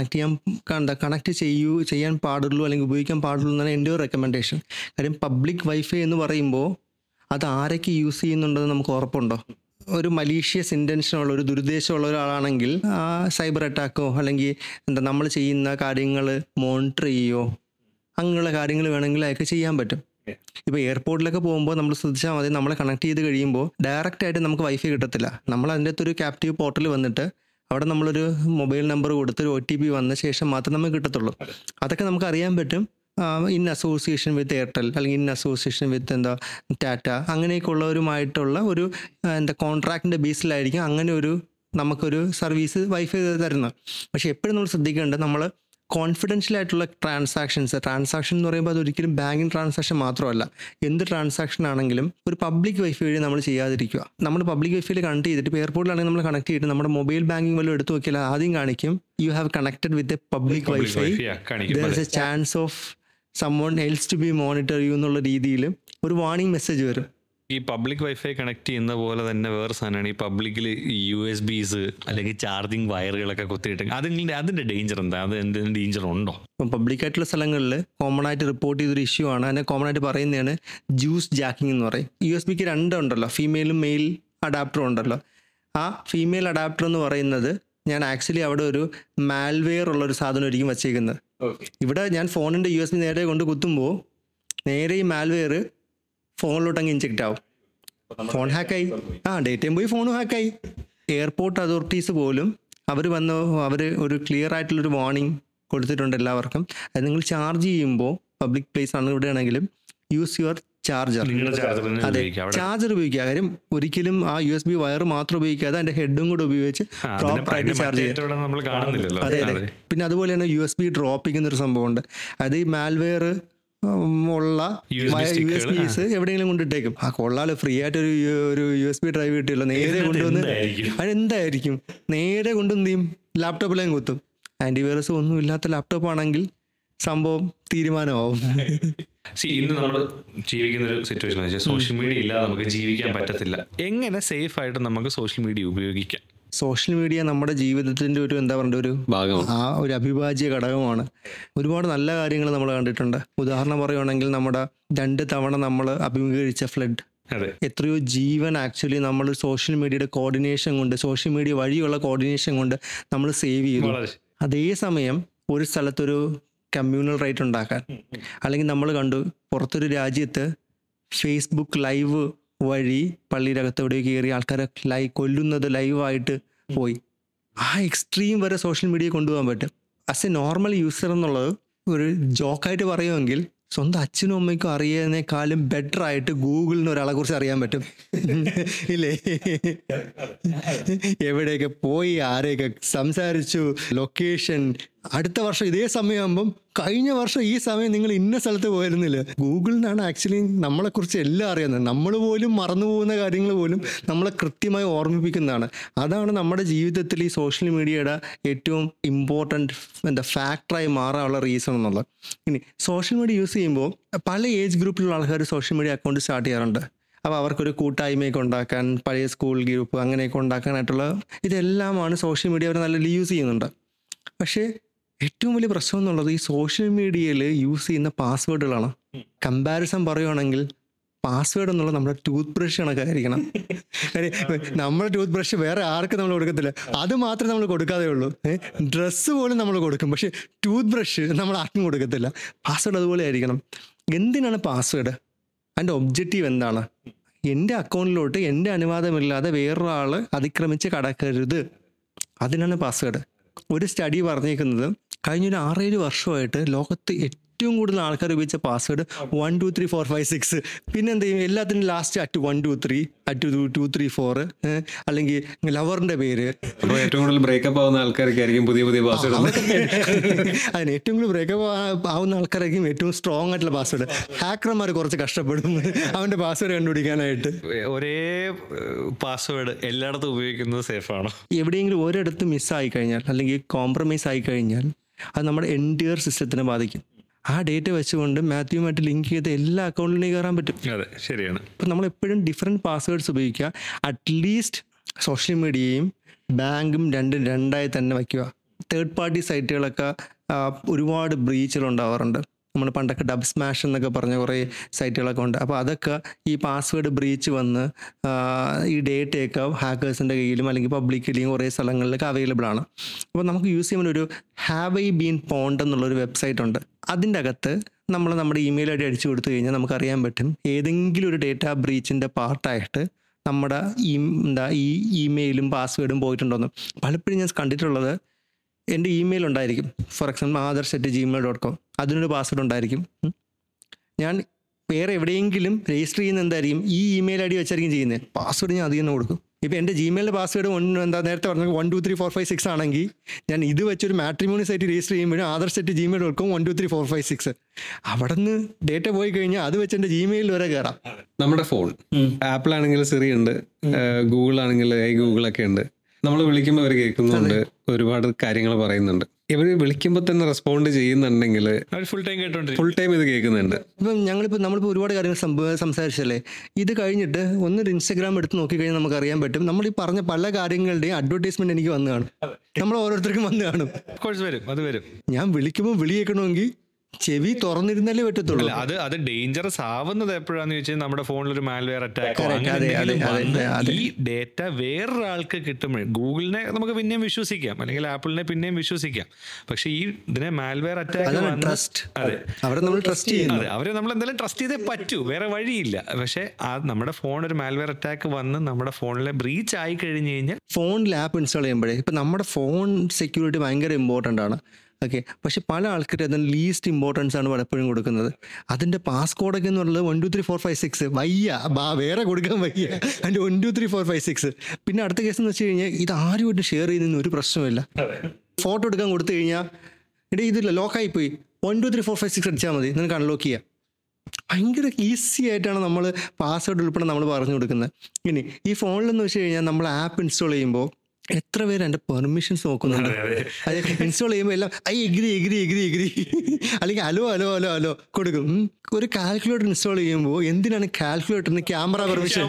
കണക്ട് ചെയ്യാൻ പാടുള്ളൂ അല്ലെങ്കിൽ ഉപയോഗിക്കാൻ പാടുള്ളൂ എന്നാണ് എൻ്റെ ഒരു റെക്കമെൻഡേഷൻ. കാര്യം പബ്ലിക് വൈഫൈ എന്ന് പറയുമ്പോൾ അത് ആരൊക്കെ യൂസ് ചെയ്യുന്നുണ്ടെന്ന് നമുക്ക് ഉറപ്പുണ്ടോ? ഒരു മലീഷ്യസ് ഇൻറ്റൻഷനുള്ള ഒരു ദുരുദ്ദേശമുള്ള ഒരാളാണെങ്കിൽ ആ സൈബർ അറ്റാക്കോ അല്ലെങ്കിൽ നമ്മൾ ചെയ്യുന്ന കാര്യങ്ങൾ മോണിറ്റർ ചെയ്യുകയോ അങ്ങനെയുള്ള കാര്യങ്ങൾ വേണമെങ്കിൽ അതൊക്കെ ചെയ്യാൻ പറ്റും. ഇപ്പോൾ എയർപോർട്ടിലൊക്കെ പോകുമ്പോൾ നമ്മൾ ശ്രദ്ധിച്ചാൽ മതി, നമ്മളെ കണക്ട് ചെയ്ത് കഴിയുമ്പോൾ ഡയറക്റ്റ് ആയിട്ട് നമുക്ക് വൈഫൈ കിട്ടത്തില്ല. നമ്മൾ അതിൻ്റെ അകത്തൊരു ക്യാപ്റ്റീവ് പോർട്ടൽ വന്നിട്ട് അവിടെ നമ്മളൊരു മൊബൈൽ നമ്പർ കൊടുത്തൊരു OTP വന്ന ശേഷം മാത്രമേ നമുക്ക് കിട്ടത്തുള്ളൂ. അതൊക്കെ നമുക്ക് അറിയാൻ പറ്റും. ഇൻ അസോസിയേഷൻ വിത്ത് എയർടെൽ അല്ലെങ്കിൽ ഇൻ അസോസിയേഷൻ വിത്ത് ടാറ്റ അങ്ങനെയൊക്കെ ഉള്ളവരുമായിട്ടുള്ള ഒരു കോൺട്രാക്റ്റിൻ്റെ ബേസിലായിരിക്കും അങ്ങനെ നമുക്കൊരു സർവീസ് വൈഫൈ തരുന്നത്. പക്ഷേ എപ്പോഴും നമ്മൾ ശ്രദ്ധിക്കേണ്ടത്, നമ്മൾ കോൺഫിഡൻഷ്യൽ ആയിട്ടുള്ള ട്രാൻസാക്ഷൻ എന്ന് പറയുമ്പോൾ അതൊരിക്കലും ബാങ്കിങ് ട്രാൻസാക്ഷൻ മാത്രമല്ല, എന്ത് ട്രാൻസാക്ഷൻ ആണെങ്കിലും ഒരു പബ്ലിക് വൈഫൈ വഴി നമ്മൾ ചെയ്യാതിരിക്കുക. നമ്മൾ പബ്ലിക് വൈഫൈയിൽ കണക്ട് ചെയ്തിട്ട് ഇപ്പോൾ എയർപോർട്ടിലാണെങ്കിൽ നമ്മൾ കണക്ട് ചെയ്തിട്ട് നമ്മുടെ മൊബൈൽ ബാങ്കിങ് വല്ലതും എടുത്ത് നോക്കിയാൽ ആദ്യം കാണിക്കും you have connected with a public wifi, there is a chance of someone else to be monitor you എന്നുള്ള രീതിയിൽ ഒരു വാർണിംഗ് മെസ്സേജ് വരും. ഈ പബ്ലിക് വൈഫൈ കണക്ട് ചെയ്യുന്ന പോലെ തന്നെ വേറെ സാധനമാണ് ഈ പബ്ലിക്കിൽ USB അല്ലെങ്കിൽ ചാർജിങ് വയറുകളൊക്കെ കുത്തിയിട്ട് അതിൻ്റെ ഡേഞ്ചർ എന്താ? അത് എന്തെങ്കിലും ഡേഞ്ചർ ഉണ്ടോ? ഇപ്പം പബ്ലിക്കായിട്ടുള്ള സ്ഥലങ്ങളിൽ കോമൺ ആയിട്ട് റിപ്പോർട്ട് ചെയ്തൊരു ഇഷ്യൂ ആണ്. അതിനെ കോമൺ ആയിട്ട് പറയുന്നതാണ് ജ്യൂസ് ജാക്കിംഗ് എന്ന് പറയും. USB-ക്ക് രണ്ടുണ്ടല്ലോ, ഫീമെയിലും മെയിൽ അഡാപ്റ്ററും ഉണ്ടല്ലോ. ആ ഫീമെയിൽ അഡാപ്റ്റർ എന്ന് പറയുന്നത് ഞാൻ ആക്ച്വലി അവിടെ ഒരു മാൽവെയർ ഉള്ളൊരു സാധനം ആയിരിക്കും വച്ചേക്കുന്നത്. ഇവിടെ ഞാൻ ഫോണിൻ്റെ USB നേരെ കൊണ്ട് കുത്തുമ്പോൾ നേരെ ഈ മാൽവെയർ ഫോണിലോട്ട് അങ്ങ് ഇൻജെക്റ്റ് ആവും. ഫോൺ ഹാക്കായി, ഡേറ്റയും പോയി ഫോണും ഹാക്കായി. എയർപോർട്ട് അതോറിറ്റീസ് പോലും അവർ ഒരു ക്ലിയർ ആയിട്ടുള്ളൊരു വാർണിംഗ് കൊടുത്തിട്ടുണ്ട് എല്ലാവർക്കും. അത് നിങ്ങൾ ചാർജ് ചെയ്യുമ്പോൾ പബ്ലിക് പ്ലേസ് ആണ് ഇവിടെയാണെങ്കിലും യൂസ് യുവർ ചാർജർ. അതെ, ചാർജർ ഉപയോഗിക്കുക. കാര്യം ഒരിക്കലും ആ USB വയർ മാത്രം ഉപയോഗിക്കാതെ അതിന്റെ ഹെഡും കൂടെ ഉപയോഗിച്ച് പ്രോപ്പറായിട്ട് ചാർജ് ചെയ്യുക. അതെ അതെ. പിന്നെ അതുപോലെ തന്നെ USB ഡ്രോപ്പിംഗ് എന്നൊരു സംഭവമുണ്ട്. അത് ഈ മാൽവെയർ ഉള്ള USBs എവിടെയെങ്കിലും കൊണ്ടിട്ടേക്കും. കൊള്ളാലോ, ഫ്രീ ആയിട്ട് ഒരു USB ഡ്രൈവ് കിട്ടിയല്ലോ, നേരെ കൊണ്ടുവന്ന് അതെന്തായിരിക്കും നേരെ കൊണ്ടുവന്ന് ചെയ്യും, ലാപ്ടോപ്പിലേയും കുത്തും. ആന്റിവൈറസ് ഒന്നും ഇല്ലാത്ത ലാപ്ടോപ്പ് ആണെങ്കിൽ സംഭവം തീരുമാനമാവും. ഇന്ന് നമ്മൾ ജീവിക്കുന്ന ഒരു സിറ്റുവേഷൻ വെച്ചാൽ സോഷ്യൽ മീഡിയ ഇല്ലാതെ നമുക്ക് ജീവിക്കാൻ പറ്റത്തില്ല. എങ്ങനെ സേഫ് ആയിട്ട് നമുക്ക് സോഷ്യൽ മീഡിയ ഉപയോഗിക്കാം? സോഷ്യൽ മീഡിയ നമ്മുടെ ജീവിതത്തിൻ്റെ ഒരു എന്താ പറയുക ഒരു ഭാഗമാണ്, ഒരു അവിഭാജ്യ ഘടകമാണ്. ഒരുപാട് നല്ല കാര്യങ്ങൾ നമ്മൾ കണ്ടിട്ടുണ്ട്. ഉദാഹരണം പറയുകയാണെങ്കിൽ നമ്മുടെ 2 തവണ നമ്മൾ അഭിമുഖീകരിച്ച ഫ്ലഡ്, എത്രയോ ജീവൻ ആക്ച്വലി നമ്മൾ സോഷ്യൽ മീഡിയയുടെ കോർഡിനേഷൻ കൊണ്ട്, സോഷ്യൽ മീഡിയ വഴിയുള്ള കോർഡിനേഷൻ കൊണ്ട് നമ്മൾ സേവ് ചെയ്തു. അതേസമയം ഒരു സ്ഥലത്തൊരു കമ്മ്യൂണൽ റൈറ്റ് ഉണ്ടാക്കാൻ, അല്ലെങ്കിൽ നമ്മൾ കണ്ടു പുറത്തൊരു രാജ്യത്ത് ഫേസ്ബുക്ക് ലൈവ് വഴി പള്ളിയുടെ അകത്ത് എവിടെയോ കയറി ആൾക്കാരെ കൊല്ലുന്നത് ലൈവായിട്ട് പോയി. ആ എക്സ്ട്രീം വരെ സോഷ്യൽ മീഡിയ കൊണ്ടുപോകാൻ പറ്റും. ആസ് എ നോർമൽ യൂസർ എന്നുള്ളത് ഒരു ജോക്കായിട്ട് പറയുമെങ്കിൽ സ്വന്തം അച്ഛനും അമ്മയ്ക്കും അറിയുന്നതിനേക്കാളും ബെറ്റർ ആയിട്ട് ഗൂഗിളിന് ഒരാളെ കുറിച്ച് അറിയാൻ പറ്റും, ഇല്ലേ? എവിടെയൊക്കെ പോയി, ആരെയൊക്കെ സംസാരിച്ചു, ലൊക്കേഷൻ. അടുത്ത വർഷം ഇതേ സമയമാകുമ്പം കഴിഞ്ഞ വർഷം ഈ സമയം നിങ്ങൾ ഇന്ന സ്ഥലത്ത് പോയിരുന്നില്ല. ഗൂഗിളിനാണ് ആക്ച്വലി നമ്മളെക്കുറിച്ച് എല്ലാം അറിയുന്നത്. നമ്മൾ പോലും മറന്നു പോകുന്ന കാര്യങ്ങൾ പോലും നമ്മളെ കൃത്യമായി ഓർമ്മിപ്പിക്കുന്നതാണ്. അതാണ് നമ്മുടെ ജീവിതത്തിൽ ഈ സോഷ്യൽ മീഡിയയുടെ ഏറ്റവും ഇമ്പോർട്ടൻറ്റ് ഫാക്ടറായി മാറാനുള്ള റീസൺ എന്നുള്ളത്. ഇനി സോഷ്യൽ മീഡിയ യൂസ് ചെയ്യുമ്പോൾ പല ഏജ് ഗ്രൂപ്പിലുള്ള ആൾക്കാർ സോഷ്യൽ മീഡിയ അക്കൗണ്ട് സ്റ്റാർട്ട് ചെയ്യാറുണ്ട്. അപ്പോൾ അവർക്കൊരു കൂട്ടായ്മയൊക്കെ ഉണ്ടാക്കാൻ, പഴയ സ്കൂൾ ഗ്രൂപ്പ് അങ്ങനെയൊക്കെ ഉണ്ടാക്കാനായിട്ടുള്ള ഇതെല്ലാമാണ് സോഷ്യൽ മീഡിയ അവർ നല്ല യൂസ് ചെയ്യുന്നുണ്ട്. പക്ഷേ ഏറ്റവും വലിയ പ്രശ്നം എന്നുള്ളത് ഈ സോഷ്യൽ മീഡിയയിൽ യൂസ് ചെയ്യുന്ന പാസ്വേഡുകളാണ്. കമ്പാരിസൺ പറയുകയാണെങ്കിൽ പാസ്വേഡ് എന്നുള്ളത് നമ്മുടെ ടൂത്ത് ബ്രഷ് കണക്കായിരിക്കണം. നമ്മുടെ ടൂത്ത് ബ്രഷ് വേറെ ആർക്കും നമ്മൾ കൊടുക്കത്തില്ല, അത് മാത്രമേ നമ്മൾ കൊടുക്കാതെ ഉള്ളൂ. ഡ്രസ്സ് പോലും നമ്മൾ കൊടുക്കും, പക്ഷേ ടൂത്ത് ബ്രഷ് നമ്മൾ ആർക്കും കൊടുക്കത്തില്ല. പാസ്വേഡ് അതുപോലെ ആയിരിക്കണം. എന്തിനാണ് പാസ്വേഡ്? അതിൻ്റെ ഒബ്ജക്റ്റീവ് എന്താണ്? എൻ്റെ അക്കൗണ്ടിലോട്ട് എൻ്റെ അനുവാദമില്ലാതെ വേറൊരാൾ അതിക്രമിച്ച് കടക്കരുത്, അതിനാണ് പാസ്വേഡ്. ഒരു സ്റ്റഡി പറഞ്ഞേക്കുന്നത് കഴിഞ്ഞൊരു 6-7 വർഷമായിട്ട് ലോകത്ത് ഏറ്റവും കൂടുതൽ ആൾക്കാർ ഉപയോഗിച്ച പാസ്വേഡ് 1 2 3 4 5 6. പിന്നെ എന്ത് ചെയ്യും, എല്ലാത്തിനും ലാസ്റ്റ് @1 2 3 @2 3 4, അല്ലെങ്കിൽ ലവറിന്റെ പേര്. ഏറ്റവും കൂടുതൽ ബ്രേക്കപ്പ് ആവുന്ന ആൾക്കാർക്കായിരിക്കും പുതിയ പാസ്വേഡ്. അതിന് ഏറ്റവും കൂടുതൽ ബ്രേക്കപ്പ് ആവുന്ന ആൾക്കാരായിരിക്കും ഏറ്റവും സ്ട്രോങ് ആയിട്ടുള്ള പാസ്വേഡ്. ഹാക്കർമാർ കുറച്ച് കഷ്ടപ്പെടും അവന്റെ പാസ്വേഡ് കണ്ടുപിടിക്കാനായിട്ട്. ഒരേ പാസ്വേഡ് എല്ലായിടത്തും ഉപയോഗിക്കുന്നത് സേഫാണോ? എവിടെയെങ്കിലും ഒരിടത്ത് മിസ്സായി കഴിഞ്ഞാൽ അല്ലെങ്കിൽ കോംപ്രമൈസ് ആയി കഴിഞ്ഞാൽ അത് നമ്മുടെ എൻറ്റയർ സിസ്റ്റത്തിനെ ബാധിക്കും. ആ ഡേറ്റ വെച്ചുകൊണ്ട് മാത്യുമായിട്ട് ലിങ്ക് ചെയ്ത് എല്ലാ അക്കൗണ്ടിലേക്ക് കയറാൻ പറ്റും. അതെ, ശരിയാണ്. അപ്പം നമ്മളെപ്പോഴും ഡിഫറെൻറ്റ് പാസ്വേഡ്സ് ഉപയോഗിക്കുക. അറ്റ്ലീസ്റ്റ് സോഷ്യൽ മീഡിയയും ബാങ്കും രണ്ടായി തന്നെ വയ്ക്കുക. തേർഡ് പാർട്ടി സൈറ്റുകളൊക്കെ ഒരുപാട് ബ്രീച്ചുകൾ ഉണ്ടാവാറുണ്ട്. നമ്മൾ പണ്ടൊക്കെ ഡബ് സ്മാഷ് എന്നൊക്കെ പറഞ്ഞ കുറേ സൈറ്റുകളൊക്കെ ഉണ്ട്. അപ്പോൾ അതൊക്കെ ഈ പാസ്വേഡ് ബ്രീച്ച് വന്ന് ഈ ഡേറ്റയൊക്കെ ഹാക്കേഴ്സിൻ്റെ കയ്യിലും അല്ലെങ്കിൽ പബ്ലിക്കലിയും കുറേ സ്ഥലങ്ങളിലൊക്കെ അവൈലബിൾ ആണ്. അപ്പോൾ നമുക്ക് യൂസ് ചെയ്യുമ്പോൾ ഒരു ഹാവ് ഐ ബീൻ പോണ്ട് എന്നുള്ളൊരു വെബ്സൈറ്റ് ഉണ്ട്. അതിൻ്റെ അകത്ത് നമ്മുടെ ഇമെയിൽ ഐ ഡി അടിച്ചു കൊടുത്തു കഴിഞ്ഞാൽ നമുക്കറിയാൻ പറ്റും ഏതെങ്കിലും ഒരു ഡേറ്റ ബ്രീച്ചിൻ്റെ പാർട്ടായിട്ട് നമ്മുടെ ഈ ഇമെയിലും പാസ്വേഡും പോയിട്ടുണ്ടോയെന്ന്. പലപ്പോഴും ഞാൻ കണ്ടിട്ടുള്ളത് എൻ്റെ ഇമെയിൽ ഉണ്ടായിരിക്കും, ഫോർ എക്സാമ്പിൾ aadharsh@gmail.com, അതിനൊരു പാസ്വേഡ് ഉണ്ടായിരിക്കും. ഞാൻ വേറെ എവിടെയെങ്കിലും രജിസ്റ്റർ ചെയ്യുന്ന എന്തായിരിക്കും, ഈ ഇമെയിൽ ഐ ഡി വെച്ചായിരിക്കും ചെയ്യുന്നത്. പാസ്വേഡ് ഞാൻ അതിൽ നിന്ന് കൊടുക്കും. ഇപ്പോൾ എൻ്റെ ജിമെയിലിൻ്റെ പാസ്വേഡ് നേരത്തെ പറഞ്ഞത് 1 2 3 4 5 6 ആണെങ്കിൽ ഞാൻ ഇത് വെച്ചൊരു മാട്രിമോണി സൈറ്റ് രജിസ്റ്റർ ചെയ്യുമ്പോഴും aadharsh@gmail.com 1 2 3 4 5 6 അവിടെ നിന്ന് ഡേറ്റ പോയി കഴിഞ്ഞാൽ അത് വെച്ച് എൻ്റെ ജിമെയിലിൽ വരെ കയറാം. നമ്മുടെ ഫോൺ ആപ്പിൾ ആണെങ്കിൽ സിറി ഉണ്ട്, ഗൂഗിൾ ആണെങ്കിൽ ഗൂഗിളൊക്കെ ഉണ്ട്. നമ്മൾ വിളിക്കുമ്പോൾ അവർ കേൾക്കുന്നുണ്ട്, ഒരുപാട് കാര്യങ്ങൾ പറയുന്നുണ്ട്. ഇവര് വിളിക്കുമ്പോൾ തന്നെ റെസ്പോണ്ട് ചെയ്യുന്നുണ്ടെങ്കിൽ അവർ ഫുൾ ടൈം കേട്ടോണ്ടിരിക്കും. ഫുൾ ടൈം ഇത് കേൾക്കുന്നുണ്ട്. ഇപ്പം നമ്മളിപ്പോൾ ഒരുപാട് കാര്യങ്ങൾ സംസാരിച്ചല്ലേ, ഇത് കഴിഞ്ഞിട്ട് ഒന്നൊരു ഇൻസ്റ്റാഗ്രാം എടുത്ത് നോക്കിക്കഴിഞ്ഞാൽ നമുക്ക് അറിയാൻ പറ്റും നമ്മൾ ഈ പറഞ്ഞ പല കാര്യങ്ങളുടെയും അഡ്വർടൈസ്മെന്റ് എനിക്ക് വന്നു കാണും, നമ്മൾ ഓരോരുത്തർക്കും വന്നു കാണും. വരും, അത് വരും. ഞാൻ വിളിക്കുമ്പോൾ വിളി കേൾക്കണമെങ്കിൽ ചെവി തുറന്നിരുന്നാലേ പറ്റത്തുള്ളൂ. അത് ഡേഞ്ചറസ് ആവുന്നത് എപ്പോഴാന്ന് ചോദിച്ചാൽ നമ്മുടെ ഫോണിൽ ഒരു മാൽവെയർ അറ്റാക്കോ ഈ ഡേറ്റ വേറൊരാൾക്ക് കിട്ടുമ്പോൾ ഗൂഗിളിനെ നമുക്ക് പിന്നെയും വിശ്വസിക്കാം, അല്ലെങ്കിൽ ആപ്പിളിനെ പിന്നെയും വിശ്വസിക്കാം. പക്ഷെ ഈ ഇതിനെ മാൽവെയർ അറ്റാക്ക് ട്രസ്റ്റ്, അവരെ നമ്മൾ ട്രസ്റ്റ് ചെയ്യുന്നു. അതെ, അവരെ നമ്മൾ എന്തായാലും ട്രസ്റ്റ് ചെയ്തേ പറ്റൂ, വേറെ വഴിയില്ല. പക്ഷെ നമ്മുടെ ഫോൺ ഒരു മാൽവെയർ അറ്റാക്ക് വന്ന് നമ്മുടെ ഫോണിലെ ബ്രീച്ച് ആയി കഴിഞ്ഞ് കഴിഞ്ഞാൽ ഫോണിൽ ആപ്പ് ഇൻസ്റ്റാൾ ചെയ്യുമ്പോഴേ ഇപ്പം നമ്മുടെ ഫോൺ സെക്യൂരിറ്റി ഭയങ്കര ഇമ്പോർട്ടൻ്റ് ആണ്. ഓക്കെ, പക്ഷെ പല ആൾക്കാരും അതിന് ലീസ്റ്റ് ഇമ്പോർട്ടൻസ് ആണ് പലപ്പോഴും കൊടുക്കുന്നത്. അതിൻ്റെ പാസ്കോഡൊക്കെ എന്ന് പറയുന്നത് 1 2 3 4 5 6 വയ്യ, വേറെ കൊടുക്കാൻ വയ്യ, അതിൻ്റെ 1 2 3 4 5 6. പിന്നെ അടുത്ത കേസ് എന്ന് വെച്ച് കഴിഞ്ഞാൽ ഇത് ആരുമായിട്ട് ഷെയർ ചെയ്യുന്നതിന് ഒരു പ്രശ്നമില്ല. ഫോട്ടോ എടുക്കാൻ കൊടുത്തു കഴിഞ്ഞാൽ ഇടേ ഇതില്ല, ലോക്കായിപ്പോയി, 1 2 3 4 5 6 അടിച്ചാൽ മതി, നിനക്ക് അൺലോക്ക് ചെയ്യാം. ഭയങ്കര ഈസി ആയിട്ടാണ് നമ്മൾ പാസ്വേഡ് ഉൾപ്പെടെ നമ്മൾ പറഞ്ഞു കൊടുക്കുന്നത്. ഇനി ഈ ഫോണിലെന്ന് വെച്ച് കഴിഞ്ഞാൽ നമ്മൾ ആപ്പ് ഇൻസ്റ്റാൾ ചെയ്യുമ്പോൾ എത്ര പേര് എൻ്റെ പെർമിഷൻസ് നോക്കുന്നുണ്ട്. അത് ഇൻസ്റ്റാൾ ചെയ്യുമ്പോൾ എല്ലാം എഗ്രി അല്ലെങ്കിൽ ഹലോ കൊടുക്കും. ഒരു കാൽക്കുലേറ്റർ ഇൻസ്റ്റാൾ ചെയ്യുമ്പോൾ എന്തിനാണ് കാൽക്കുലേറ്ററിന് ക്യാമറ പെർമിഷൻ?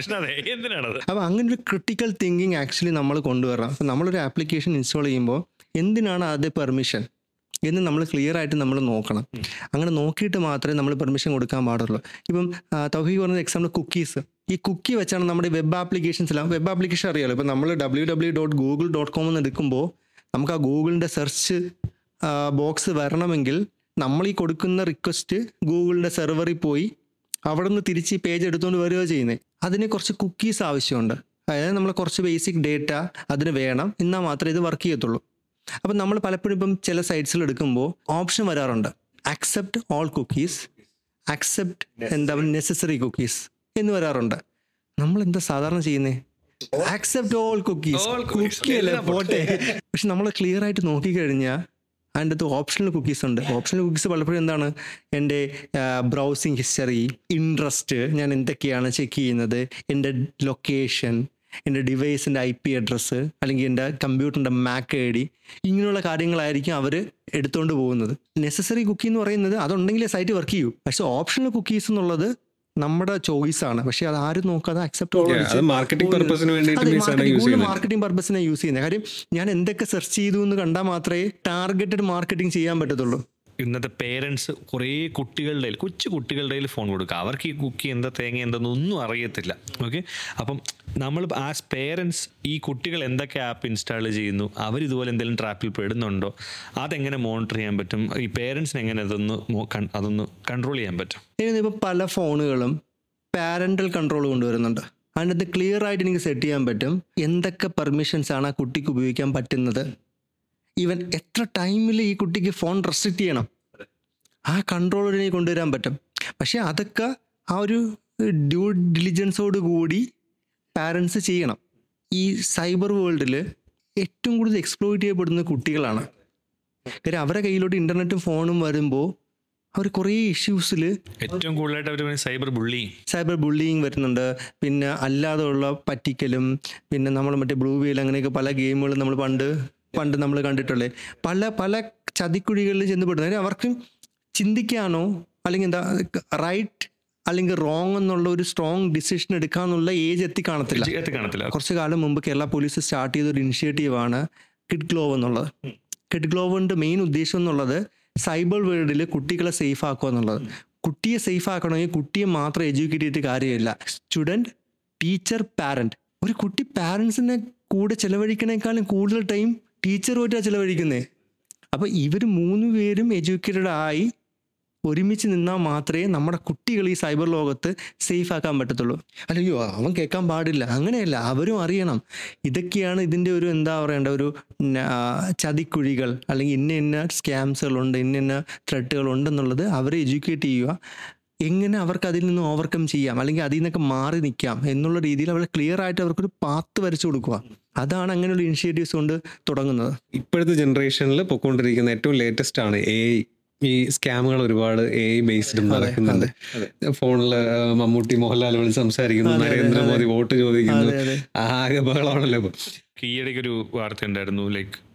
അപ്പോൾ അങ്ങനെ ഒരു ക്രിട്ടിക്കൽ തിങ്കിങ് ആക്ച്വലി നമ്മൾ കൊണ്ടുവരണം. അപ്പോൾ നമ്മളൊരു ആപ്ലിക്കേഷൻ ഇൻസ്റ്റാൾ ചെയ്യുമ്പോൾ എന്തിനാണ് അത് പെർമിഷൻ എന്ന് നമ്മൾ ക്ലിയർ ആയിട്ട് നമ്മൾ നോക്കണം. അങ്ങനെ നോക്കിയിട്ട് മാത്രമേ നമ്മൾ പെർമിഷൻ കൊടുക്കാൻ പാടുള്ളൂ. ഇപ്പം തൗഹീദ് പറഞ്ഞ എക്സാമ്പിൾ കുക്കീസ്, ഈ കുക്കി വെച്ചാണ് നമ്മുടെ വെബ് ആപ്ലിക്കേഷൻസിലാണ്. വെബ് ആപ്ലിക്കേഷൻ അറിയാമല്ലോ, ഇപ്പം നമ്മൾ www.google.com എന്ന് എടുക്കുമ്പോൾ നമുക്ക് ആ ഗൂഗിളിൻ്റെ സെർച്ച് ബോക്സ് വരണമെങ്കിൽ നമ്മൾ ഈ കൊടുക്കുന്ന റിക്വസ്റ്റ് ഗൂഗിളിൻ്റെ സെർവറിൽ പോയി അവിടെ നിന്ന് തിരിച്ച് ഈ പേജ് എടുത്തുകൊണ്ട് വരിക ചെയ്യുന്നത്. അതിന് കുറച്ച് കുക്കീസ് ആവശ്യമുണ്ട്. അതായത് നമ്മൾ കുറച്ച് ബേസിക് ഡേറ്റ അതിന് വേണം, എന്നാൽ മാത്രമേ ഇത് വർക്ക് ചെയ്യത്തുള്ളൂ. അപ്പം നമ്മൾ പലപ്പോഴും ഇപ്പം ചില സൈറ്റ്സിൽ എടുക്കുമ്പോൾ ഓപ്ഷൻ വരാറുണ്ട്, accept all cookies, accept necessary cookies എന്ന് വരാറുണ്ട്. നമ്മൾ എന്താ സാധാരണ ചെയ്യുന്നത്? ആക്സെപ്റ്റ് ഓൾ കുക്കീസ്, കുക്കി അല്ലേ പോട്ടെ. പക്ഷെ നമ്മൾ ക്ലിയർ ആയിട്ട് നോക്കിക്കഴിഞ്ഞാൽ അതിൻ്റെ അകത്ത് ഓപ്ഷണൽ കുക്കീസ് ഉണ്ട്. ഓപ്ഷണൽ കുക്കീസ് പലപ്പോഴും എന്താണ്, എൻ്റെ ബ്രൗസിങ് ഹിസ്റ്ററി, ഇൻട്രസ്റ്റ്, ഞാൻ എന്തൊക്കെയാണ് ചെക്ക് ചെയ്യുന്നത്, എൻ്റെ ലൊക്കേഷൻ, എൻ്റെ ഡിവൈസിൻ്റെ IP അഡ്രസ്സ്, അല്ലെങ്കിൽ എൻ്റെ കമ്പ്യൂട്ടറിൻ്റെ MAC ID, ഇങ്ങനെയുള്ള കാര്യങ്ങളായിരിക്കും അവർ എടുത്തുകൊണ്ട് പോകുന്നത്. നെസസറി കുക്കി എന്ന് പറയുന്നത് അതുണ്ടെങ്കിലേ സൈറ്റ് വർക്ക് ചെയ്യൂ. പക്ഷെ ഓപ്ഷണൽ കുക്കീസ് എന്നുള്ളത് നമ്മുടെ ചോയ്സാണ്. പക്ഷെ അത് ആരും നോക്കാതെ അക്സെപ്റ്റ് മാർക്കറ്റിംഗ് പർപ്പസിനെ യൂസ് ചെയ്യുന്നത്. കാര്യം ഞാൻ എന്തൊക്കെ സെർച്ച് ചെയ്തു എന്ന് കണ്ടാൽ മാത്രമേ ടാർഗറ്റഡ് മാർക്കറ്റിംഗ് ചെയ്യാൻ പറ്റത്തുള്ളൂ. ഇന്നത്തെ പേരൻസ് കുറേ കുട്ടികളുടെ കൊച്ചു കുട്ടികളുടെ കയ്യിൽ ഫോൺ കൊടുക്കുക. അവർക്ക് ഈ കുക്കി എന്താ തേങ്ങ എന്തെന്നൊന്നും അറിയത്തില്ല. ഓക്കെ, അപ്പം നമ്മൾ ആസ് പേരൻസ് ഈ കുട്ടികൾ എന്തൊക്കെ ആപ്പ് ഇൻസ്റ്റാൾ ചെയ്യുന്നു, അവരിതുപോലെ എന്തെങ്കിലും ട്രാപ്പിൽ പെടുന്നുണ്ടോ, അതെങ്ങനെ മോണിറ്റർ ചെയ്യാൻ പറ്റും, ഈ പേരൻസിന് എങ്ങനെ അതൊന്ന് കൺട്രോൾ ചെയ്യാൻ പറ്റും. ഇപ്പോൾ പല ഫോണുകളും പാരൻ്റൽ കൺട്രോൾ കൊണ്ടുവരുന്നുണ്ട്. അതിനകത്ത് ക്ലിയർ ആയിട്ട് എനിക്ക് സെറ്റ് ചെയ്യാൻ പറ്റും എന്തൊക്കെ പെർമിഷൻസ് ആണ് ആ കുട്ടിക്ക് ഉപയോഗിക്കാൻ പറ്റുന്നത്, ഈവൻ എത്ര ടൈമിൽ ഈ കുട്ടിക്ക് ഫോൺ റെസ്ട്രിക്റ്റ് ചെയ്യണം, ആ കൺട്രോളിനെ കൊണ്ടുവരാൻ പറ്റും. പക്ഷെ അതൊക്കെ ആ ഒരു ഡ്യൂ ഡിലിജൻസോട് കൂടി പാരൻസ് ചെയ്യണം. ഈ സൈബർ വേൾഡിൽ ഏറ്റവും കൂടുതൽ എക്സ്പ്ലോയിറ്റ് ചെയ്യപ്പെടുന്ന കുട്ടികളാണ്. കാര്യം അവരുടെ കയ്യിലോട്ട് ഇൻ്റർനെറ്റും ഫോണും വരുമ്പോൾ അവർ കുറേ ഇഷ്യൂസിൽ ഏറ്റവും കൂടുതലായിട്ട് അവർ സൈബർ ബുള്ളിങ് വരുന്നുണ്ട്. പിന്നെ അല്ലാതെ ഉള്ള പറ്റിക്കലും, പിന്നെ നമ്മൾ മറ്റേ ബ്ലൂ വെയിൽ അങ്ങനെയൊക്കെ പല ഗെയിമുകളും നമ്മൾ പണ്ട് നമ്മൾ കണ്ടിട്ടുള്ളേ പല ചതിക്കുഴികളിൽ ചെന്നപ്പെടുന്നത്. അവർക്ക് ചിന്തിക്കാനോ അല്ലെങ്കിൽ എന്താ റൈറ്റ് അല്ലെങ്കിൽ റോങ് എന്നുള്ള ഒരു സ്ട്രോങ് ഡിസിഷൻ എടുക്കാന്നുള്ള ഏജ് എത്തിക്കാണത്തില്ല. കുറച്ച് കാലം മുമ്പ് കേരള പോലീസ് സ്റ്റാർട്ട് ചെയ്തൊരു ഇനിഷ്യേറ്റീവാണ് കിഡ് ഗ്ലോവ് എന്നുള്ളത്. കിഡ് ഗ്ലോവിൻ്റെ മെയിൻ ഉദ്ദേശം എന്നുള്ളത് സൈബർ വേൾഡിൽ കുട്ടികളെ സേഫ് ആക്കുക എന്നുള്ളത്. കുട്ടിയെ സേഫ് ആക്കണമെങ്കിൽ കുട്ടിയെ മാത്രം എഡ്യൂക്കേറ്റ് ചെയ്തിട്ട് കാര്യമില്ല. Student, teacher, parent. ഒരു കുട്ടി പാരൻസിനെ കൂടെ ചിലവഴിക്കണേക്കാളും കൂടുതൽ ടൈം ടീച്ചറുമായിട്ടാണ് ചിലവഴിക്കുന്നത്. അപ്പോൾ ഇവർ 3 പേരും എഡ്യൂക്കേറ്റഡ് ആയി ഒരുമിച്ച് നിന്നാൽ മാത്രമേ നമ്മുടെ കുട്ടികൾ ഈ സൈബർ ലോകത്ത് സേഫ് ആക്കാൻ പറ്റത്തുള്ളൂ. അല്ലയോ അവൻ കേൾക്കാൻ പാടില്ല, അങ്ങനെയല്ല, അവരും അറിയണം ഇതൊക്കെയാണ് ഇതിൻ്റെ ഒരു എന്താ പറയേണ്ട ഒരു ചതിക്കുഴികൾ, അല്ലെങ്കിൽ ഇന്ന സ്കാംസുകളുണ്ട്, ഇന്ന ത്രെട്ടുകളുണ്ടെന്നുള്ളത് അവരെ എഡ്യൂക്കേറ്റ് ചെയ്യുക. എങ്ങനെ അവർക്ക് അതിൽ നിന്ന് ഓവർകം ചെയ്യാം, അല്ലെങ്കിൽ അതിൽ നിന്നൊക്കെ മാറി നിൽക്കാം എന്നുള്ള രീതിയിൽ അവരെ ക്ലിയർ ആയിട്ട് അവർക്കൊരു പാത്ത് വരച്ചു കൊടുക്കുക. അതാണ് അങ്ങനെയുള്ള ഇനിഷ്യേറ്റീവ്സ് കൊണ്ട് തുടങ്ങുന്നത്. ഇപ്പോഴത്തെ ജനറേഷനിൽ പൊയ്ക്കൊണ്ടിരിക്കുന്ന ഏറ്റവും ലേറ്റസ്റ്റ് ആണ് AI. ഈ സ്കാമുകൾ ഒരുപാട് AI ബേസ്ഡും നടക്കുന്നുണ്ട്. ഫോണില് മമ്മൂട്ടി മോഹൻലാൽ വിളിച്ച് സംസാരിക്കുന്നു, നരേന്ദ്രമോദി വോട്ട് ചോദിക്കുന്നു, ആകെ ബഹളമാണല്ലോ. ഈയിടയ്ക്ക് ഒരു വാർത്ത ഉണ്ടായിരുന്നു, ലൈക്ക്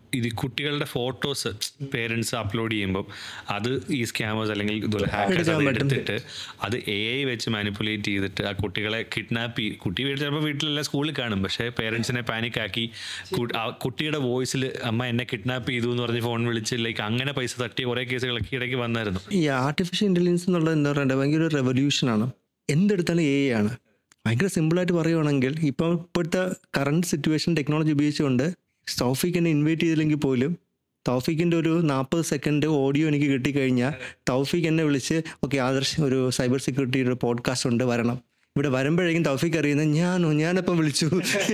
ഇത് കുട്ടികളുടെ ഫോട്ടോസ് പേരൻസ് അപ്ലോഡ് ചെയ്യുമ്പോൾ അത് ഈ സ്കാമേഴ്സ് അല്ലെങ്കിൽ ഇതുപോലെ ഹാക്കേഴ്സ് അത് എടുത്തിട്ട് അത് AI വെച്ച് മാനിപ്പുലേറ്റ് ചെയ്തിട്ട് ആ കുട്ടികളെ കിഡ്നാപ്പ് കുട്ടി ചിലപ്പോൾ വീട്ടിലെല്ലാം സ്കൂളിൽ കാണും, പക്ഷേ പേരൻസിനെ പാനിക് ആക്കി കുട്ടിയുടെ വോയിസിൽ അമ്മ എന്നെ കിഡ്നാപ്പ് ചെയ്തു എന്ന് പറഞ്ഞ് ഫോൺ വിളിച്ച് ലൈക്ക് അങ്ങനെ പൈസ തട്ടിയ കുറേ കേസുകളൊക്കെ ഇടയ്ക്ക് വന്നായിരുന്നു. ഈ ആർട്ടിഫിഷ്യൽ ഇൻ്റലിജൻസ് എന്നുള്ളത് എന്താ പറയുക, ഭയങ്കര ഒരു റെവല്യൂഷനാണ്. എന്തെടുത്താലും AI ആണ്. ഭയങ്കര സിമ്പിളായിട്ട് പറയുവാണെങ്കിൽ ഇപ്പോഴത്തെ കറണ്ട് സിറ്റുവേഷൻ ടെക്നോളജി ഉപയോഗിച്ചുകൊണ്ട് തൗഫീഖ് എന്നെ ഇൻവൈറ്റ് ചെയ്തില്ലെങ്കിൽ പോലും തൗഫീഖിൻ്റെ ഒരു 40 സെക്കൻഡ് ഓഡിയോ എനിക്ക് കിട്ടിക്കഴിഞ്ഞാൽ തൗഫീഖ് എന്നെ വിളിച്ച് ഓക്കെ ആദർശ് ഒരു സൈബർ സെക്യൂരിറ്റിയുടെ പോഡ്കാസ്റ്റ് ഉണ്ട് വരണം, ഇവിടെ വരുമ്പോഴേക്കും തൗഫീഖ് അറിയുന്നത് ഞാനിപ്പം വിളിച്ചു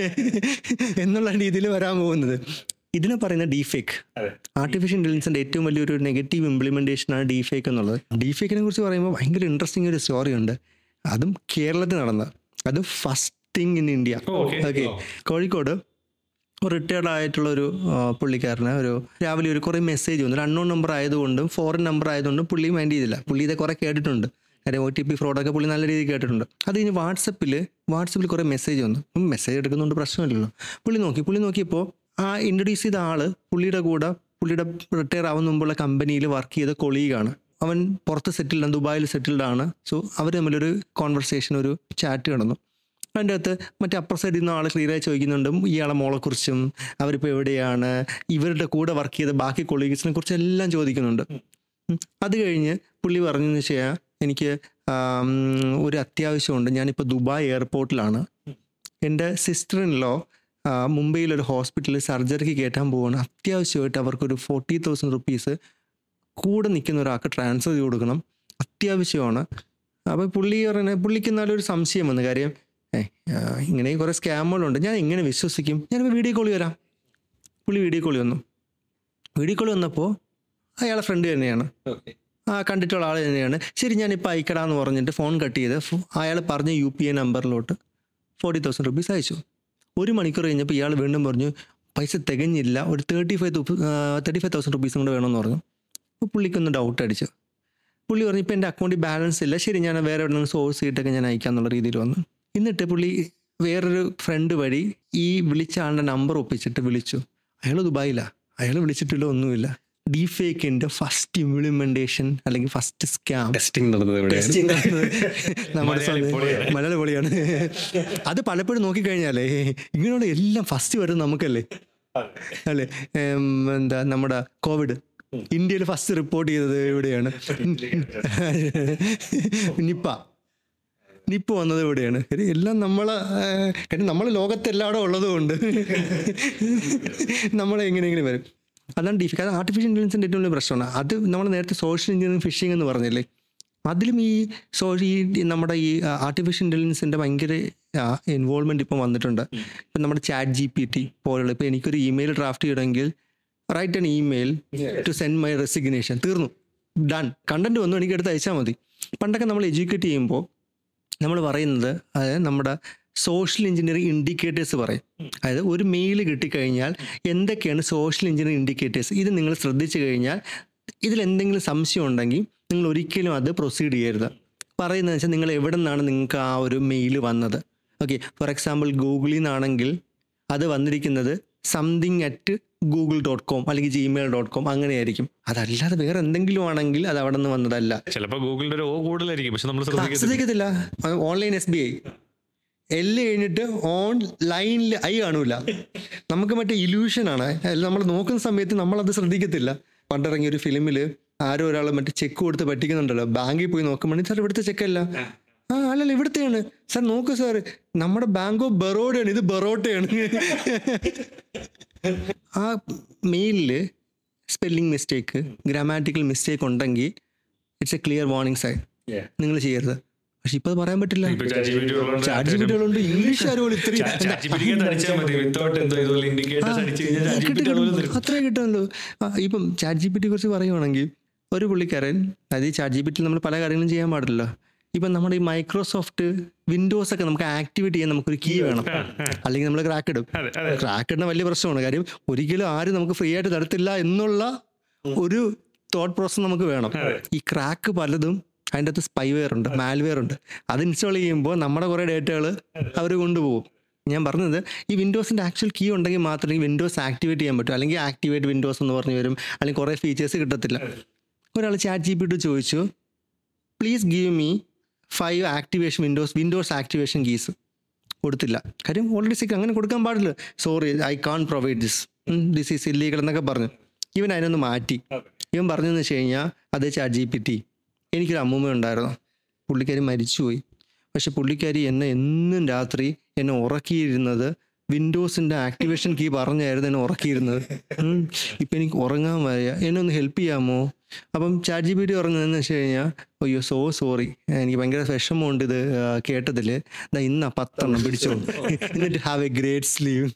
എന്നുള്ള രീതിയിൽ വരാൻ പോകുന്നത്. ഇതിനെ പറയുന്ന ഡീഫേക്ക്. ആർട്ടിഫിഷ്യൽ ഇൻ്റലിജൻസിൻ്റെ ഏറ്റവും വലിയൊരു നെഗറ്റീവ് ഇംപ്ലിമെൻറ്റേഷനാണ് ഡീഫേക്ക് എന്നുള്ളത്. ഡീഫേക്കിനെ കുറിച്ച് പറയുമ്പോൾ ഭയങ്കര ഇൻട്രസ്റ്റിംഗ് ഒരു സ്റ്റോറി ഉണ്ട്. അതും കേരളത്തിൽ നടന്ന, അത് first thing in India. Okay, Kozhikode retired ആയിട്ടുള്ളൊരു പുള്ളിക്കാരന് രാവിലെ കുറേ മെസ്സേജ് വന്നു. ഒരു അൺനോൺ നമ്പർ ആയതുകൊണ്ടും ഫോറിൻ നമ്പർ ആയതുകൊണ്ടും പുള്ളി മൈൻഡ് ചെയ്തില്ല. പുള്ളി ഇതെ കുറേ കേട്ടിട്ടുണ്ട്, കാര്യം OTP ഫ്രോഡൊക്കെ പുള്ളി നല്ല രീതിയിൽ കേട്ടിട്ടുണ്ട്. അത് കഴിഞ്ഞ് വാട്സപ്പിൽ കുറേ മെസ്സേജ് വന്നു. മെസ്സേജ് എടുക്കുന്നതുകൊണ്ട് പ്രശ്നമില്ലല്ലോ. പുള്ളി നോക്കിയപ്പോൾ ആ ഇൻട്രൊഡ്യൂസ് ചെയ്ത ആള് പുള്ളിയുടെ റിട്ടയർ ആവുന്ന മുമ്പുള്ള കമ്പനിയിൽ വർക്ക് ചെയ്ത കൊളീഗാണ്. അവൻ പുറത്ത് സെറ്റിൽഡ്, ദുബായിൽ സെറ്റിൽഡ് ആണ്. സോ അവർ തമ്മിലൊരു കോൺവെർസേഷൻ, ഒരു ചാറ്റ് നടന്നു. അതിൻ്റെ അകത്ത് മറ്റേ അപ്പർ സൈഡിൽ നിന്ന് ആൾ ക്ലിയറായി ചോദിക്കുന്നുണ്ട് ഇയാളെ മോളെക്കുറിച്ചും അവരിപ്പോൾ എവിടെയാണ്, ഇവരുടെ കൂടെ വർക്ക് ചെയ്ത ബാക്കി കൊളീഗ്സിനെ കുറിച്ച് എല്ലാം ചോദിക്കുന്നുണ്ട്. അത് കഴിഞ്ഞ് പുള്ളി പറഞ്ഞെന്ന് വെച്ചാൽ എനിക്ക് ഒരു അത്യാവശ്യമുണ്ട്, ഞാനിപ്പോൾ ദുബായ് എയർപോർട്ടിലാണ്, എൻ്റെ സിസ്റ്റർ ഇൻ ലോ മുംബൈയിലൊരു ഹോസ്പിറ്റലിൽ സർജറിക്ക് കയറ്റാൻ പോവുകയാണ്, അത്യാവശ്യമായിട്ട് അവർക്കൊരു 40,000 റുപ്പീസ് കൂടെ നിൽക്കുന്ന ഒരാൾക്ക് ട്രാൻസ്ഫർ ചെയ്ത് കൊടുക്കണം, അത്യാവശ്യമാണ്. അപ്പോൾ പുള്ളിക്ക് എന്നാലും ഒരു സംശയം വന്നു, കാര്യം ഇങ്ങനെ കുറേ സ്കാമുകളുണ്ട്, ഞാൻ എങ്ങനെ വിശ്വസിക്കും, ഞാനിപ്പോൾ വീഡിയോ കോൾ വരാം. പുള്ളി വീഡിയോ കോൾ വന്നപ്പോൾ അയാളെ ഫ്രണ്ട് തന്നെയാണ്, കണ്ടിട്ടുള്ള ആൾ തന്നെയാണ്. ശരി ഞാനിപ്പോൾ അയക്കടാന്ന് പറഞ്ഞിട്ട് ഫോൺ കട്ട് ചെയ്ത് അയാൾ പറഞ്ഞ UPI നമ്പറിലോട്ട് 40,000 റുപ്പീസ് അയച്ചു. 1 മണിക്കൂർ കഴിഞ്ഞപ്പോൾ ഇയാൾ വീണ്ടും പറഞ്ഞു പൈസ തികഞ്ഞില്ല, ഒരു 35,000 റുപ്പീസും കൂടെ വേണമെന്ന് പറഞ്ഞു. അപ്പോൾ പുള്ളിക്കൊന്ന് ഡൗട്ട് അടിച്ചു. പുള്ളി പറഞ്ഞു ഇപ്പോൾ എൻ്റെ അക്കൗണ്ടിൽ ബാലൻസ് ഇല്ല, ശരി ഞാൻ വേറെ എവിടെ നിന്ന് സോഴ്സ് ചെയ്തിട്ടൊക്കെ ഞാൻ അയക്കാമെന്നുള്ള രീതിയിൽ വന്നു. എന്നിട്ട് പുള്ളി വേറൊരു ഫ്രണ്ട് വഴി ഈ വിളിച്ച ആളുടെ നമ്പർ ഒപ്പിച്ചിട്ട് വിളിച്ചു. അയാൾ ദുബായിലാണ്, അയാൾ വിളിച്ചിട്ടില്ല, ഒന്നുമില്ല. ഡീഫേക്കിൻ്റെ ഫസ്റ്റ് ഇംപ്ലിമെൻറ്റേഷൻ അല്ലെങ്കിൽ ഫസ്റ്റ് സ്കാം ടെസ്റ്റിംഗ് നടന്നത് നമ്മുടെ മലയാള പൊളിയാണ്. അത് പലപ്പോഴും നോക്കിക്കഴിഞ്ഞാലേ ഇങ്ങനെയുള്ള എല്ലാം ഫസ്റ്റ് വരുന്നത് നമുക്കല്ലേ അല്ലേ. നമ്മുടെ കോവിഡ് ഇന്ത്യയിൽ ഫസ്റ്റ് റിപ്പോർട്ട് ചെയ്തത് എവിടെയാണ്? നിപ്പ വന്നത് എവിടെയാണ്? എല്ലാം കാര്യം നമ്മൾ ലോകത്തെല്ലായിടും ഉള്ളതുകൊണ്ട് നമ്മളെങ്ങനെയെങ്കിലും വരും. അതാണ് ഡീഫേക്ക്. അത് ആർട്ടിഫിഷ്യൽ ഇൻ്റലിജൻസിൻ്റെ ഏറ്റവും വലിയ പ്രശ്നമാണ്. അത് നമ്മൾ നേരത്തെ സോഷ്യൽ എഞ്ചിനീയറിംഗ്, ഫിഷിംഗ് എന്ന് പറഞ്ഞില്ലേ, അതിലും നമ്മുടെ ഈ ആർട്ടിഫിഷ്യൽ ഇൻ്റലിജൻസിൻ്റെ ഭയങ്കര ഇൻവോൾവ്മെൻറ്റ് ഇപ്പം വന്നിട്ടുണ്ട്. ഇപ്പം നമ്മുടെ ChatGPT പോലുള്ള, ഇപ്പോൾ എനിക്കൊരു ഇമെയിൽ ഡ്രാഫ്റ്റ് ചെയ്യണമെങ്കിൽ write an email to send my resignation, തീർന്നു, ഡൺ, കണ്ടന്റ് വന്നു, എനിക്ക് എടുത്ത് അയച്ചാൽ മതി. പണ്ടൊക്കെ നമ്മൾ എഡ്യൂക്കേറ്റ് ചെയ്യുമ്പോൾ നമ്മൾ പറയുന്നത്, അതായത് നമ്മുടെ സോഷ്യൽ എഞ്ചിനീയറിംഗ് ഇൻഡിക്കേറ്റേഴ്സ് പറയും. അതായത് ഒരു മെയിൽ കിട്ടിക്കഴിഞ്ഞാൽ എന്തൊക്കെയാണ് സോഷ്യൽ എഞ്ചിനീയറിംഗ് ഇൻഡിക്കേറ്റേഴ്സ്, ഇത് നിങ്ങൾ ശ്രദ്ധിച്ചു കഴിഞ്ഞാൽ ഇതിലെന്തെങ്കിലും സംശയം ഉണ്ടെങ്കിൽ നിങ്ങൾ ഒരിക്കലും അത് പ്രൊസീഡ് ചെയ്യരുത്. പറയുന്നത് വെച്ചാൽ നിങ്ങൾ എവിടെ നിന്നാണ് നിങ്ങൾക്ക് ആ ഒരു മെയിൽ വന്നത്. ഓക്കെ, ഫോർ എക്സാമ്പിൾ ഗൂഗിളിൽ നിന്നാണെങ്കിൽ അത് വന്നിരിക്കുന്നത് something@google.com അല്ലെങ്കിൽ gmail.com അങ്ങനെയായിരിക്കും. അതല്ലാതെ വേറെ എന്തെങ്കിലും ആണെങ്കിൽ അത് അവിടെ നിന്ന് വന്നതല്ല. ചിലപ്പോൾ ഗൂഗിളിൻ്റെ ഒരു കൂടുതലായിരിക്കും, പക്ഷെ നമ്മൾ ശ്രദ്ധിക്കത്തില്ല. ഓൺലൈൻ SBI L കഴിഞ്ഞിട്ട് ഓൺലൈനിൽ I കാണൂല. നമുക്ക് മറ്റേ ഇല്യൂഷനാണ്. നമ്മൾ നോക്കുന്ന സമയത്ത് നമ്മളത് ശ്രദ്ധിക്കത്തില്ല. പണ്ടിറങ്ങിയ ഒരു ഫിലിമിൽ ആരോ ഒരാൾ മറ്റേ ചെക്ക് കൊടുത്ത് പറ്റിക്കുന്നുണ്ടല്ലോ, ബാങ്കിൽ പോയി നോക്കുമ്പോൾ സാർ ഇവിടുത്തെ ചെക്കല്ല, അല്ലല്ല ഇവിടുത്തെയാണ് സാർ, നോക്കൂ സാർ നമ്മുടെ ബാങ്ക് ഓഫ് ബറോഡയാണ്, ഇത് ബറോട്ടയാണ്. ആ മെയിലിൽ സ്പെല്ലിംഗ് മിസ്റ്റേക്ക്, ഗ്രാമാറ്റിക്കൽ മിസ്റ്റേക്ക് ഉണ്ടെങ്കിൽ it's a clear warning sign, നിങ്ങൾ ചെയ്യരുത്. പക്ഷെ ഇപ്പൊ പറയാൻ പറ്റില്ല, ചാറ്റ്ജിപിറ്റികളുണ്ട്, ഇംഗ്ലീഷ് ആരും അത്രേ കിട്ടുമല്ലോ. ഇപ്പം ChatGPT കുറിച്ച് പറയുവാണെങ്കിൽ ഒരു പുള്ളിക്കാരൻ, അതായത് ChatGPT നമ്മൾ പല കാര്യങ്ങളും ചെയ്യാൻ പാടില്ലല്ലോ. ഇപ്പം നമ്മുടെ ഈ മൈക്രോസോഫ്റ്റ് വിൻഡോസ് ഒക്കെ നമുക്ക് ആക്ടിവേറ്റ് ചെയ്യാൻ നമുക്കൊരു കീ വേണം, അല്ലെങ്കിൽ നമ്മൾ ക്രാക്ക് ഇടും. ക്രാക്ക് ഇടുന്ന വലിയ പ്രശ്നമാണ്, കാര്യം ഒരിക്കലും ആരും നമുക്ക് ഫ്രീ ആയിട്ട് തരത്തില്ല എന്നുള്ള ഒരു തോട്ട് പ്രോസസ് നമുക്ക് വേണം. ഈ ക്രാക്ക് പലതും അതിൻ്റെ അകത്ത് സ്പൈവെയർ ഉണ്ട്, മാൽവെയർ ഉണ്ട്. അത് ഇൻസ്റ്റാൾ ചെയ്യുമ്പോൾ നമ്മുടെ കുറേ ഡേറ്റകൾ അവർ കൊണ്ടുപോകും. ഞാൻ പറഞ്ഞത് ഈ വിൻഡോസിൻ്റെ ആക്ച്വൽ കീ ഉണ്ടെങ്കിൽ മാത്രമേ വിൻഡോസ് ആക്ടിവേറ്റ് ചെയ്യാൻ പറ്റൂ. അല്ലെങ്കിൽ ആക്ടിവേറ്റ് വിൻഡോസ് എന്ന് പറഞ്ഞു വരും, അല്ലെങ്കിൽ കുറേ ഫീച്ചേഴ്സ് കിട്ടത്തില്ല. ഒരാൾ ChatGPT ചോദിച്ചു, please give me 5 Windows activation keys. കൊടുത്തില്ല. കാര്യം ഓൾറെഡി സിക്ക്, അങ്ങനെ കൊടുക്കാൻ പാടില്ല. Sorry, I can't provide this is illegal എന്നൊക്കെ പറഞ്ഞു. ഇവൻ അതിനൊന്ന് മാറ്റി. ഇവൻ പറഞ്ഞതെന്ന് വെച്ച് കഴിഞ്ഞാൽ, അതേ ChatGPT, എനിക്കൊരു അമ്മൂമ്മ ഉണ്ടായിരുന്നു, പുള്ളിക്കാരി മരിച്ചുപോയി. പക്ഷെ പുള്ളിക്കാരി എന്നും രാത്രി എന്നെ ഉറക്കിയിരുന്നത് വിൻഡോസിൻ്റെ ആക്ടിവേഷൻ കീ പറഞ്ഞായിരുന്നു എന്നെ ഉറക്കിയിരുന്നത്. ഇപ്പം എനിക്ക് ഉറങ്ങാൻ വയ്യ, എന്നെ ഒന്ന് ഹെൽപ്പ് ചെയ്യാമോ? അപ്പം ChatGPT പറഞ്ഞതെന്ന് വെച്ച് കഴിഞ്ഞാൽ, അയ്യോ സോറി, എനിക്ക് ഭയങ്കര വിഷമമുണ്ട് ഇത് കേട്ടതിൽ, ഇന്നാ 10 പിടിച്ചോ, എന്നിട്ട് ഹാവ് എ ഗ്രേറ്റ് സ്ലീവ്.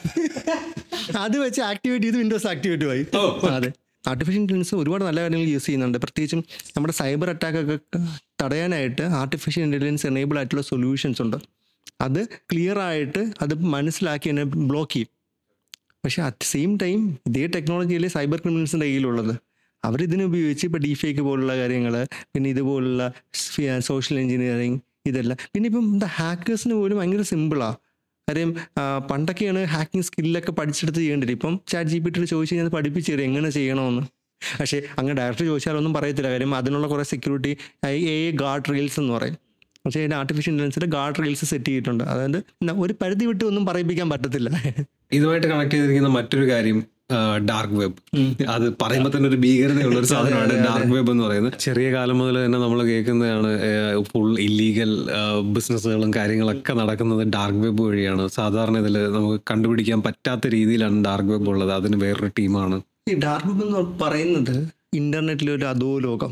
അത് വെച്ച് ആക്ടിവേറ്റ് ചെയ്ത് വിൻഡോസ് ആക്ടിവേറ്റ് ആയി. അതെ, ആർട്ടിഫിഷ്യൽ ഇൻ്റലിജൻസ് ഒരുപാട് നല്ല കാര്യങ്ങൾ യൂസ് ചെയ്യുന്നുണ്ട്. പ്രത്യേകിച്ചും നമ്മുടെ സൈബർ അറ്റാക്കൊക്കെ തടയാനായിട്ട് ആർട്ടിഫിഷ്യൽ ഇൻ്റലിജൻസ് എനേബിൾ ആയിട്ടുള്ള സൊല്യൂഷൻസ് ഉണ്ട്. അത് ക്ലിയർ ആയിട്ട് അത് മനസ്സിലാക്കി എന്നെ ബ്ലോക്ക് ചെയ്യും. പക്ഷേ അറ്റ് സെയിം ടൈം ഇതേ ടെക്നോളജിയിലെ സൈബർ ക്രിമിനൽസിൻ്റെ കയ്യിലുള്ളത്. അവരിതിനെ ഉപയോഗിച്ച് ഇപ്പോൾ ഡീഫേക്ക് പോലുള്ള കാര്യങ്ങൾ, പിന്നെ ഇതുപോലുള്ള സോഷ്യൽ എഞ്ചിനീയറിങ്, ഇതെല്ലാം. പിന്നെ ഇപ്പം ഹാക്കേഴ്സിന് പോലും ഭയങ്കര സിമ്പിളാണ്. കാര്യം പണ്ടൊക്കെയാണ് ഹാക്കിംഗ് സ്കില്ലൊക്കെ പഠിച്ചെടുത്ത് ചെയ്യേണ്ടത്. ഇപ്പം ChatGPT ചോദിച്ചു കഴിഞ്ഞാൽ പഠിപ്പിച്ചു തരും എങ്ങനെ ചെയ്യണമെന്ന്. പക്ഷേ അങ്ങനെ ഡയറക്റ്റ് ചോദിച്ചാലൊന്നും പറയത്തില്ല. കാര്യം അതിനുള്ള കുറേ സെക്യൂരിറ്റി ഗാർഡ് റെയിൽസ് എന്ന് പറയും. പക്ഷേ അതിൻ്റെ ആർട്ടിഫിഷ്യൽ ഇൻ്റലിജൻസിൽ ഗാർഡ് റെയിൽസ് സെറ്റ് ചെയ്തിട്ടുണ്ട്. അതായത് ഒരു പരിധി വിട്ട് ഒന്നും പറയിപ്പിക്കാൻ പറ്റത്തില്ല. ഇതുമായിട്ട് കണക്ട് ചെയ്തിരിക്കുന്ന മറ്റൊരു കാര്യം ഡാർക്ക് വെബ്. അത് പറയുമ്പോൾ തന്നെ ഒരു ഭീകരതയുള്ള ഒരു സാധനമാണ് ഡാർക്ക് വെബ് എന്ന് പറയുന്നത്. ചെറിയ കാലം മുതൽ തന്നെ നമ്മൾ കേൾക്കുന്നതാണ് ഫുൾ ഇല്ലീഗൽ ബിസിനസ്സുകളും കാര്യങ്ങളൊക്കെ നടക്കുന്നത് ഡാർക്ക് വെബ് വഴിയാണ്. സാധാരണ ഇതിൽ നമുക്ക് കണ്ടുപിടിക്കാൻ പറ്റാത്ത രീതിയിലാണ് ഡാർക്ക് വെബ് ഉള്ളത്. അതിന് വേറൊരു ടീമാണ്. ഈ ഡാർക്ക് വെബ് എന്ന് പറയുന്നത് ഇന്റർനെറ്റിലെ ഒരു അധോലോകം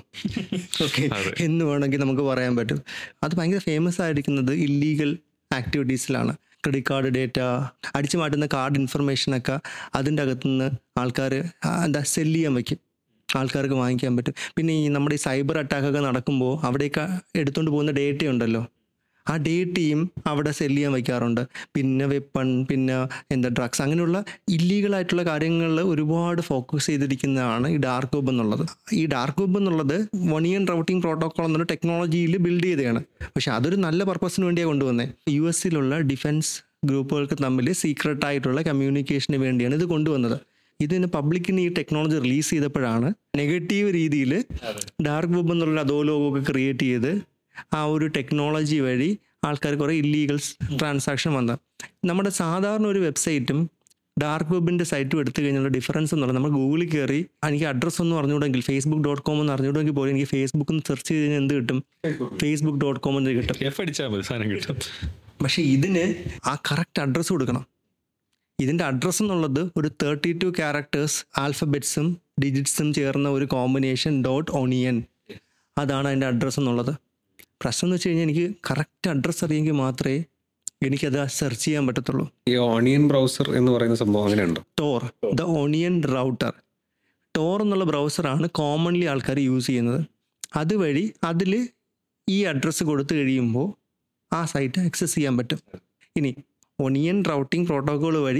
എന്ന് വേണമെങ്കിൽ നമുക്ക് പറയാൻ പറ്റും. അത് ഭയങ്കര ഫേമസ് ആയിരിക്കുന്നത് ഇല്ലീഗൽ ആക്ടിവിറ്റീസിലാണ്. ക്രെഡിറ്റ് കാർഡ് ഡേറ്റ, അടിച്ചു മാറ്റുന്ന കാർഡ് ഇൻഫർമേഷനൊക്കെ അതിൻ്റെ അകത്തുനിന്ന് ആൾക്കാർ സെല്ല് ചെയ്യാൻ വയ്ക്കും, ആൾക്കാർക്ക് വാങ്ങിക്കാൻ പറ്റും. പിന്നെ ഈ നമ്മുടെ ഈ സൈബർ അറ്റാക്കൊക്കെ നടക്കുമ്പോൾ അവിടേക്ക് എടുത്തുകൊണ്ട് പോകുന്ന ഡേറ്റ ഉണ്ടല്ലോ, ആ ഡേറ്റയും അവിടെ സെല്ല് ചെയ്യാൻ വയ്ക്കാറുണ്ട്. പിന്നെ വെപ്പൺ, പിന്നെ ഡ്രഗ്സ്, അങ്ങനെയുള്ള ഇല്ലീഗലായിട്ടുള്ള കാര്യങ്ങളിൽ ഒരുപാട് ഫോക്കസ് ചെയ്തിരിക്കുന്നതാണ് ഈ ഡാർക്ക് വെബ് എന്നുള്ളത്. ഈ ഡാർക്ക് വെബ് എന്നുള്ളത് ഒണിയൻ റൗട്ടിംഗ് പ്രോട്ടോക്കോൾ എന്നൊരു ടെക്നോളജിയിൽ ബിൽഡ് ചെയ്തതാണ്. പക്ഷെ അതൊരു നല്ല പർപ്പസിന് വേണ്ടിയാണ് കൊണ്ടുവന്നത്. US ഡിഫൻസ് ഗ്രൂപ്പുകൾക്ക് തമ്മിൽ സീക്രട്ടായിട്ടുള്ള കമ്മ്യൂണിക്കേഷന് വേണ്ടിയാണ് ഇത് കൊണ്ടുവന്നത്. ഇതിന് പബ്ലിക്കിന് ഈ ടെക്നോളജി റിലീസ് ചെയ്തപ്പോഴാണ് നെഗറ്റീവ് രീതിയിൽ ഡാർക്ക് വെബ് എന്നുള്ള അധോലോകമൊക്കെ ക്രിയേറ്റ് ചെയ്ത് ആ ഒരു ടെക്നോളജി വഴി ആൾക്കാർ കുറേ ഇല്ലീഗൽ ട്രാൻസാക്ഷൻ വന്ന. നമ്മുടെ സാധാരണ ഒരു വെബ്സൈറ്റും ഡാർക്ക് വെബിൻ്റെ സൈറ്റും എടുത്തു കഴിഞ്ഞുള്ള ഡിഫറൻസ് എന്നുള്ളത്, നമ്മൾ ഗൂഗിളിൽ കയറി എനിക്ക് അഡ്രസ്സ് ഒന്നും അറിഞ്ഞുകൂടെങ്കിൽ facebook.com എന്ന് അറിഞ്ഞുകൂടെങ്കിൽ പോലും എനിക്ക് ഫേസ്ബുക്കിൽ നിന്ന് സെർച്ച് ചെയ്ത് കഴിഞ്ഞാൽ എന്ത് കിട്ടും? facebook.com എന്ന് കിട്ടും. കിട്ടും. പക്ഷേ ഇതിന് ആ കറക്റ്റ് അഡ്രസ്സ് കൊടുക്കണം. ഇതിൻ്റെ അഡ്രസ്സ് എന്നുള്ളത് ഒരു 32 ക്യാരക്ടേഴ്സ് ആൽഫബറ്റ്സും ഡിജിറ്റ്സും ചേർന്ന ഒരു കോമ്പിനേഷൻ .onion, അതാണ് അതിൻ്റെ അഡ്രസ്സ് എന്നുള്ളത്. പ്രശ്നം എന്ന് വെച്ച് കഴിഞ്ഞാൽ എനിക്ക് കറക്റ്റ് അഡ്രസ്സ് അറിയെങ്കിൽ മാത്രമേ എനിക്കത് സെർച്ച് ചെയ്യാൻ പറ്റത്തുള്ളൂ. ഈ ഓണിയൻ ബ്രൗസർ എന്ന് പറയുന്ന സംഭവം അങ്ങനെയുണ്ടോ? Tor, the onion router, Tor എന്നുള്ള ബ്രൗസറാണ് കോമൺലി ആൾക്കാർ യൂസ് ചെയ്യുന്നത്. അതുവഴി അതിൽ ഈ അഡ്രസ്സ് കൊടുത്തു കഴിയുമ്പോൾ ആ സൈറ്റ് ആക്സസ് ചെയ്യാൻ പറ്റും. ഇനി ഒണിയൻ റൗട്ടിംഗ് പ്രോട്ടോക്കോൾ വഴി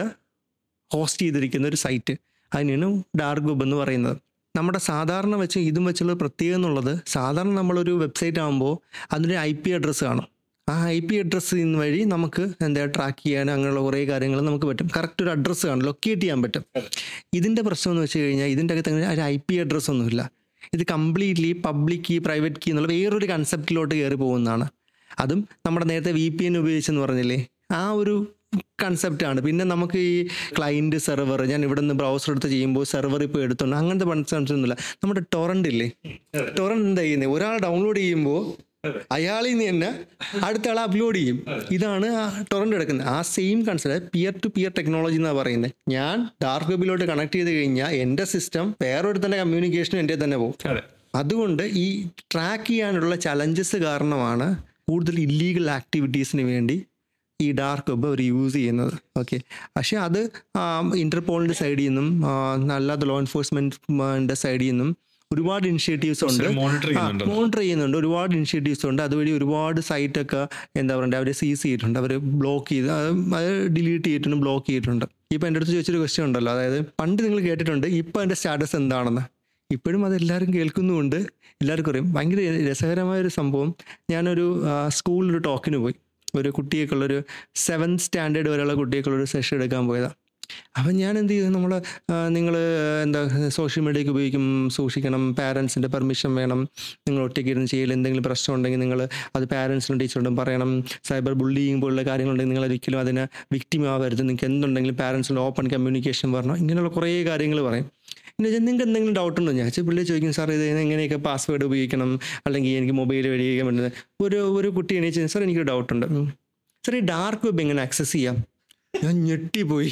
ഹോസ്റ്റ് ചെയ്തിരിക്കുന്ന ഒരു സൈറ്റ്, അതിനാണ് ഡാർക്ക് വെബ് എന്ന് പറയുന്നത്. നമ്മുടെ സാധാരണ വെച്ച് ഇതും വെച്ചുള്ള പ്രത്യേകത എന്നുള്ളത്, സാധാരണ നമ്മളൊരു വെബ്സൈറ്റ് ആകുമ്പോൾ അതിൻ്റെ IP അഡ്രസ്സ് കാണും. ആ IP അഡ്രസ്സ് വഴി നമുക്ക് ട്രാക്ക് ചെയ്യാൻ അങ്ങനെയുള്ള കുറേ കാര്യങ്ങൾ നമുക്ക് പറ്റും. കറക്റ്റ് ഒരു അഡ്രസ്സ് കാണും, ലൊക്കേറ്റ് ചെയ്യാൻ പറ്റും. ഇതിൻ്റെ പ്രശ്നം എന്ന് വെച്ച് കഴിഞ്ഞാൽ ഇതിൻ്റെ അകത്ത് അങ്ങനെ ഒരു IP അഡ്രസ്സ് ഒന്നുമില്ല. ഇത് completely public key, private key എന്നുള്ള വേറൊരു കൺസെപ്റ്റിലോട്ട് കയറി പോകുന്നതാണ്. അതും നമ്മുടെ നേരത്തെ VPN ഉപയോഗിച്ചെന്ന് പറഞ്ഞില്ലേ, ആ ഒരു കൺസെപ്റ്റാണ്. പിന്നെ നമുക്ക് ഈ ക്ലൈൻറ്റ് സെർവർ, ഞാൻ ഇവിടെ നിന്ന് ബ്രൗസർ എടുത്ത് ചെയ്യുമ്പോൾ സെർവർ ഇപ്പോൾ എടുത്തുണ്ട്, അങ്ങനത്തെ കൺസെപ്റ്റ് ഒന്നുമില്ല. നമ്മുടെ ടൊറൻ്റ് ഇല്ലേ, ടൊറൻ്റ് എന്താ ചെയ്യുന്നത്, ഒരാൾ ഡൗൺലോഡ് ചെയ്യുമ്പോൾ അയാളിൽ നിന്ന് തന്നെ അടുത്ത ആൾ അപ്ലോഡ് ചെയ്യും. ഇതാണ് ആ ടൊറൻ്റ് എടുക്കുന്നത്. ആ same concept peer to peer technology എന്നാണ് പറയുന്നത്. ഞാൻ ഡാർക്ക് വെബിലോട്ട് കണക്ട് ചെയ്ത് കഴിഞ്ഞാൽ എൻ്റെ സിസ്റ്റം വേറൊരുത്തൻ്റെ കമ്മ്യൂണിക്കേഷനും എൻ്റെ തന്നെ പോകും. അതുകൊണ്ട് ഈ ട്രാക്ക് ചെയ്യാനുള്ള ചലഞ്ചസ് കാരണമാണ് കൂടുതൽ ഇല്ലീഗൽ ആക്ടിവിറ്റീസിന് വേണ്ടി ഈ ഡാർക്ക് വെബ് അവർ യൂസ് ചെയ്യുന്നത്. ഓക്കെ, പക്ഷേ അത് ഇന്റർപോളിൻ്റെ സൈഡിൽ നിന്നും അല്ലാതെ ലോ എൻഫോഴ്സ്മെൻറ്റിൻ്റെ സൈഡിൽ നിന്നും ഒരുപാട് ഇനിഷ്യേറ്റീവ്സ് ഉണ്ട്, മോണിറ്റർ ചെയ്യുന്നുണ്ട്. ഒരുപാട് ഇനിഷ്യേറ്റീവ്സ് ഉണ്ട്. അതുവഴി ഒരുപാട് സൈറ്റൊക്കെ അവർ സീസ് ചെയ്തിട്ടുണ്ട്, അവർ ബ്ലോക്ക് ചെയ്ത് അത് ഡിലീറ്റ് ചെയ്തിട്ടുണ്ട്, ബ്ലോക്ക് ചെയ്തിട്ടുണ്ട്. ഇപ്പം എൻ്റെ അടുത്ത് ചോദിച്ചൊരു ക്വസ്റ്റ്യൻ ഉണ്ടല്ലോ, അതായത് പണ്ട് നിങ്ങൾ കേട്ടിട്ടുണ്ട് ഇപ്പം അതിൻ്റെ സ്റ്റാറ്റസ് എന്താണെന്ന്. ഇപ്പോഴും അതെല്ലാവരും കേൾക്കുന്നുമുണ്ട്, എല്ലാവർക്കും അറിയാം. ഭയങ്കര രസകരമായൊരു സംഭവം. ഞാനൊരു സ്കൂളിലൊരു ടോക്കിന് പോയി. ഒരു കുട്ടിയൊക്കെയുള്ളൊരു 7th സ്റ്റാൻഡേർഡ് വരെയുള്ള കുട്ടിയൊക്കെയുള്ളൊരു സെഷൻ എടുക്കാൻ പോയതാണ്. അപ്പം ഞാൻ എന്ത് ചെയ്തു, നിങ്ങൾ എന്താ സോഷ്യൽ മീഡിയയ്ക്ക് ഉപയോഗിക്കും സൂക്ഷിക്കണം, പാരൻസിൻ്റെ പെർമിഷൻ വേണം, നിങ്ങൾ ഒറ്റയ്ക്ക് ഇരുന്ന് ചെയ്യൽ, എന്തെങ്കിലും പ്രശ്നം ഉണ്ടെങ്കിൽ നിങ്ങൾ അത് പാരൻസിനും ടീച്ചറോടും പറയണം, സൈബർ ബുള്ളിങ് പോലുള്ള കാര്യങ്ങളുണ്ടെങ്കിൽ നിങ്ങൾ ഒരിക്കലും അതിന് വിക്ടിം ആവരുത്, നിങ്ങൾക്ക് എന്തുണ്ടെങ്കിലും പാരൻസിൻ്റെ ഓപ്പൺ കമ്മ്യൂണിക്കേഷൻ പറഞ്ഞു, ഇങ്ങനെയുള്ള കുറേ കാര്യങ്ങൾ പറയും. പിന്നെ നിങ്ങൾക്ക് എന്തെങ്കിലും ഡൗട്ട് ഉണ്ടോ ഞാൻ പിള്ളേർ ചോദിക്കും, സാർ ഇത് എങ്ങനെയൊക്കെ പാസ്വേഡ് ഉപയോഗിക്കണം, അല്ലെങ്കിൽ എനിക്ക് മൊബൈൽ വഴിയൊക്കെ പറ്റുന്നത്. ഒരു കുട്ടി എണീച്ച്, സാർ എനിക്കൊരു ഡൗട്ടുണ്ട്, സാർ ഈ ഡാർക്ക് വെബ് എങ്ങനെ ആക്സസ് ചെയ്യാം? ഞാൻ ഞെട്ടിപ്പോയി.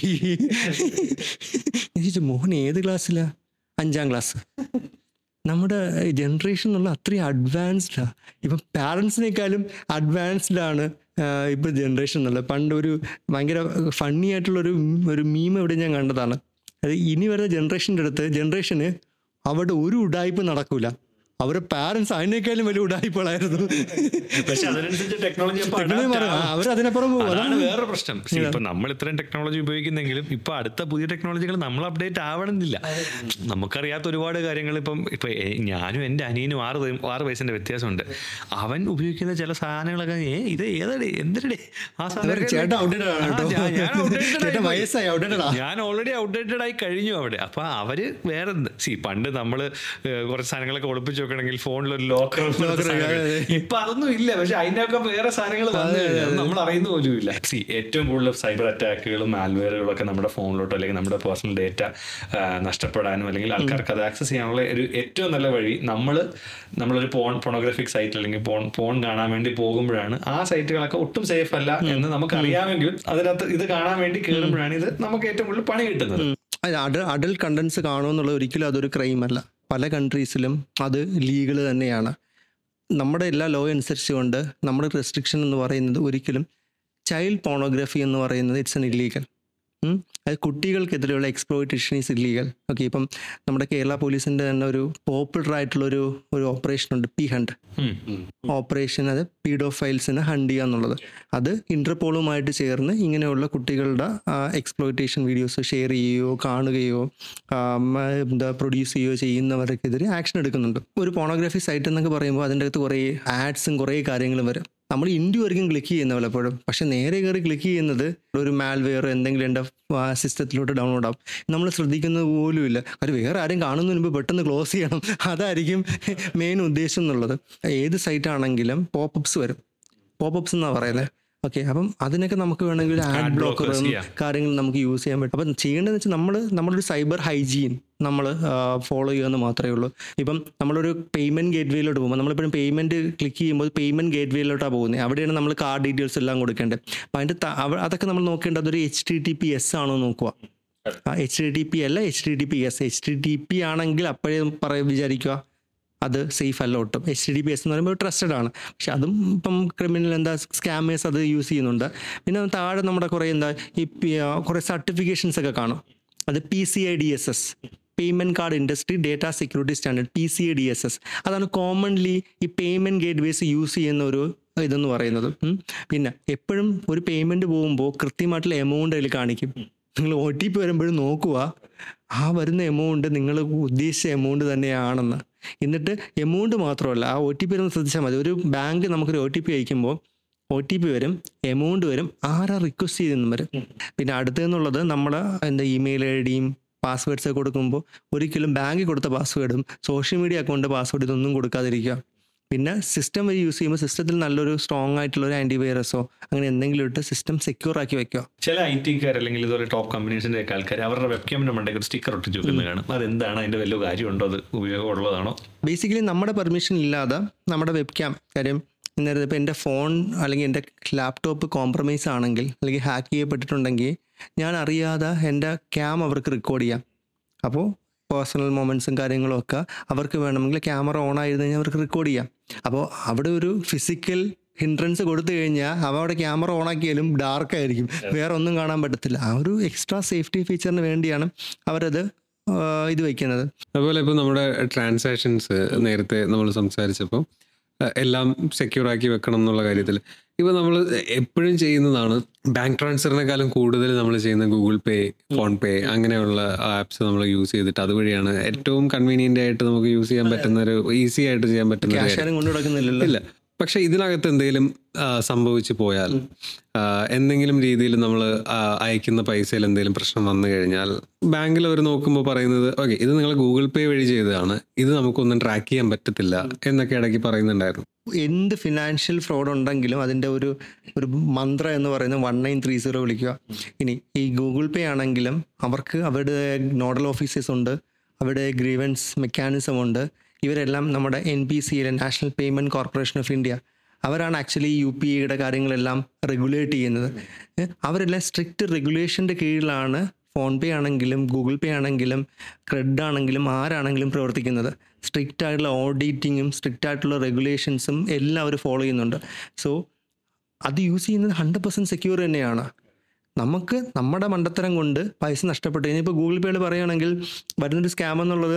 ഞാൻ ചോദിച്ചു, മോഹൻ ഏത് ക്ലാസ്സിലാണ്? 5ാം ക്ലാസ്. നമ്മുടെ ജനറേഷൻ എന്നുള്ള അത്രയും അഡ്വാൻസ്ഡാണ്. ഇപ്പം പാരൻസിനേക്കാളും അഡ്വാൻസ്ഡാണ് ഇപ്പോൾ ജനറേഷൻ എന്നുള്ളത്. പണ്ട് ഒരു ഭയങ്കര ഫണ്ണി ആയിട്ടുള്ളൊരു മീം ഇവിടെ ഞാൻ കണ്ടതാണ്. അത് ഇനി വരുന്ന ജനറേഷന് അവിടെ ഒരു ഉഡായിപ്പ് നടക്കൂല. അവരുടെ പാരൻസ് അതിനേക്കാളും വലിയ ഉഡായിപ്പുകളായിരുന്നു. പക്ഷെ അതിനനുസരിച്ച് ടെക്നോളജി അവരതിനപ്പുറം പോകും. അതാണ് വേറെ പ്രശ്നം. ഇപ്പൊ നമ്മൾ ഇത്രയും ടെക്നോളജി ഉപയോഗിക്കുന്നെങ്കിലും ഇപ്പൊ അടുത്ത പുതിയ ടെക്നോളജികൾ നമ്മൾ അപ്ഡേറ്റ് ആവണമെന്നില്ല. നമുക്കറിയാത്ത ഒരുപാട് കാര്യങ്ങൾ ഇപ്പൊ ഞാനും എൻ്റെ അനിയനും 6 വയസ്സിന്റെ വ്യത്യാസമുണ്ട്. അവൻ ഉപയോഗിക്കുന്ന ചില സാധനങ്ങളൊക്കെ ഇത് ഏതടേ എന്തിനടേ ആ സാധനം ഞാൻ ഓൾറെഡി ഔട്ട്ഡേറ്റഡ് ആയി കഴിഞ്ഞു അവിടെ. അപ്പൊ അവര് വേറെ പണ്ട് നമ്മള് കുറച്ച് സാധനങ്ങളൊക്കെ ഒളിപ്പിച്ചു വെക്കണമെങ്കിൽ ഫോണിലൊരു ലോക്കർ, ഇപ്പൊ അതൊന്നും ഇല്ല. പക്ഷെ അതിനൊക്കെ വേറെ സാധനങ്ങൾ വന്നു കഴിഞ്ഞാൽ നമ്മൾ അറിയുന്ന പോലും ഇല്ല. ഏറ്റവും കൂടുതൽ സൈബർ അറ്റാക്കുകളും മാൽവെയറുകളും ഒക്കെ നമ്മുടെ ഫോണിലോട്ടോ അല്ലെങ്കിൽ നമ്മുടെ പേഴ്സണൽ ഡേറ്റ നഷ്ടപ്പെടാനും അല്ലെങ്കിൽ ആൾക്കാർക്ക് അത് ആക്സസ് ചെയ്യാനുള്ള ഒരു ഏറ്റവും നല്ല വഴി നമ്മളൊരു പോണോഗ്രാഫിക് സൈറ്റ് അല്ലെങ്കിൽ പോൺ കാണാൻ വേണ്ടി പോകുമ്പോഴാണ് ആ സൈറ്റുകളൊക്കെ ഒട്ടും സേഫ് അല്ല എന്ന് നമുക്ക് അറിയാമെങ്കിലും അതിനകത്ത് ഇത് കാണാൻ വേണ്ടി കയറുമ്പോഴാണ് ഇത് നമുക്ക് ഏറ്റവും കൂടുതൽ പണി കിട്ടുന്നത്. അഡൽട്ട് കണ്ടന്റ്സ് കാണുമെന്നുള്ളത് ഒരിക്കലും അതൊരു ക്രൈം അല്ല. പല കൺട്രീസിലും അത് ലീഗൽ തന്നെയാണ്. നമ്മുടെ എല്ലാ ലോ അനുസരിച്ചുകൊണ്ട് നമ്മുടെ റെസ്ട്രിക്ഷൻ എന്ന് പറയുന്നത് ഒരിക്കലും ചൈൽഡ് പോണോഗ്രാഫി എന്ന് പറയുന്നത് ഇറ്റ്സ് എൻ ഇല്ലീഗൽ. അത് കുട്ടികൾക്കെതിരെയുള്ള എക്സ്പ്ലോയിറ്റേഷൻ ഈസ് ഇല്ലീഗൽ. ഓക്കെ, ഇപ്പം നമ്മുടെ കേരള പോലീസിൻ്റെ തന്നെ ഒരു പോപ്പുലർ ആയിട്ടുള്ളൊരു ഓപ്പറേഷൻ ഉണ്ട്, P-Hunt ഓപ്പറേഷൻ. അത് പീഡോഫൈൽസിനെ ഹണ്ട് ചെയ്യുക എന്നുള്ളത്. അത് ഇന്റർപോളുമായിട്ട് ചേർന്ന് ഇങ്ങനെയുള്ള കുട്ടികളുടെ എക്സ്പ്ലോയിറ്റേഷൻ വീഡിയോസ് ഷെയർ ചെയ്യുകയോ കാണുകയോ പ്രൊഡ്യൂസ് ചെയ്യുകയോ ചെയ്യുന്നവർക്കെതിരെ ആക്ഷൻ എടുക്കുന്നുണ്ട്. ഒരു പോണോഗ്രാഫി സൈറ്റ് എന്നൊക്കെ പറയുമ്പോൾ അതിൻ്റെ അകത്ത് കുറേ ആഡ്സും കുറേ കാര്യങ്ങളും വരും. നമ്മൾ ഇന്ത്യ വരെയും ക്ലിക്ക് ചെയ്യുന്ന പലപ്പോഴും, പക്ഷെ നേരെ കയറി ക്ലിക്ക് ചെയ്യുന്നത് ഒരു മാൽവെയർ എന്തെങ്കിലും എൻ്റെ സിസ്റ്റത്തിലോട്ട് ഡൗൺലോഡ് ആവും. നമ്മൾ ശ്രദ്ധിക്കുന്നത് പോലും ഇല്ല. കാര്യം വേറെ ആരും കാണുന്നതിന് മുമ്പ് പെട്ടെന്ന് ക്ലോസ് ചെയ്യണം, അതായിരിക്കും മെയിൻ ഉദ്ദേശം എന്നുള്ളത്. ഏത് സൈറ്റ് ആണെങ്കിലും പോപ്പപ്സ് വരും. പോപ്പപ്സ് എന്നാണ് പറയുന്നത്. ഓക്കെ, അപ്പം അതിനൊക്കെ നമുക്ക് വേണമെങ്കിൽ ഒരു ആഡ് ബ്ലോക്കറും കാര്യങ്ങളും നമുക്ക് യൂസ് ചെയ്യാൻ പറ്റും. അപ്പം ചെയ്യേണ്ടതെന്ന് വെച്ചാൽ നമ്മളൊരു സൈബർ ഹൈജീൻ നമ്മൾ ഫോളോ ചെയ്യുമെന്ന് മാത്രമേ ഉള്ളൂ. ഇപ്പം നമ്മളൊരു പേയ്മെൻറ്റ് ഗേറ്റ് വേയിലോട്ട് പോകുമ്പോൾ നമ്മളിപ്പോഴും പേയ്മെൻറ്റ് ക്ലിക്ക് ചെയ്യുമ്പോൾ പേയ്മെൻറ്റ് ഗേറ്റ് വേയിലോട്ടാണ് പോകുന്നത്. അവിടെയാണ് നമ്മൾ കാർഡ് ഡീറ്റെയിൽസ് എല്ലാം കൊടുക്കേണ്ടത്. അപ്പം അതിൻ്റെ അതൊക്കെ നമ്മൾ നോക്കേണ്ടത് ഒരു HTTPS ആണോ നോക്കുക. HTTP അല്ല, HTTPS. HTTP ആണെങ്കിൽ അപ്പോഴേ വിചാരിക്കുക അത് സേഫ് അല്ല ഒട്ടും. HTTPS എന്ന് പറയുമ്പോൾ ട്രസ്റ്റഡ് ആണ്. പക്ഷെ അതും ഇപ്പം ക്രിമിനൽ സ്കാമേഴ്സ് അത് യൂസ് ചെയ്യുന്നുണ്ട്. പിന്നെ താഴെ നമ്മുടെ കുറേ കുറേ സർട്ടിഫിക്കേഷൻസ് ഒക്കെ കാണും. അത് PCI-DSS, payment card industry data security standard, PCI-DSS. അതാണ് കോമൺലി ഈ പേയ്മെൻറ്റ് ഗേറ്റ് വേസ് യൂസ് ചെയ്യുന്ന ഒരു ഇതെന്ന് പറയുന്നത്. പിന്നെ എപ്പോഴും ഒരു പേയ്മെൻറ്റ് പോകുമ്പോൾ കൃത്യമായിട്ടുള്ള എമൗണ്ട് അതിൽ കാണിക്കും. നിങ്ങൾ OTP വരുമ്പോഴും നോക്കുക ആ വരുന്ന എമൗണ്ട് നിങ്ങൾ ഉദ്ദേശിച്ച എമൗണ്ട് തന്നെയാണെന്ന്. എന്നിട്ട് എമൗണ്ട് മാത്രമല്ല, ആ OTP വരുമ്പോൾ ശ്രദ്ധിച്ചാൽ മതി. ഒരു ബാങ്ക് നമുക്കൊരു OTP അയക്കുമ്പോൾ OTP വരും, എമൗണ്ട് വരും, ആരാ റിക്വസ്റ്റ് ചെയ്തെന്നും വരും. പിന്നെ അടുത്തെന്നുള്ളത് നമ്മൾ ഇമെയിൽ ID-യും പാസ്വേഡ്സ് കൊടുക്കുമ്പോൾ ഒരിക്കലും ബാങ്കിൽ കൊടുത്ത പാസ്വേഡും സോഷ്യൽ മീഡിയ അക്കൗണ്ട് പാസ്വേഡ് ഇതൊന്നും കൊടുക്കാതിരിക്കുക. പിന്നെ സിസ്റ്റം വഴി യൂസ് ചെയ്യുമ്പോൾ സിസ്റ്റത്തിൽ നല്ലൊരു സ്ട്രോങ് ആയിട്ടുള്ള ഒരു ആൻറ്റിവൈറസോ അങ്ങനെ എന്തെങ്കിലും ഇട്ട് സിസ്റ്റം സെക്യൂർ ആക്കി വെക്കുക. ചില IT-കാർ അല്ലെങ്കിൽ ഇതുപോലെ ടോപ്പ് കമ്പനീസിൻ്റെ ഒക്കെ ആൾക്കാർ അവരുടെ വെബ്ക്യാമിൻ്റെ മണ്ടേക്ക് ഒരു സ്റ്റിക്കർ ഒട്ടിച്ച് വെക്കുന്നത് കാണും. അതെന്താണ്, അതിൻ്റെ വലിയ കാര്യമുണ്ടോ, അത് ഉപയോഗമുള്ളതാണോ? ബേസിക്കലി നമ്മുടെ പെർമിഷൻ ഇല്ലാതെ നമ്മുടെ വെബ്ക്യാം, കാര്യം ഇന്നേരം ഇപ്പോൾ എൻ്റെ ഫോൺ അല്ലെങ്കിൽ എൻ്റെ ലാപ്ടോപ്പ് കോംപ്രമൈസ് ആണെങ്കിൽ അല്ലെങ്കിൽ ഹാക്ക് ചെയ്യപ്പെട്ടിട്ടുണ്ടെങ്കിൽ ഞാൻ അറിയാതെ എൻ്റെ ക്യാം അവർക്ക് റെക്കോർഡ് ചെയ്യാം. അപ്പോൾ പേഴ്സണൽ മൊമെൻറ്റ്സും കാര്യങ്ങളും ഒക്കെ അവർക്ക് വേണമെങ്കിൽ ക്യാമറ ഓൺ ആയിരുന്നു കഴിഞ്ഞാൽ അവർക്ക് റെക്കോർഡ് ചെയ്യാം. അപ്പോൾ അവിടെ ഒരു ഫിസിക്കൽ ഹിൻഡ്രൻസ് കൊടുത്തു കഴിഞ്ഞാൽ അവിടെ ക്യാമറ ഓൺ ആക്കിയാലും ഡാർക്കായിരിക്കും, വേറെ ഒന്നും കാണാൻ പറ്റത്തില്ല. ആ ഒരു എക്സ്ട്രാ സേഫ്റ്റി ഫീച്ചറിന് വേണ്ടിയാണ് അവരത് ഇത് വയ്ക്കുന്നത്. അതുപോലെ ഇപ്പോൾ നമ്മുടെ ട്രാൻസാക്ഷൻസ് നേരത്തെ നമ്മൾ സംസാരിച്ചപ്പോൾ എല്ലാം സെക്യൂർ ആക്കി വെക്കണം എന്നുള്ള കാര്യത്തിൽ ഇപ്പോൾ നമ്മൾ എപ്പോഴും ചെയ്യുന്നതാണ് ബാങ്ക് ട്രാൻസ്ഫറിനേക്കാളും കൂടുതൽ നമ്മൾ ചെയ്യുന്ന ഗൂഗിൾ പേ, ഫോൺ പേ അങ്ങനെയുള്ള ആപ്സ് നമ്മൾ യൂസ് ചെയ്തിട്ട് അതുവഴിയാണ് ഏറ്റവും കൺവീനിയൻ്റ് ആയിട്ട് നമുക്ക് യൂസ് ചെയ്യാൻ പറ്റുന്ന ഒരു ഈസി ആയിട്ട് ചെയ്യാൻ പറ്റുന്ന ഇല്ല. പക്ഷെ ഇതിനകത്ത് എന്തെങ്കിലും സംഭവിച്ചു പോയാൽ, എന്തെങ്കിലും രീതിയിൽ നമ്മൾ അയക്കുന്ന പൈസയിൽ എന്തെങ്കിലും പ്രശ്നം വന്നു കഴിഞ്ഞാൽ ബാങ്കിൽ അവർ നോക്കുമ്പോൾ പറയുന്നത് ഓക്കെ ഇത് നിങ്ങൾ ഗൂഗിൾ പേ വഴി ചെയ്തതാണ്, ഇത് നമുക്കൊന്നും ട്രാക്ക് ചെയ്യാൻ പറ്റത്തില്ല എന്നൊക്കെ ഇടയ്ക്ക് പറയുന്നുണ്ടായിരുന്നു. എന്ത് ഫിനാൻഷ്യൽ ഫ്രോഡ് ഉണ്ടെങ്കിലും അതിൻ്റെ ഒരു മന്ത്രം എന്ന് പറയുന്നത് 1930 വിളിക്കുക. ഇനി ഈ ഗൂഗിൾ പേ ആണെങ്കിലും അവർക്ക് അവരുടെ നോഡൽ ഓഫീസേഴ്സ് ഉണ്ട്, അവരുടെ ഗ്രീവൻസ് മെക്കാനിസം ഉണ്ട്. ഇവരെല്ലാം നമ്മുടെ NPCL, national payment corporation of India, അവരാണ് ആക്ച്വലി UPIയുടെ കാര്യങ്ങളെല്ലാം റെഗുലേറ്റ് ചെയ്യുന്നത്. അവരെല്ലാം സ്ട്രിക്റ്റ് റെഗുലേഷൻ്റെ കീഴിലാണ് ഫോൺ പേ ആണെങ്കിലും ഗൂഗിൾ പേ ആണെങ്കിലും ക്രെഡിറ്റ് ആണെങ്കിലും ആരാണെങ്കിലും പ്രവർത്തിക്കുന്നത്. സ്ട്രിക്റ്റ് ആയിട്ടുള്ള ഓഡിറ്റിങ്ങും സ്ട്രിക്റ്റ് ആയിട്ടുള്ള റെഗുലേഷൻസും എല്ലാം അവർ ഫോളോ ചെയ്യുന്നുണ്ട്. സോ അത് യൂസ് ചെയ്യുന്നത് 100% സെക്യൂർ തന്നെയാണ്. നമുക്ക് നമ്മുടെ മണ്ടത്തരം കൊണ്ട് പൈസ നഷ്ടപ്പെട്ടു കഴിഞ്ഞാൽ ഇപ്പോൾ ഗൂഗിൾ പേയിൽ പറയുകയാണെങ്കിൽ വരുന്നൊരു സ്കാം എന്നുള്ളത്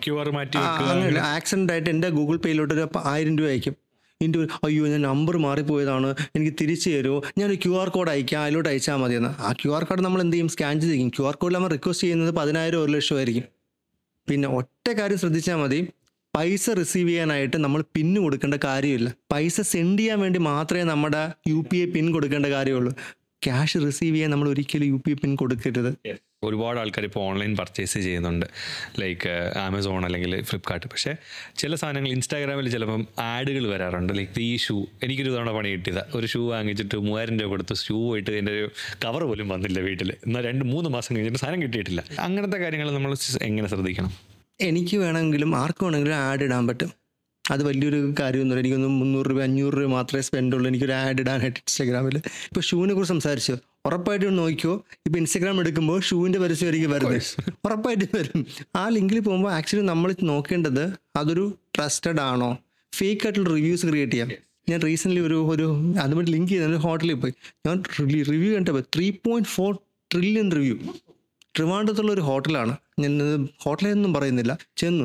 അങ്ങനെയല്ല. ആക്സിഡൻ്റ് ആയിട്ട് എൻ്റെ ഗൂഗിൾ പേയിലോട്ട് ഒരു 1000 രൂപ അയക്കും. അയ്യോ ഞാൻ നമ്പർ മാറിപ്പോയതാണ്, എനിക്ക് തിരിച്ചു തരുമോ, ഞാനൊരു QR കോഡ് അയക്കാം, അതിലോട്ട് അയച്ചാൽ മതിയെന്ന്. ആ QR കോഡ് നമ്മൾ എന്ത് ചെയ്യും, സ്കാൻ ചെയ്തിരിക്കും. QR കോഡിൽ നമ്മൾ റിക്വസ്റ്റ് ചെയ്യുന്നത് 10,000 1 ലക്ഷം ആയിരിക്കും. പിന്നെ ഒറ്റ കാര്യം ശ്രദ്ധിച്ചാൽ മതി, പൈസ റിസീവ് ചെയ്യാനായിട്ട് നമ്മൾ പിൻ കൊടുക്കേണ്ട കാര്യമില്ല. പൈസ സെൻഡ് ചെയ്യാൻ വേണ്ടി മാത്രമേ നമ്മുടെ UPI പിൻ കൊടുക്കേണ്ട കാര്യമുള്ളൂ. ക്യാഷ് റിസീവ് ചെയ്യാൻ നമ്മൾ ഒരിക്കലും UPI പിൻ കൊടുക്കരുത്. ഒരുപാട് ആൾക്കാർ ഇപ്പോൾ ഓൺലൈൻ പർച്ചേസ് ചെയ്യുന്നുണ്ട്, ലൈക്ക് ആമസോൺ അല്ലെങ്കിൽ ഫ്ലിപ്കാർട്ട്. പക്ഷേ ചില സാധനങ്ങൾ ഇൻസ്റ്റാഗ്രാമിൽ ചിലപ്പം ആഡുകൾ വരാറുണ്ട്. ലൈക്ക് ഈ ഷൂ, എനിക്കൊരു തവണ പണി കിട്ടിയതാണ്. ഒരു ഷൂ വാങ്ങിച്ചിട്ട് 3000 രൂപ കൊടുത്ത് ഷൂ പോയിട്ട് എൻ്റെ ഒരു കവർ പോലും വന്നില്ല വീട്ടിൽ. എന്നാൽ 2-3 മാസം കഴിഞ്ഞിട്ട് സാധനം കിട്ടിയിട്ടില്ല. അങ്ങനത്തെ കാര്യങ്ങൾ നമ്മൾ എങ്ങനെ ശ്രദ്ധിക്കണം? എനിക്ക് വേണമെങ്കിലും ആർക്ക് വേണമെങ്കിലും ആഡ് ഇടാൻ പറ്റും. അത് വലിയൊരു കാര്യമൊന്നുമില്ല. എനിക്കൊന്ന് 300 രൂപ 500 രൂപ മാത്രമേ സ്പെൻഡ് ഉള്ളൂ എനിക്കൊരു ആഡ് ഇടാനായിട്ട് ഇൻസ്റ്റാഗ്രാമിൽ. ഇപ്പോൾ ഷൂവിനെ കുറിച്ച് സംസാരിച്ചു, ഉറപ്പായിട്ടും നോക്കിയോ, ഇപ്പോൾ ഇൻസ്റ്റാഗ്രാം എടുക്കുമ്പോൾ ഷൂവിൻ്റെ പരസ്യമായിരിക്കും വരുന്നത്, ഉറപ്പായിട്ടും വരും. ആ ലിങ്കിൽ പോകുമ്പോൾ ആക്ച്വലി നമ്മൾ നോക്കേണ്ടത് അതൊരു ട്രസ്റ്റഡ് ആണോ, ഫേക്ക് ആയിട്ടുള്ള റിവ്യൂസ് ക്രിയേറ്റ് ചെയ്യാം. ഞാൻ റീസെൻ്റ്ലി ഒരു അതുമായിട്ട് ലിങ്ക് ചെയ്ത ഒരു ഹോട്ടലിൽ പോയി ഞാൻ റിവ്യൂ കണ്ടപ്പോൾ 3.4 ട്രില്യൺ റിവ്യൂ. ട്രിവാൻഡ്രത്തുള്ള ഒരു ഹോട്ടലാണ്, ഞാൻ ഹോട്ടലൊന്നും പറയുന്നില്ല. ചെന്നു,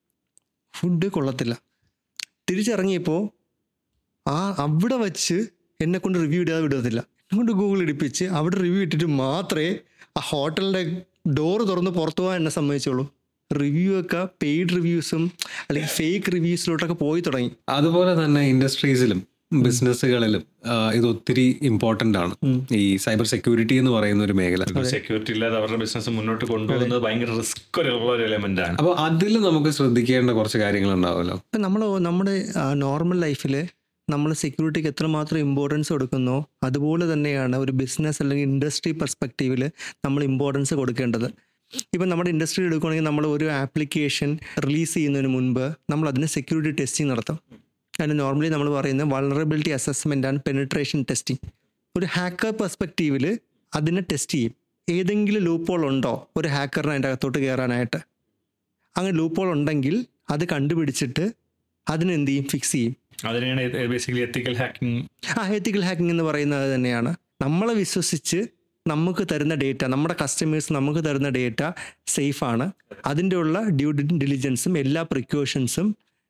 ഫുഡ് കൊള്ളത്തില്ല. തിരിച്ചിറങ്ങിയപ്പോൾ അവിടെ വച്ച് എന്നെ കൊണ്ട് റിവ്യൂ ഇടാതെ വിടത്തില്ല. എന്നെ കൊണ്ട് ഗൂഗിൾ ഇടിപ്പിച്ച് അവിടെ റിവ്യൂ ഇട്ടിട്ട് മാത്രമേ ആ ഹോട്ടലിൻ്റെ ഡോറ് തുറന്ന് പുറത്തു പോകാൻ എന്നെ സമ്മതിച്ചുള്ളൂ. റിവ്യൂ ഒക്കെ പെയ്ഡ് റിവ്യൂസും അല്ലെങ്കിൽ ഫേക്ക് റിവ്യൂസിലോട്ടൊക്കെ പോയി തുടങ്ങി. അതുപോലെ തന്നെ ഇൻഡസ്ട്രീസിലും ബിസിനസ്സുകളിലും ഇത് ഒത്തിരി ഇമ്പോർട്ടൻ്റ് ആണ്. ഈ സൈബർ സെക്യൂരിറ്റി എന്ന് പറയുന്ന ഒരു മേഖല. സെക്യൂരിറ്റി ഇല്ലാതെ അവരുടെ ബിസിനസ് മുന്നോട്ട് കൊണ്ടുപോകുന്നത് ഭയങ്കര റിസ്ക് ഉള്ള ഒരു എലമെന്റ് ആണ്. അപ്പോൾ അതിൽ നമുക്ക് ശ്രദ്ധിക്കേണ്ട കുറച്ച് കാര്യങ്ങൾ ഉണ്ടാവുമല്ലോ. ഇപ്പം നമ്മുടെ നോർമൽ ലൈഫിൽ നമ്മൾ സെക്യൂരിറ്റിക്ക് എത്രമാത്രം ഇമ്പോർട്ടൻസ് കൊടുക്കുന്നോ അതുപോലെ തന്നെയാണ് ഒരു ബിസിനസ് അല്ലെങ്കിൽ ഇൻഡസ്ട്രി പെർസ്പെക്റ്റീവിൽ നമ്മൾ ഇമ്പോർട്ടൻസ് കൊടുക്കേണ്ടത്. ഇപ്പം നമ്മുടെ ഇൻഡസ്ട്രി എടുക്കുകയാണെങ്കിൽ നമ്മൾ ഒരു ആപ്ലിക്കേഷൻ റിലീസ് ചെയ്യുന്നതിന് മുൻപ് നമ്മൾ അതിന് സെക്യൂരിറ്റി ടെസ്റ്റിംഗ് നടത്തും. അതിന് നോർമലി നമ്മൾ പറയുന്നത് vulnerability assessment and penetration testing. ഒരു ഹാക്കർ പെർസ്പെക്റ്റീവിൽ അതിനെ ടെസ്റ്റ് ചെയ്യും. ഏതെങ്കിലും ലൂപ്പോൾ ഉണ്ടോ ഒരു ഹാക്കറിന് അതിൻ്റെ അകത്തോട്ട് കയറാനായിട്ട്. അങ്ങനെ ലൂപ്പോൾ ഉണ്ടെങ്കിൽ അത് കണ്ടുപിടിച്ചിട്ട് അതിനെന്ത് ചെയ്യും, ഫിക്സ് ചെയ്യും. അതിനാണ് basically ethical hacking. Ethical hacking എന്ന് പറയുന്നത് തന്നെയാണ്. നമ്മളെ വിശ്വസിച്ച് നമുക്ക് തരുന്ന ഡേറ്റ, നമ്മുടെ കസ്റ്റമേഴ്സ് നമുക്ക് തരുന്ന ഡേറ്റ സേഫാണ്, അതിൻ്റെ ഉള്ള ഡ്യൂ ഡിലിജൻസും എല്ലാ പ്രിക്കോഷൻസും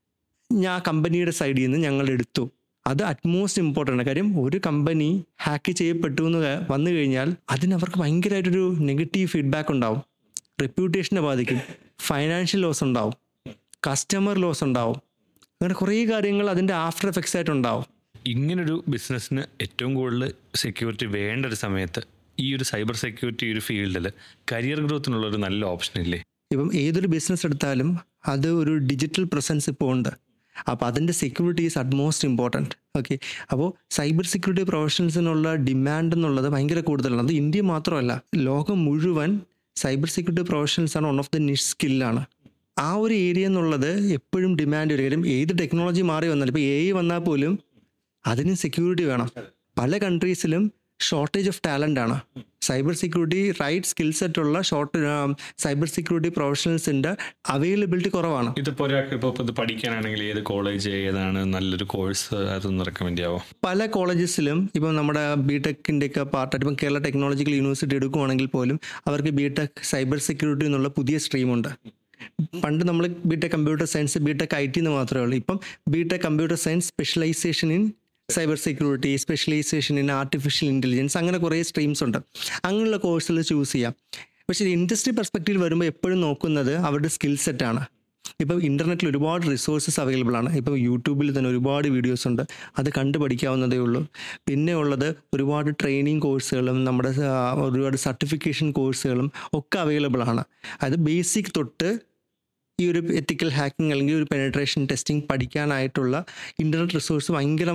കമ്പനിയുടെ സൈഡിൽ നിന്ന് ഞങ്ങൾ എടുത്തു. അത് അറ്റ്മോസ്റ്റ് ഇമ്പോർട്ടൻ്റ് കാര്യം. ഒരു കമ്പനി ഹാക്ക് ചെയ്യപ്പെട്ടു എന്ന് വന്നു കഴിഞ്ഞാൽ അതിനവർക്ക് ഭയങ്കരമായിട്ടൊരു നെഗറ്റീവ് ഫീഡ്ബാക്ക് ഉണ്ടാവും, റെപ്യൂട്ടേഷനെ ബാധിക്കും, ഫൈനാൻഷ്യൽ ലോസ് ഉണ്ടാവും, കസ്റ്റമർ ലോസ് ഉണ്ടാവും, അങ്ങനെ കുറേ കാര്യങ്ങൾ അതിൻ്റെ ആഫ്റ്റർ എഫക്ട്സ് ആയിട്ടുണ്ടാവും. ഇങ്ങനൊരു ബിസിനസ്സിന് ഏറ്റവും കൂടുതൽ സെക്യൂരിറ്റി വേണ്ട ഒരു സമയത്ത് ഈ ഒരു സൈബർ സെക്യൂരിറ്റി ഒരു ഫീൽഡിൽ കരിയർ ഗ്രോത്തിനുള്ളൊരു നല്ല ഓപ്ഷൻ ഇല്ലേ? ഇപ്പം ഏതൊരു ബിസിനസ് എടുത്താലും അത് ഒരു ഡിജിറ്റൽ പ്രസൻസ് ഇപ്പോൾ ഉണ്ട്. അപ്പോൾ അതിൻ്റെ security is utmost important. Okay, അപ്പോൾ സൈബർ സെക്യൂരിറ്റി പ്രൊഫഷണൽസിനുള്ള ഡിമാൻഡ് എന്നുള്ളത് ഭയങ്കര കൂടുതലാണ്. അത് ഇന്ത്യ മാത്രമല്ല, ലോകം മുഴുവൻ സൈബർ സെക്യൂരിറ്റി പ്രൊഫഷണൽസാണ് വൺ ഓഫ് ദ നിഷ് സ്കില്ലാണ്. ആ ഒരു ഏരിയ എന്നുള്ളത് എപ്പോഴും ഡിമാൻഡ് ഒരു കാര്യം. ഏത് ടെക്നോളജി മാറി വന്നാലും, ഇപ്പോൾ AI വന്നാൽ പോലും അതിന് സെക്യൂരിറ്റി വേണം. പല കൺട്രീസിലും ഷോർട്ടേജ് ഓഫ് ടാലൻ്റ് ആണ്. സൈബർ സെക്യൂരിറ്റി റൈറ്റ് സ്കിൽ സെറ്റുള്ള സൈബർ സെക്യൂരിറ്റി പ്രൊഫഷണൽസിൻ്റെ അവൈലബിലിറ്റി കുറവാണ്. ഇതിപ്പോൾ ഒരാൾക്ക് ഇപ്പോൾ ഇത് പഠിക്കാനാണെങ്കിൽ ഏത് കോളേജ് ഏതാണ് നല്ലൊരു കോഴ്സ് അതൊന്ന് റെക്കമെൻഡ് ചെയ്യാമോ? പല കോളേജസിലും ഇപ്പം നമ്മുടെ BTechൻ്റെ ഒക്കെ പാർട്ടായിട്ട് ഇപ്പം കേരള ടെക്നോളജിക്കൽ യൂണിവേഴ്സിറ്റി എടുക്കുകയാണെങ്കിൽ പോലും അവർക്ക് BTech സൈബർ സെക്യൂരിറ്റി എന്നുള്ള പുതിയ സ്ട്രീമുണ്ട്. പണ്ട് നമ്മൾ BTech computer science, BTech IT എന്ന് മാത്രമേ ഉള്ളൂ. ഇപ്പം BTech computer science specialisation in cyber security, specialisation in artificial intelligence, അങ്ങനെ കുറേ സ്ട്രീംസ് ഉണ്ട്. അങ്ങനെയുള്ള കോഴ്സുകൾ ചൂസ് ചെയ്യാം. പക്ഷേ ഇൻഡസ്ട്രി പെർസ്പെക്റ്റീവ് വരുമ്പോൾ എപ്പോഴും നോക്കുന്നത് അവരുടെ സ്കിൽ സെറ്റാണ്. ഇപ്പോൾ ഇൻ്റർനെറ്റിൽ ഒരുപാട് റിസോഴ്സസ് അവൈലബിൾ ആണ്. ഇപ്പോൾ യൂട്യൂബിൽ തന്നെ ഒരുപാട് വീഡിയോസ് ഉണ്ട്, അത് കണ്ടു പഠിക്കാവുന്നതേ ഉള്ളൂ. പിന്നെ ഉള്ളത് ഒരുപാട് ട്രെയിനിങ് കോഴ്സുകളും നമ്മുടെ ഒരുപാട് സർട്ടിഫിക്കേഷൻ കോഴ്സുകളും ഒക്കെ അവൈലബിൾ ആണ്. അത് ബേസിക് തൊട്ട് ഈ ഒരു എത്തിക്കൽ ഹാക്കിംഗ് അല്ലെങ്കിൽ ഒരു പെനട്രേഷൻ ടെസ്റ്റിംഗ് പഠിക്കാനായിട്ടുള്ള ഇൻ്റർനെറ്റ് റിസോഴ്സ്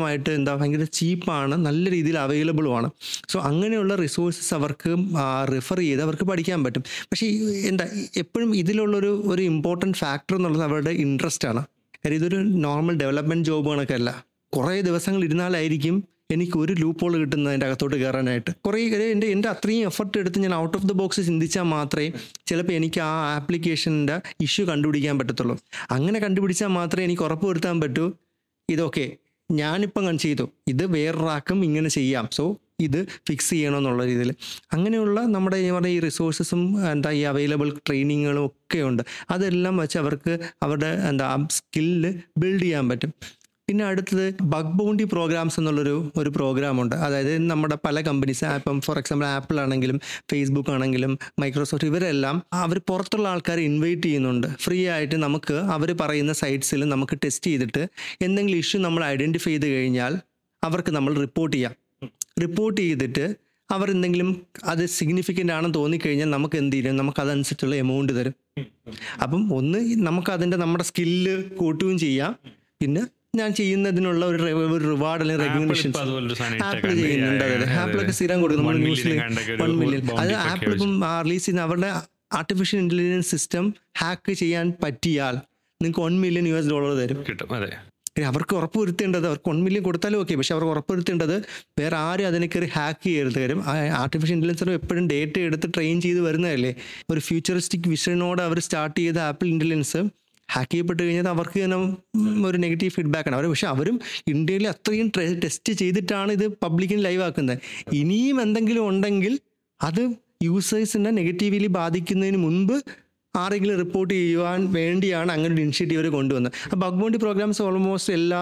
ഭയങ്കര ചീപ്പാണ്, നല്ല രീതിയിൽ അവൈലബിളുമാണ്. സോ അങ്ങനെയുള്ള റിസോഴ്സസ് അവർക്ക് റെഫർ ചെയ്ത് അവർക്ക് പഠിക്കാൻ പറ്റും. പക്ഷേ എപ്പോഴും ഇതിലുള്ളൊരു ഇമ്പോർട്ടൻറ്റ് ഫാക്ടർ എന്നുള്ളത് അവരുടെ ഇൻട്രസ്റ്റ് ആണ്. കാര്യം ഇതൊരു നോർമൽ ഡെവലപ്മെൻറ്റ് ജോബ് കണക്കല്ല. കുറേ ദിവസങ്ങൾ ഇരുന്നാലായിരിക്കും എനിക്ക് ഒരു ലൂപ്പ് ഹോൾ കിട്ടുന്നത് അതിൻ്റെ അകത്തോട്ട് കയറാനായിട്ട്. കുറേ എൻ്റെ അത്രയും എഫർട്ട് എടുത്ത് ഞാൻ ഔട്ട് ഓഫ് ദ ബോക്സ് ചിന്തിച്ചാൽ മാത്രമേ ചിലപ്പോൾ എനിക്ക് ആ ആപ്ലിക്കേഷൻ്റെ ഇഷ്യൂ കണ്ടുപിടിക്കാൻ പറ്റത്തുള്ളൂ. അങ്ങനെ കണ്ടുപിടിച്ചാൽ മാത്രമേ എനിക്ക് ഉറപ്പ് വരുത്താൻ പറ്റൂ ഇതൊക്കെ ഞാനിപ്പം ചെയ്തു, ഇത് വേറൊരാൾക്കും ഇങ്ങനെ ചെയ്യാം, സോ ഇത് ഫിക്സ് ചെയ്യണമെന്നുള്ള രീതിയിൽ. അങ്ങനെയുള്ള നമ്മുടെ ഈ റിസോഴ്സസും ഈ അവൈലബിൾ ട്രെയിനിങ്ങുകളും ഒക്കെ ഉണ്ട്. അതെല്ലാം വെച്ച് അവർക്ക് അവരുടെ സ്കില്ല് ബിൽഡ് ചെയ്യാൻ പറ്റും. പിന്നെ അടുത്തത് ബഗ് ബൗണ്ടി പ്രോഗ്രാംസ് എന്നുള്ളൊരു പ്രോഗ്രാമുണ്ട്. അതായത് നമ്മുടെ പല കമ്പനീസ്, ഇപ്പം ഫോർ എക്സാമ്പിൾ ആപ്പിൾ ആണെങ്കിലും ഫേസ്ബുക്ക് ആണെങ്കിലും മൈക്രോസോഫ്റ്റ്, ഇവരെല്ലാം അവർ പുറത്തുള്ള ആൾക്കാരെ ഇൻവൈറ്റ് ചെയ്യുന്നുണ്ട് ഫ്രീ ആയിട്ട്. നമുക്ക് അവർ പറയുന്ന സൈറ്റ്സിൽ നമുക്ക് ടെസ്റ്റ് ചെയ്തിട്ട് എന്തെങ്കിലും ഇഷ്യൂ നമ്മൾ ഐഡൻറ്റിഫൈ ചെയ്ത് കഴിഞ്ഞാൽ അവർക്ക് നമ്മൾ റിപ്പോർട്ട് ചെയ്തിട്ട് അവർ എന്തെങ്കിലും അത് സിഗ്നിഫിക്കൻ്റ് ആണെന്ന് തോന്നിക്കഴിഞ്ഞാൽ നമുക്ക് എന്ത് ചെയ്യും, നമുക്ക് അതനുസരിച്ചുള്ള എമൗണ്ട് തരും. അപ്പം നമുക്ക് നമ്മുടെ സ്കില്ല് കൂട്ടുകയും ചെയ്യാം, പിന്നെ ഞാൻ ചെയ്യുന്നതിനുള്ള ഒരു റിവാർഡ് അല്ലെങ്കിൽ റെക്കഗ്നിഷൻ ആപ്പിൾ ചെയ്യുന്നുണ്ട്. അതായത് ആപ്പിളൊക്കെ സ്ഥിരം കൊടുക്കും. നമ്മൾ ന്യൂസിൽ 1 മില്യൺ, അത് ആപ്പിൾ ഇപ്പം റിലീസ് ചെയ്യുന്ന അവരുടെ ആർട്ടിഫിഷ്യൽ ഇൻ്റലിജൻസ് സിസ്റ്റം ഹാക്ക് ചെയ്യാൻ പറ്റിയാൽ നിങ്ങൾക്ക് $1 മില്യൺ തരും. അവർക്ക് ഉറപ്പ് വരുത്തേണ്ടത്, അവർക്ക് 1 മില്യൺ കൊടുത്താലും ഓക്കെ, പക്ഷെ അവർക്ക് ഉറപ്പ് വരുത്തേണ്ടത് വേറെ ആരും അതിനെ കയറി ഹാക്ക് ചെയ്യരുത്. കാര്യം ആർട്ടിഫിഷ്യൽ ഇൻ്റലിജൻസ് എപ്പോഴും ഡേറ്റ എടുത്ത് ട്രെയിൻ ചെയ്ത് വരുന്നതല്ലേ. ഒരു ഫ്യൂച്ചറിസ്റ്റിക് വിഷനോട് അവർ സ്റ്റാർട്ട് ചെയ്ത ആപ്പിൾ ഇൻ്റലിജൻസ് ഹാക്ക് ചെയ്യപ്പെട്ട് കഴിഞ്ഞാൽ അവർക്ക് തന്നെ ഒരു നെഗറ്റീവ് ഫീഡ്ബാക്കാണ് അവർ. പക്ഷെ അവരും ഇന്ത്യയിൽ അത്രയും ടെസ്റ്റ് ചെയ്തിട്ടാണ് ഇത് പബ്ലിക്കിന് ലൈവ് ആക്കുന്നത്. ഇനിയും എന്തെങ്കിലും ഉണ്ടെങ്കിൽ അത് യൂസേഴ്സിനെ നെഗറ്റീവ്ലി ബാധിക്കുന്നതിന് മുൻപ് ആരെങ്കിലും റിപ്പോർട്ട് ചെയ്യുവാൻ വേണ്ടിയാണ് അങ്ങനെ ഒരു ഇനിഷ്യേറ്റീവ് അവർ കൊണ്ടുവന്നത്. ബഗ് ബൗണ്ടി പ്രോഗ്രാംസ് ഓൾമോസ്റ്റ് എല്ലാ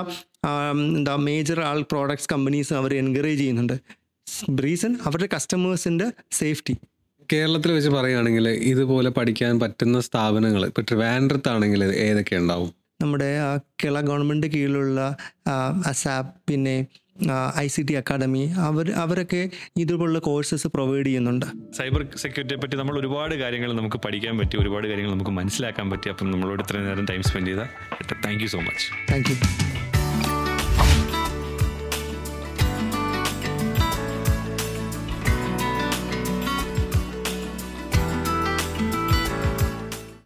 മേജർ പ്രോഡക്ട്സ് കമ്പനീസും അവർ എൻകറേജ് ചെയ്യുന്നുണ്ട്. റീസൺ അവരുടെ കസ്റ്റമേഴ്സിൻ്റെ സേഫ്റ്റി. കേരളത്തിൽ വെച്ച് പറയുകയാണെങ്കിൽ ഇതുപോലെ പഠിക്കാൻ പറ്റുന്ന സ്ഥാപനങ്ങൾ ഇപ്പോൾ ട്രിവാൻഡ്രത്താണെങ്കിൽ ഏതൊക്കെ ഉണ്ടാവും? നമ്മുടെ കേരള ഗവൺമെൻറ് കീഴിലുള്ള അസാപ്പ്, പിന്നെ ICT അക്കാഡമി, അവരൊക്കെ ഇതുപോലുള്ള കോഴ്സസ് പ്രൊവൈഡ് ചെയ്യുന്നുണ്ട്. സൈബർ സെക്യൂരിറ്റിയെ പറ്റി നമ്മൾ ഒരുപാട് കാര്യങ്ങൾ നമുക്ക് പഠിക്കാൻ പറ്റി, ഒരുപാട് കാര്യങ്ങൾ നമുക്ക് മനസ്സിലാക്കാൻ പറ്റി. അപ്പം നമ്മളോട് ഇത്രയും നേരം ടൈം സ്പെൻഡ് ചെയ്താൽ thank you so much. Thank U.